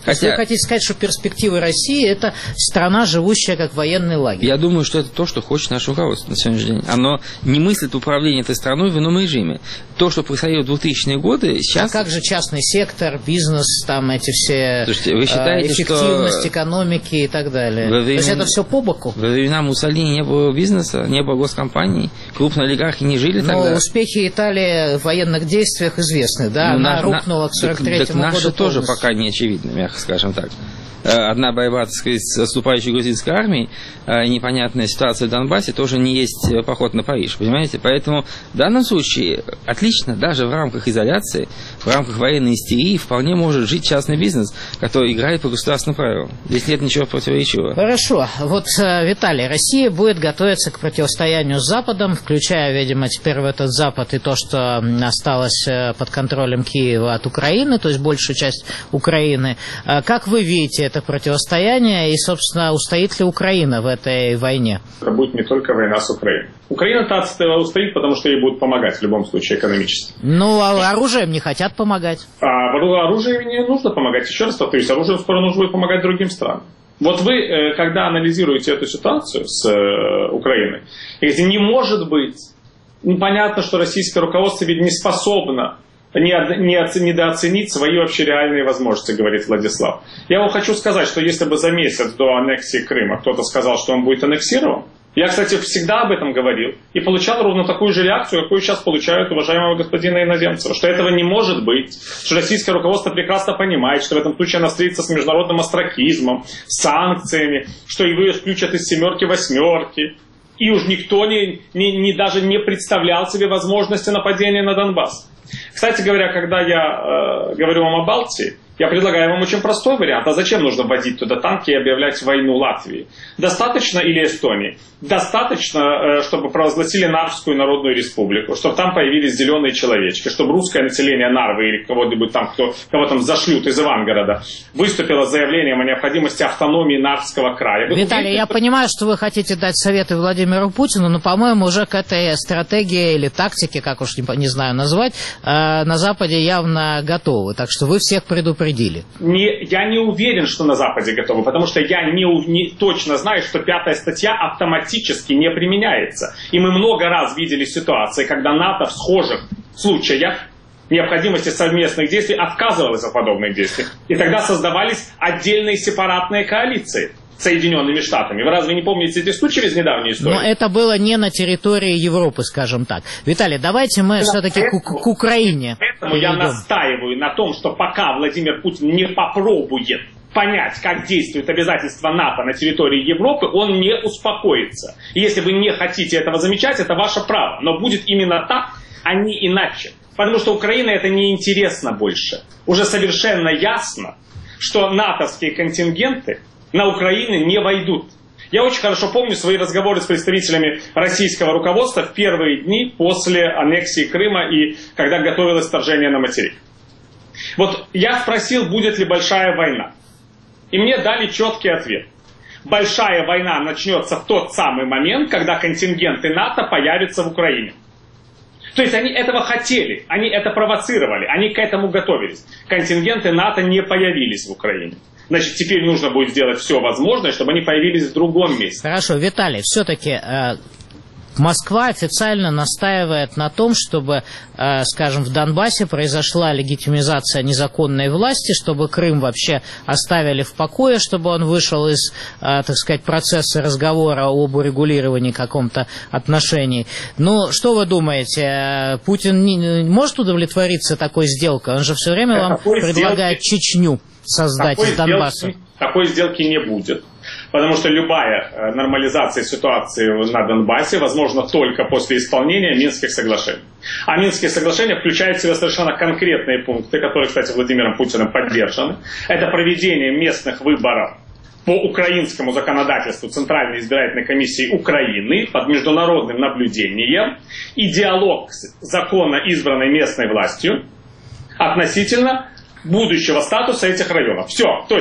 Хотя... Вы хотите сказать, что перспективы России – это страна, живущая как военный лагерь? Я думаю, что это то, что хочет наше руководство на сегодняшний день. Оно не мыслит управление этой страной в ином режиме. То, что происходило в двухтысячные годы, сейчас... А как же частный сектор, бизнес, там эти все... Слушайте, вы считаете, эффективность что... экономики и так далее? Во времена... То есть это все по боку? Во времена Муссолини не было бизнеса, не было госкомпаний, крупные олигархи не жили тогда. Но успехи Италии в военных действиях известны, да? Ну, Она на... рухнула к сорок третьему году. Наши тоже пока не очевидны, мягко скажем так. Одна борьба, так сказать, с отступающей грузинской армией, непонятная ситуация в Донбассе тоже не есть поход на Париж, понимаете? Поэтому в данном случае отлично, даже в рамках изоляции, в рамках военной истерии вполне может жить частный бизнес, который играет по государственным правилам. Здесь нет ничего противоречивого. Хорошо. Вот, Виталий, Россия будет готовиться к противостоянию с Западом, включая, видимо, теперь в этот Запад и то, что осталось под контролем Киева от Украины, то есть большую часть Украины. Как вы видите это противостояние и, собственно, устоит ли Украина в этой войне? Это будет не только война с Украиной. Украина-то устоит, потому что ей будут помогать в любом случае экономически. Ну, а оружием не хотят помогать. А оружием не нужно помогать. Еще раз повторюсь, оружием скоро нужно будет помогать другим странам. Вот вы, когда анализируете эту ситуацию с Украиной, говорите, не может быть, ну, понятно, что российское руководство ведь не способно Не, не, недооценить свои вообще реальные возможности, говорит Владислав. Я вам хочу сказать, что если бы за месяц до аннексии Крыма кто-то сказал, что он будет аннексирован, я, кстати, всегда об этом говорил и получал ровно такую же реакцию, какую сейчас получают уважаемого господина Иноземцева, что этого не может быть, что российское руководство прекрасно понимает, что в этом случае оно встретится с международным остракизмом, санкциями, что его исключат из семерки-восьмерки. И уж никто не, не, не, даже не представлял себе возможности нападения на Донбасс. Кстати говоря, когда я э, говорю вам о Балтии, я предлагаю вам очень простой вариант. А зачем нужно вводить туда танки и объявлять войну Латвии? Достаточно, или Эстонии, достаточно, э, чтобы провозгласили Нарвскую народную республику, чтобы там появились зеленые человечки, чтобы русское население Нарвы или кого-нибудь там, кто, кого там зашлют из Ивангорода, выступило с заявлением о необходимости автономии Нарвского края. Вы Виталий, увидите, я что... понимаю, что вы хотите дать советы Владимиру Путину, но, по-моему, уже к этой стратегии или тактике, как уж не, не знаю назвать, э, на Западе явно готовы. Так что вы всех предупредили. Не, я не уверен, что на Западе готовы, потому что я не, не точно знаю, что пятая статья автоматически не применяется. И мы много раз видели ситуации, когда НАТО в схожих случаях необходимости совместных действий отказывалось от подобных действий. И тогда создавались отдельные сепаратные коалиции с Соединенными Штатами. Вы разве не помните эти случаи из недавней истории? Но это было не на территории Европы, скажем так. Виталий, давайте мы все-таки к, к Украине. Поэтому я настаиваю на том, что пока Владимир Путин не попробует понять, как действуют обязательства НАТО на территории Европы, он не успокоится. И если вы не хотите этого замечать, это ваше право. Но будет именно так, а не иначе. Потому что Украина это не интересно больше. Уже совершенно ясно, что натовские контингенты на Украину не войдут. Я очень хорошо помню свои разговоры с представителями российского руководства в первые дни после аннексии Крыма и когда готовилось вторжение на материк. Вот я спросил, будет ли большая война. И мне дали четкий ответ. Большая война начнется в тот самый момент, когда контингенты НАТО появятся в Украине. То есть они этого хотели, они это провоцировали, они к этому готовились. Контингенты НАТО не появились в Украине. Значит, теперь нужно будет сделать все возможное, чтобы они появились в другом месте. Хорошо, Виталий, все-таки э, Москва официально настаивает на том, чтобы, э, скажем, в Донбассе произошла легитимизация незаконной власти, чтобы Крым вообще оставили в покое, чтобы он вышел из, э, так сказать, процесса разговора об урегулировании каком-то отношений. Ну, что вы думаете, Путин не, может удовлетвориться такой сделкой? Он же все время вам предлагает сделки... Чечню создать из Донбасса. Сделки, такой сделки не будет. Потому что любая нормализация ситуации на Донбассе возможна только после исполнения Минских соглашений. А Минские соглашения включают в себя совершенно конкретные пункты, которые, кстати, Владимиром Путиным поддержаны. Это проведение местных выборов по украинскому законодательству Центральной избирательной комиссии Украины под международным наблюдением и диалог с законно избранной местной властью относительно будущего статуса этих районов. Все, точка.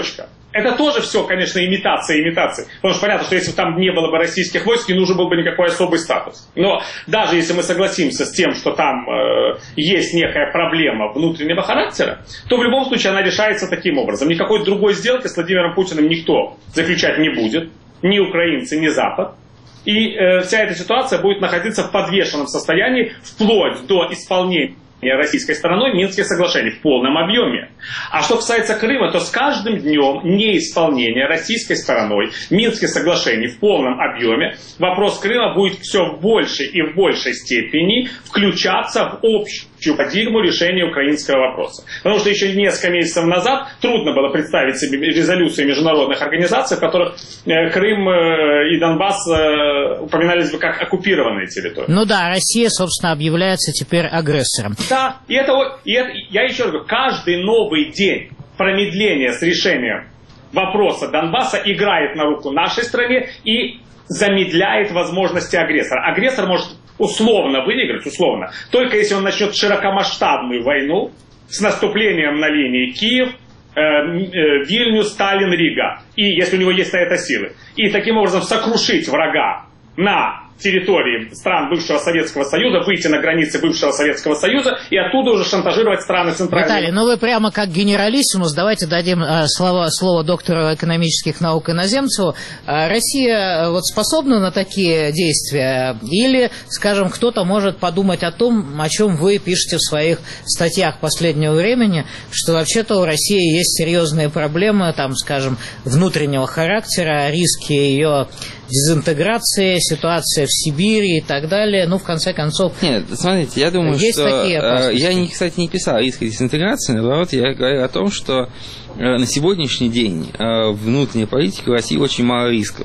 Это тоже все, конечно, имитация, имитация. Потому что понятно, что если бы там не было бы российских войск, не нужен был бы никакой особый статус. Но даже если мы согласимся с тем, что там э, есть некая проблема внутреннего характера, то в любом случае она решается таким образом. Никакой другой сделки с Владимиром Путиным никто заключать не будет. Ни украинцы, ни Запад. И э, вся эта ситуация будет находиться в подвешенном состоянии вплоть до исполнения российской стороной Минских соглашений в полном объеме. А что касается Крыма, то с каждым днем неисполнения российской стороной Минских соглашений в полном объеме вопрос Крыма будет все в большей и в большей степени включаться в общую парадигму решения украинского вопроса. Потому что еще несколько месяцев назад трудно было представить себе резолюции международных организаций, в которых Крым и Донбасс упоминались бы как оккупированные территории. Ну да, Россия, собственно, объявляется теперь агрессором. Да, и это, и это, я еще раз говорю, каждый новый день промедления с решением вопроса Донбасса играет на руку нашей стране и замедляет возможности агрессора. Агрессор может условно выиграть, условно, только если он начнет широкомасштабную войну с наступлением на линии Киев, э, э, Вильнюс, Сталин, Рига, и если у него есть на это силы. И таким образом сокрушить врага на территории стран бывшего Советского Союза, выйти на границы бывшего Советского Союза и оттуда уже шантажировать страны Центральной. Виталий, ну вы прямо как генералиссимус, давайте дадим э, слово, слово доктору экономических наук Иноземцеву. Э, Россия вот способна на такие действия? Или, скажем, кто-то может подумать о том, о чем вы пишете в своих статьях последнего времени, что вообще-то у России есть серьезные проблемы, там, скажем, внутреннего характера, риски ее дезинтеграции, ситуация в Сибири и так далее. Ну, в конце концов... Нет, смотрите, я думаю, есть что... Я, не, кстати, не писал о риске дезинтеграции, наоборот, я говорю о том, что на сегодняшний день в внутренней политике в России очень мало рисков.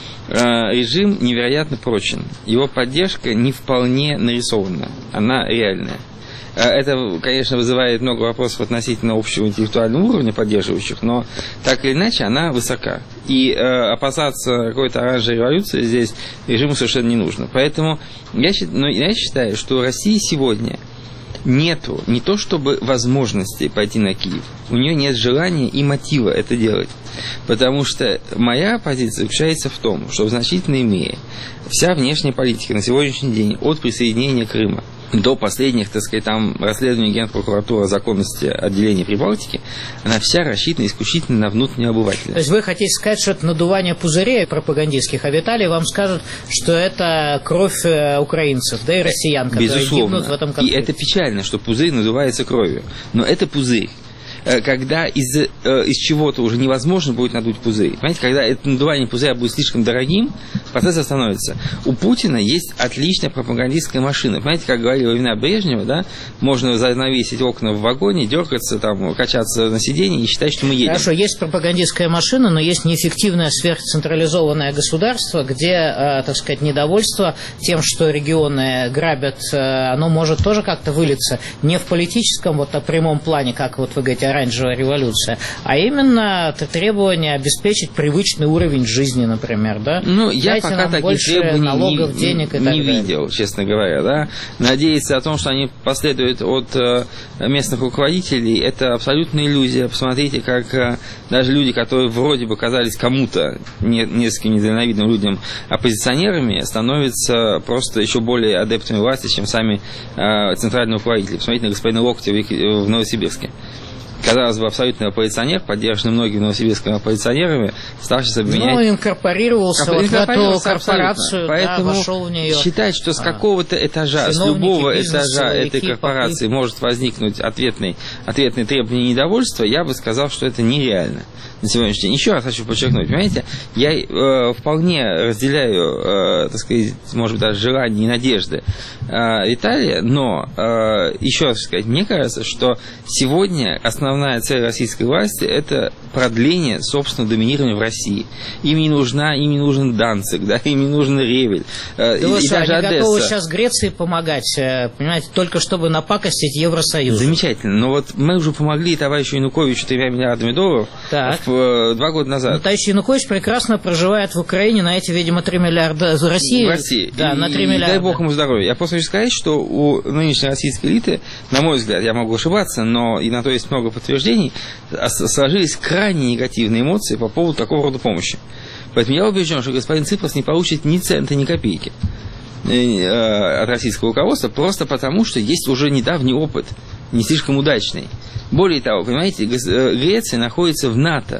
Режим невероятно прочен. Его поддержка не вполне нарисована. Она реальная. Это, конечно, вызывает много вопросов относительно общего интеллектуального уровня поддерживающих, но так или иначе она высока. И э, опасаться какой-то оранжевой революции здесь режиму совершенно не нужно. Поэтому я, ну, я считаю, что у России сегодня нету не то чтобы возможности пойти на Киев, у нее нет желания и мотива это делать. Потому что моя позиция заключается в том, что в значительной мере вся внешняя политика на сегодняшний день от присоединения Крыма до последних, так сказать, там расследований Генпрокуратуры о законности отделения Прибалтики, она вся рассчитана исключительно на внутреннего обывателя. То есть вы хотите сказать, что это надувание пузырей пропагандистских, а Виталий вам скажет, что это кровь украинцев, да и россиян, которые Безусловно. гибнут в этом конфликте. И это печально, что пузырь надувается кровью. Но это пузырь. Когда из, из чего-то уже невозможно будет надуть пузырь. Понимаете, когда это надувание пузыря будет слишком дорогим, процесс остановится. У Путина есть отличная пропагандистская машина. Понимаете, как говорили во времена Брежнева, да, можно занавесить окна в вагоне, дергаться, там, качаться на сиденье и считать, что мы едем. Хорошо, есть пропагандистская машина, но есть неэффективное сверхцентрализованное государство, где, э, так сказать, недовольство тем, что регионы грабят, э, оно может тоже как-то вылиться не в политическом, вот, а прямом плане, как вот вы говорите, оранжевая революция, а именно требование обеспечить привычный уровень жизни, например, да? Ну, я Дайте пока таких требований налогов, не, денег и не так видел, далее. Честно говоря, да. Надеяться о том, что они последуют от э, местных руководителей, это абсолютная иллюзия. Посмотрите, как э, даже люди, которые вроде бы казались кому-то, не, нескольким недальновидным людям, оппозиционерами, становятся просто еще более адептами власти, чем сами э, центральные руководители. Посмотрите на господина Локтева в Новосибирске. Казалось бы, абсолютный оппозиционер, поддержанный многими новосибирскими оппозиционерами, старший обвинять... Ну, инкорпорировался вот в эту корпорацию, Поэтому да, вошел в нее. Считать, что с какого-то этажа, с любого этажа этой корпорации может возникнуть ответный, ответный требование недовольства, я бы сказал, что это нереально на сегодняшний день. Еще раз хочу подчеркнуть, понимаете, я э, вполне разделяю, э, так сказать, может быть, даже желания и надежды э, Виталия, но, э, еще раз сказать, мне кажется, что сегодня основная цель российской власти – это продление собственного доминирования в России. Им не нужна, им не нужен Данциг, да, им не нужен Ревель, э, да и, вы и что, даже они Одесса. готовы сейчас Греции помогать, понимаете, только чтобы напакостить Евросоюзу. Замечательно, но вот мы уже помогли товарищу Януковичу тремя миллиардами долларов так. в, два года назад. Но товарищ Янукович прекрасно проживает в Украине на эти, видимо, три миллиарда за Россию. В России. Да, и, на три миллиарда. Дай бог ему здоровья. Я просто хочу сказать, что у нынешней российской элиты, на мой взгляд, я могу ошибаться, но и на то есть много подтверждений, сложились крайне негативные эмоции по поводу такого рода помощи. Поэтому я убежден, что господин Ципрос не получит ни цента, ни копейки от российского руководства, просто потому, что есть уже недавний опыт, не слишком удачный. Более того, понимаете, Греция находится в НАТО.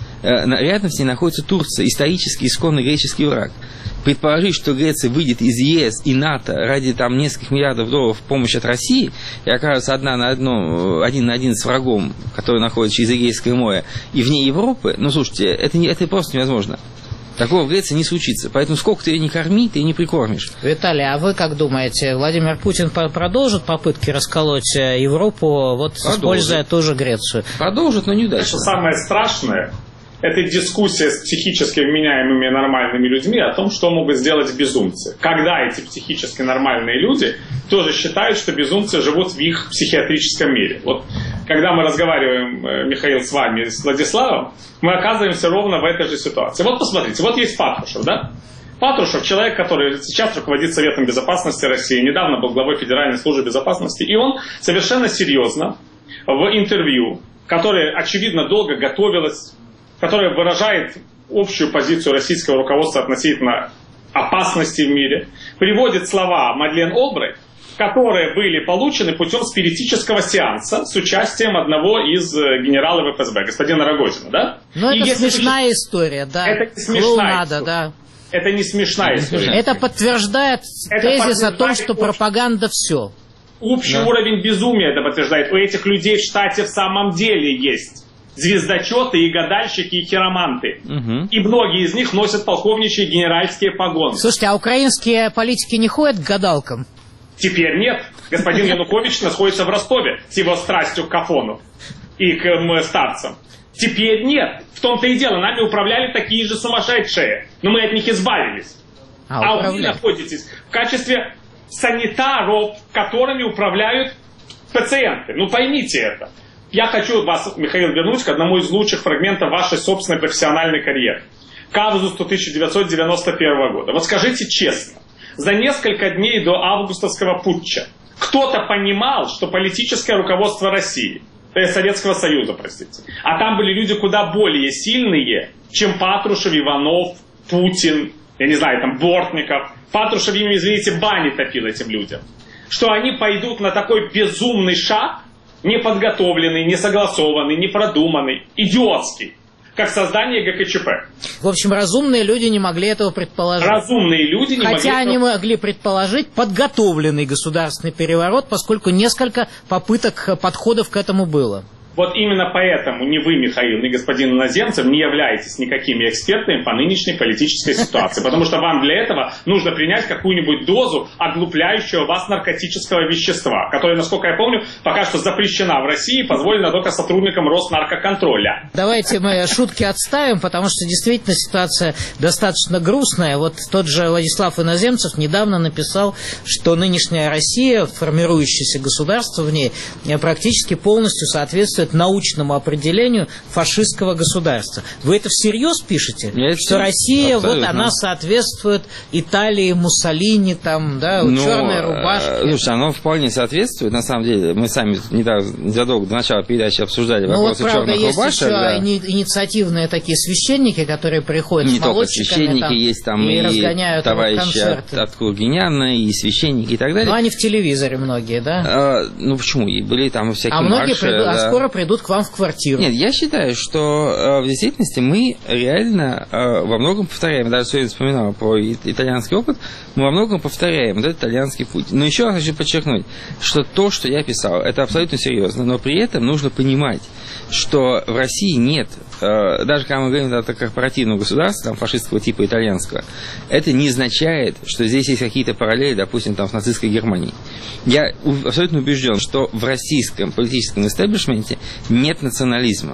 Рядом с ней находится Турция, исторически исконный греческий враг. Предположить, что Греция выйдет из ЕС и НАТО ради там нескольких миллиардов долларов в помощь от России и окажется одна на одно, один на один с врагом, который находится через Эгейское море, и вне Европы, ну, слушайте, это, не, это просто невозможно. Такого в Греции не случится. Поэтому сколько ты ее не корми, ты ее не прикормишь. Виталий, а вы как думаете, Владимир Путин продолжит попытки расколоть Европу, вот продолжит. Используя тоже Грецию? Продолжит, но неудачно. Что самое страшное, это дискуссия с психически вменяемыми нормальными людьми о том, что могут сделать безумцы. Когда эти психически нормальные люди тоже считают, что безумцы живут в их психиатрическом мире. Вот когда мы разговариваем, Михаил, с вами, с Владиславом, мы оказываемся ровно в этой же ситуации. Вот посмотрите, вот есть Патрушев, да? Патрушев, человек, который сейчас руководит Советом Безопасности России, недавно был главой Федеральной службы безопасности, и он совершенно серьезно в интервью, которое, очевидно, долго готовилось, которая выражает общую позицию российского руководства относительно опасности в мире, приводит слова Мадлен Олбрайт, которые были получены путем спиритического сеанса с участием одного из генералов эф эс бэ, господина Рогозина, да? Ну, это смешная вы... история, да. Это не смешная история. Да. Это не смешная история. Это подтверждает это тезис о том, что пропаганда все. Общий да. уровень безумия это подтверждает. У этих людей в штате в самом деле есть звездочеты и гадальщики и хироманты. Угу. И многие из них носят полковничьи генеральские погоны. Слушайте, а украинские политики не ходят к гадалкам? Теперь нет. Господин Янукович находится в Ростове с его страстью к Кафону и к м, старцам. Теперь нет. В том-то и дело, нами управляли такие же сумасшедшие. Но мы от них избавились. А, а вы находитесь в качестве санитаров, которыми управляют пациенты. Ну поймите это. Я хочу вас, Михаил, вернуть к одному из лучших фрагментов вашей собственной профессиональной карьеры. К августу тысяча девятьсот девяносто первого года. Вот скажите честно, за несколько дней до августовского путча кто-то понимал, что политическое руководство России, э, Советского Союза, простите, а там были люди куда более сильные, чем Патрушев, Иванов, Путин, я не знаю, там, Бортников. Патрушев, им, извините, бани топил этим людям. Что они пойдут на такой безумный шаг, неподготовленный, несогласованный, непродуманный, идиотский, как создание гэ ка че пэ. В общем, разумные люди не могли этого предположить. Разумные люди не Хотя могли... Хотя они могли предположить подготовленный государственный переворот, поскольку несколько попыток, подходов к этому было. Вот именно поэтому ни вы, Михаил, ни господин Иноземцев не являетесь никакими экспертами по нынешней политической ситуации, потому что вам для этого нужно принять какую-нибудь дозу оглупляющего вас наркотического вещества, которое, насколько я помню, пока что запрещена в России, позволена только сотрудникам Роснаркоконтроля. Давайте мы шутки отставим, потому что действительно ситуация достаточно грустная. Вот тот же Владислав Иноземцев недавно написал, что нынешняя Россия, формирующееся государство в ней, практически полностью соответствует научному определению фашистского государства. Вы это всерьез пишете? Я что Россия, абсолютно. Вот она соответствует Италии, Муссолини, там, да, ну, черной рубашке. Слушайте, оно вполне соответствует, на самом деле. Мы сами недавно, незадолго до начала передачи обсуждали ну, вопросы вот, правда, черных рубашек. Есть еще да. инициативные такие священники, которые приходят не с молодчиками. Не только священники, там, есть там и, и товарищи от, от Кургиняна, и священники и так далее. Ну, они в телевизоре многие, да? А, ну, почему? И были там всякие а многие марши. Приду, да. А скоро придут к вам в квартиру. Нет, я считаю, что э, в действительности мы реально э, во многом повторяем, даже сегодня вспоминал про итальянский опыт, мы во многом повторяем вот этот итальянский путь. Но еще раз хочу подчеркнуть, что то, что я писал, это абсолютно серьезно, но при этом нужно понимать, что в России нет, э, даже когда мы говорим о корпоративном государстве, там, фашистского типа итальянского, это не означает, что здесь есть какие-то параллели, допустим, там, с нацистской Германией. Я абсолютно убежден, что в российском политическом истеблишменте нет национализма.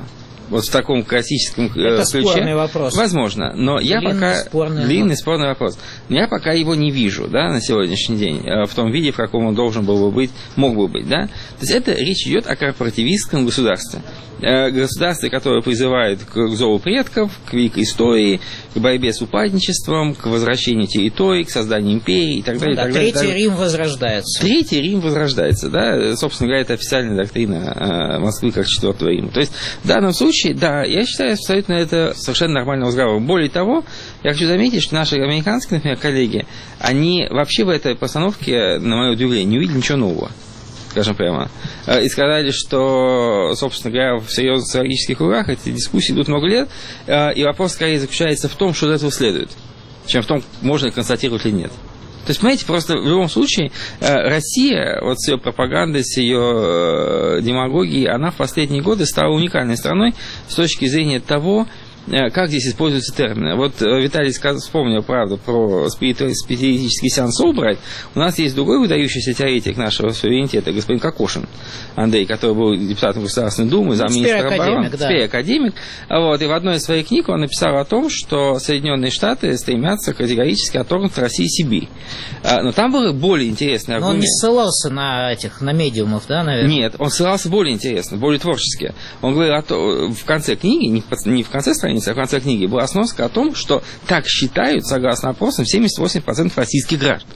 вот в таком классическом Это ключе. Спорный вопрос. Возможно, но длинный, я пока спорный длинный вопрос. спорный вопрос. Но я пока его не вижу, да, на сегодняшний день в том виде, в каком он должен был бы быть, мог бы быть, да. То есть это речь идет о корпоративистском государстве. Государстве, которое призывает к зову предков, к великой истории, к борьбе с упадничеством, к возвращению территорий, к созданию империи и так далее. Да, и так далее, Третий так Рим возрождается. Третий Рим возрождается, да, собственно говоря, это официальная доктрина Москвы как Четвертого Рима. То есть в данном случае, да, я считаю абсолютно это совершенно нормальный разговор. Более того, я хочу заметить, что наши американские, например, коллеги, они вообще в этой постановке, на мое удивление, не увидели ничего нового, скажем прямо, и сказали, что, собственно говоря, в серьезных социологических кругах эти дискуссии идут много лет, и вопрос скорее заключается в том, что из этого следует, чем в том, можно ли констатировать или нет. То есть, понимаете, просто в любом случае Россия, вот с ее пропагандой, с ее демагогией, она в последние годы стала уникальной страной с точки зрения того, как здесь используются термины. Вот Виталий вспомнил, правда, про спиритический сеанс Олбрайт. У нас есть другой выдающийся теоретик нашего суверенитета, господин Кокошин Андрей, который был депутатом Государственной Думы, замминистра обороны, спей-академик. Вот, и в одной из своих книг он написал о том, что Соединенные Штаты стремятся категорически отторгнуть России Сибирь. Но там был более интересный аргумент. Но он не ссылался на этих, на медиумов, да, наверное? Нет, он ссылался более интересно, более творчески. Он говорил о том, в конце книги, не в конце страницы, в конце книги была сноска о том, что так считают, согласно опросам, семьдесят восемь процентов российских граждан.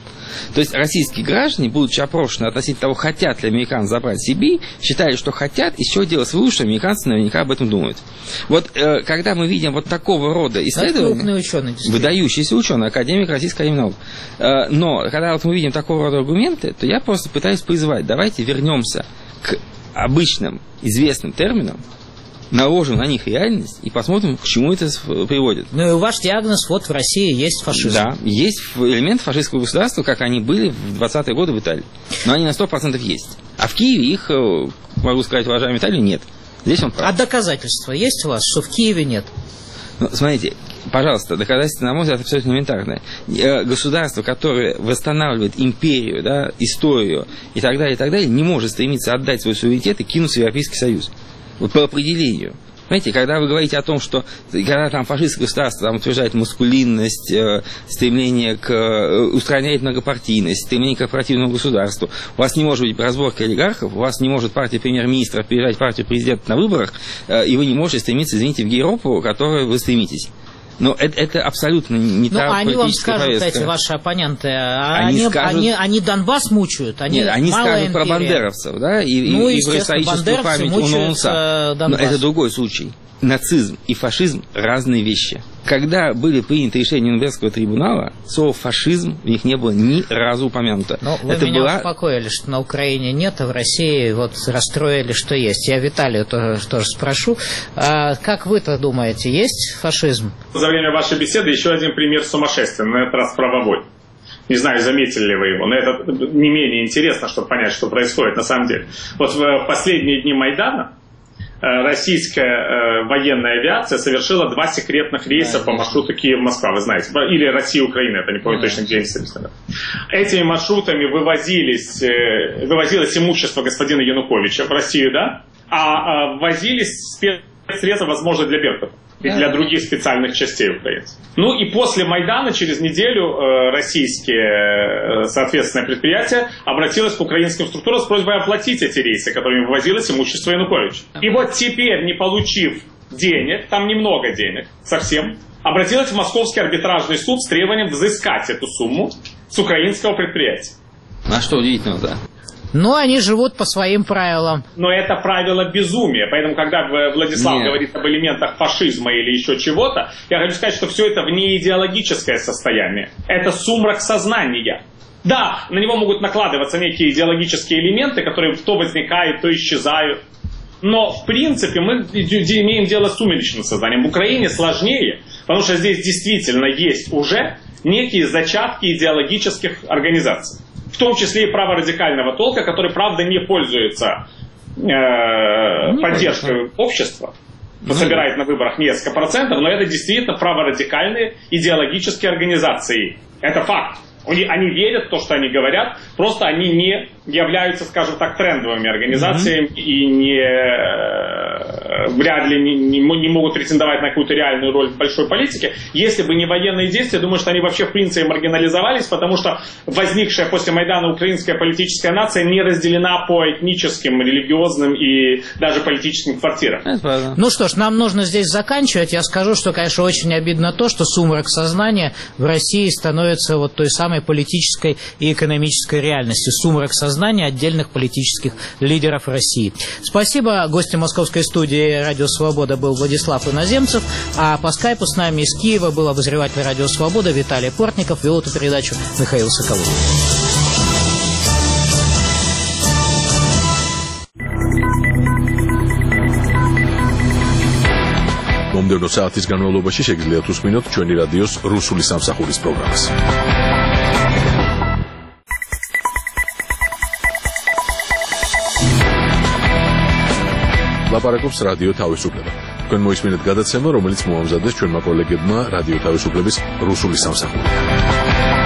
То есть российские граждане, будучи опрошены относительно того, хотят ли американцы забрать Сибирь, считали, что хотят, и с чего делать вывод, что американцы наверняка об этом думают. Вот э, когда мы видим вот такого рода исследования, ученый, выдающийся ученый, академик Российской академии наук, э, но когда вот мы видим такого рода аргументы, то я просто пытаюсь призвать, давайте вернемся к обычным известным терминам, наложим на них реальность и посмотрим, к чему это приводит. Ну и ваш диагноз, вот в России есть фашизм. Да, есть элемент фашистского государства, как они были в двадцатые годы в Италии. Но они на сто процентов есть. А в Киеве их, могу сказать, уважаемый Виталий, нет. Здесь он прав. А доказательства есть у вас, что в Киеве нет? Ну, смотрите, пожалуйста, доказательства, на мой взгляд, абсолютно элементарное. Государство, которое восстанавливает империю, да, историю и так далее, и так далее, не может стремиться отдать свой суверенитет и кинуться в Европейский Союз. Вот по определению. Знаете, когда вы говорите о том, что когда там фашистское государство там, утверждает маскулинность, э, стремление к э, устранять многопартийность, стремление к корпоративному государству, у вас не может быть разборки олигархов, у вас не может партия премьер-министра передать партию президента на выборах, э, и вы не можете стремиться, извините, в Европу, к которой вы стремитесь. Но это, это абсолютно не ну, та они вам скажут, повестка. Эти ваши оппоненты, они, они, скажут, они, они Донбасс мучают, они нет, они скажут империя. про бандеровцев, да, и, ну, и, и про историческую память у Ноунса. Но это другой случай. Нацизм и фашизм – разные вещи. Когда были приняты решения Нюрнбергского трибунала, слово «фашизм» в них не было ни разу упомянуто. Но вы это меня была... успокоили, что на Украине нет, а в России вот расстроили, что есть. Я Виталию тоже, тоже спрошу. А как вы-то думаете, есть фашизм? За время вашей беседы еще один пример сумасшествия, на этот раз правовой. Не знаю, заметили ли вы его, но это не менее интересно, чтобы понять, что происходит на самом деле. Вот в последние дни Майдана российская военная авиация совершила два секретных рейса по маршруту Киев-Москва, вы знаете, или Россия-Украина, это не помню точно, где они совершили. Этими маршрутами вывозились, вывозилось имущество господина Януковича в Россию, да, а ввозились спецсредства, возможно, для Беркута и для других специальных частей украинцев. Ну и после Майдана, через неделю, э, российские, э, соответственное предприятие обратилось к украинским структурам с просьбой оплатить эти рейсы, которыми вывозилось имущество Януковича. И вот теперь, не получив денег, там немного денег, совсем, обратилась в Московский арбитражный суд с требованием взыскать эту сумму с украинского предприятия. А что удивительного, да? Но они живут по своим правилам. Но это правило безумия. Поэтому, когда Владислав Нет. говорит об элементах фашизма или еще чего-то, я хочу сказать, что все это внеидеологическое состояние. Это сумрак сознания. Да, на него могут накладываться некие идеологические элементы, которые то возникают, то исчезают. Но, в принципе, мы имеем дело с сумеречным сознанием. В Украине сложнее, потому что здесь действительно есть уже некие зачатки идеологических организаций. В том числе и праворадикального толка, который, правда, не пользуется э, поддержкой общества, ну, собирает на выборах несколько процентов, но это действительно праворадикальные идеологические организации. Это факт. Они, они верят в то, что они говорят, просто они не являются, скажем так, трендовыми организациями mm-hmm. и не, вряд ли не, не, не могут претендовать на какую-то реальную роль в большой политике. Если бы не военные действия, думаю, что они вообще в принципе маргинализовались, потому что возникшая после Майдана украинская политическая нация не разделена по этническим, религиозным и даже политическим квартирам. Ну что ж, нам нужно здесь заканчивать. Я скажу, что, конечно, очень обидно то, что сумрак сознания в России становится вот той самой политической и экономической реальностью. Сумрак сознания отдельных политических лидеров России. Спасибо. Гостем московской студии «Радио Свобода» был Владислав Иноземцев, а по скайпу с нами из Киева был обозреватель «Радио Свобода» Виталий Портников, вел эту передачу Михаил Соколов. მომდევნო საათის განმავლობაში შეგიძლიათ უსმინოთ ჩვენი რადიოს რუსული სამსახურის პროგრამას. ლაპარაკობს რადიო თავისუფლება. თქვენ მოისმინეთ გადაცემა, რომელიც მოამზადეს ჩვენმა კოლეგებმა რადიო თავისუფლების რუსული სამსახური.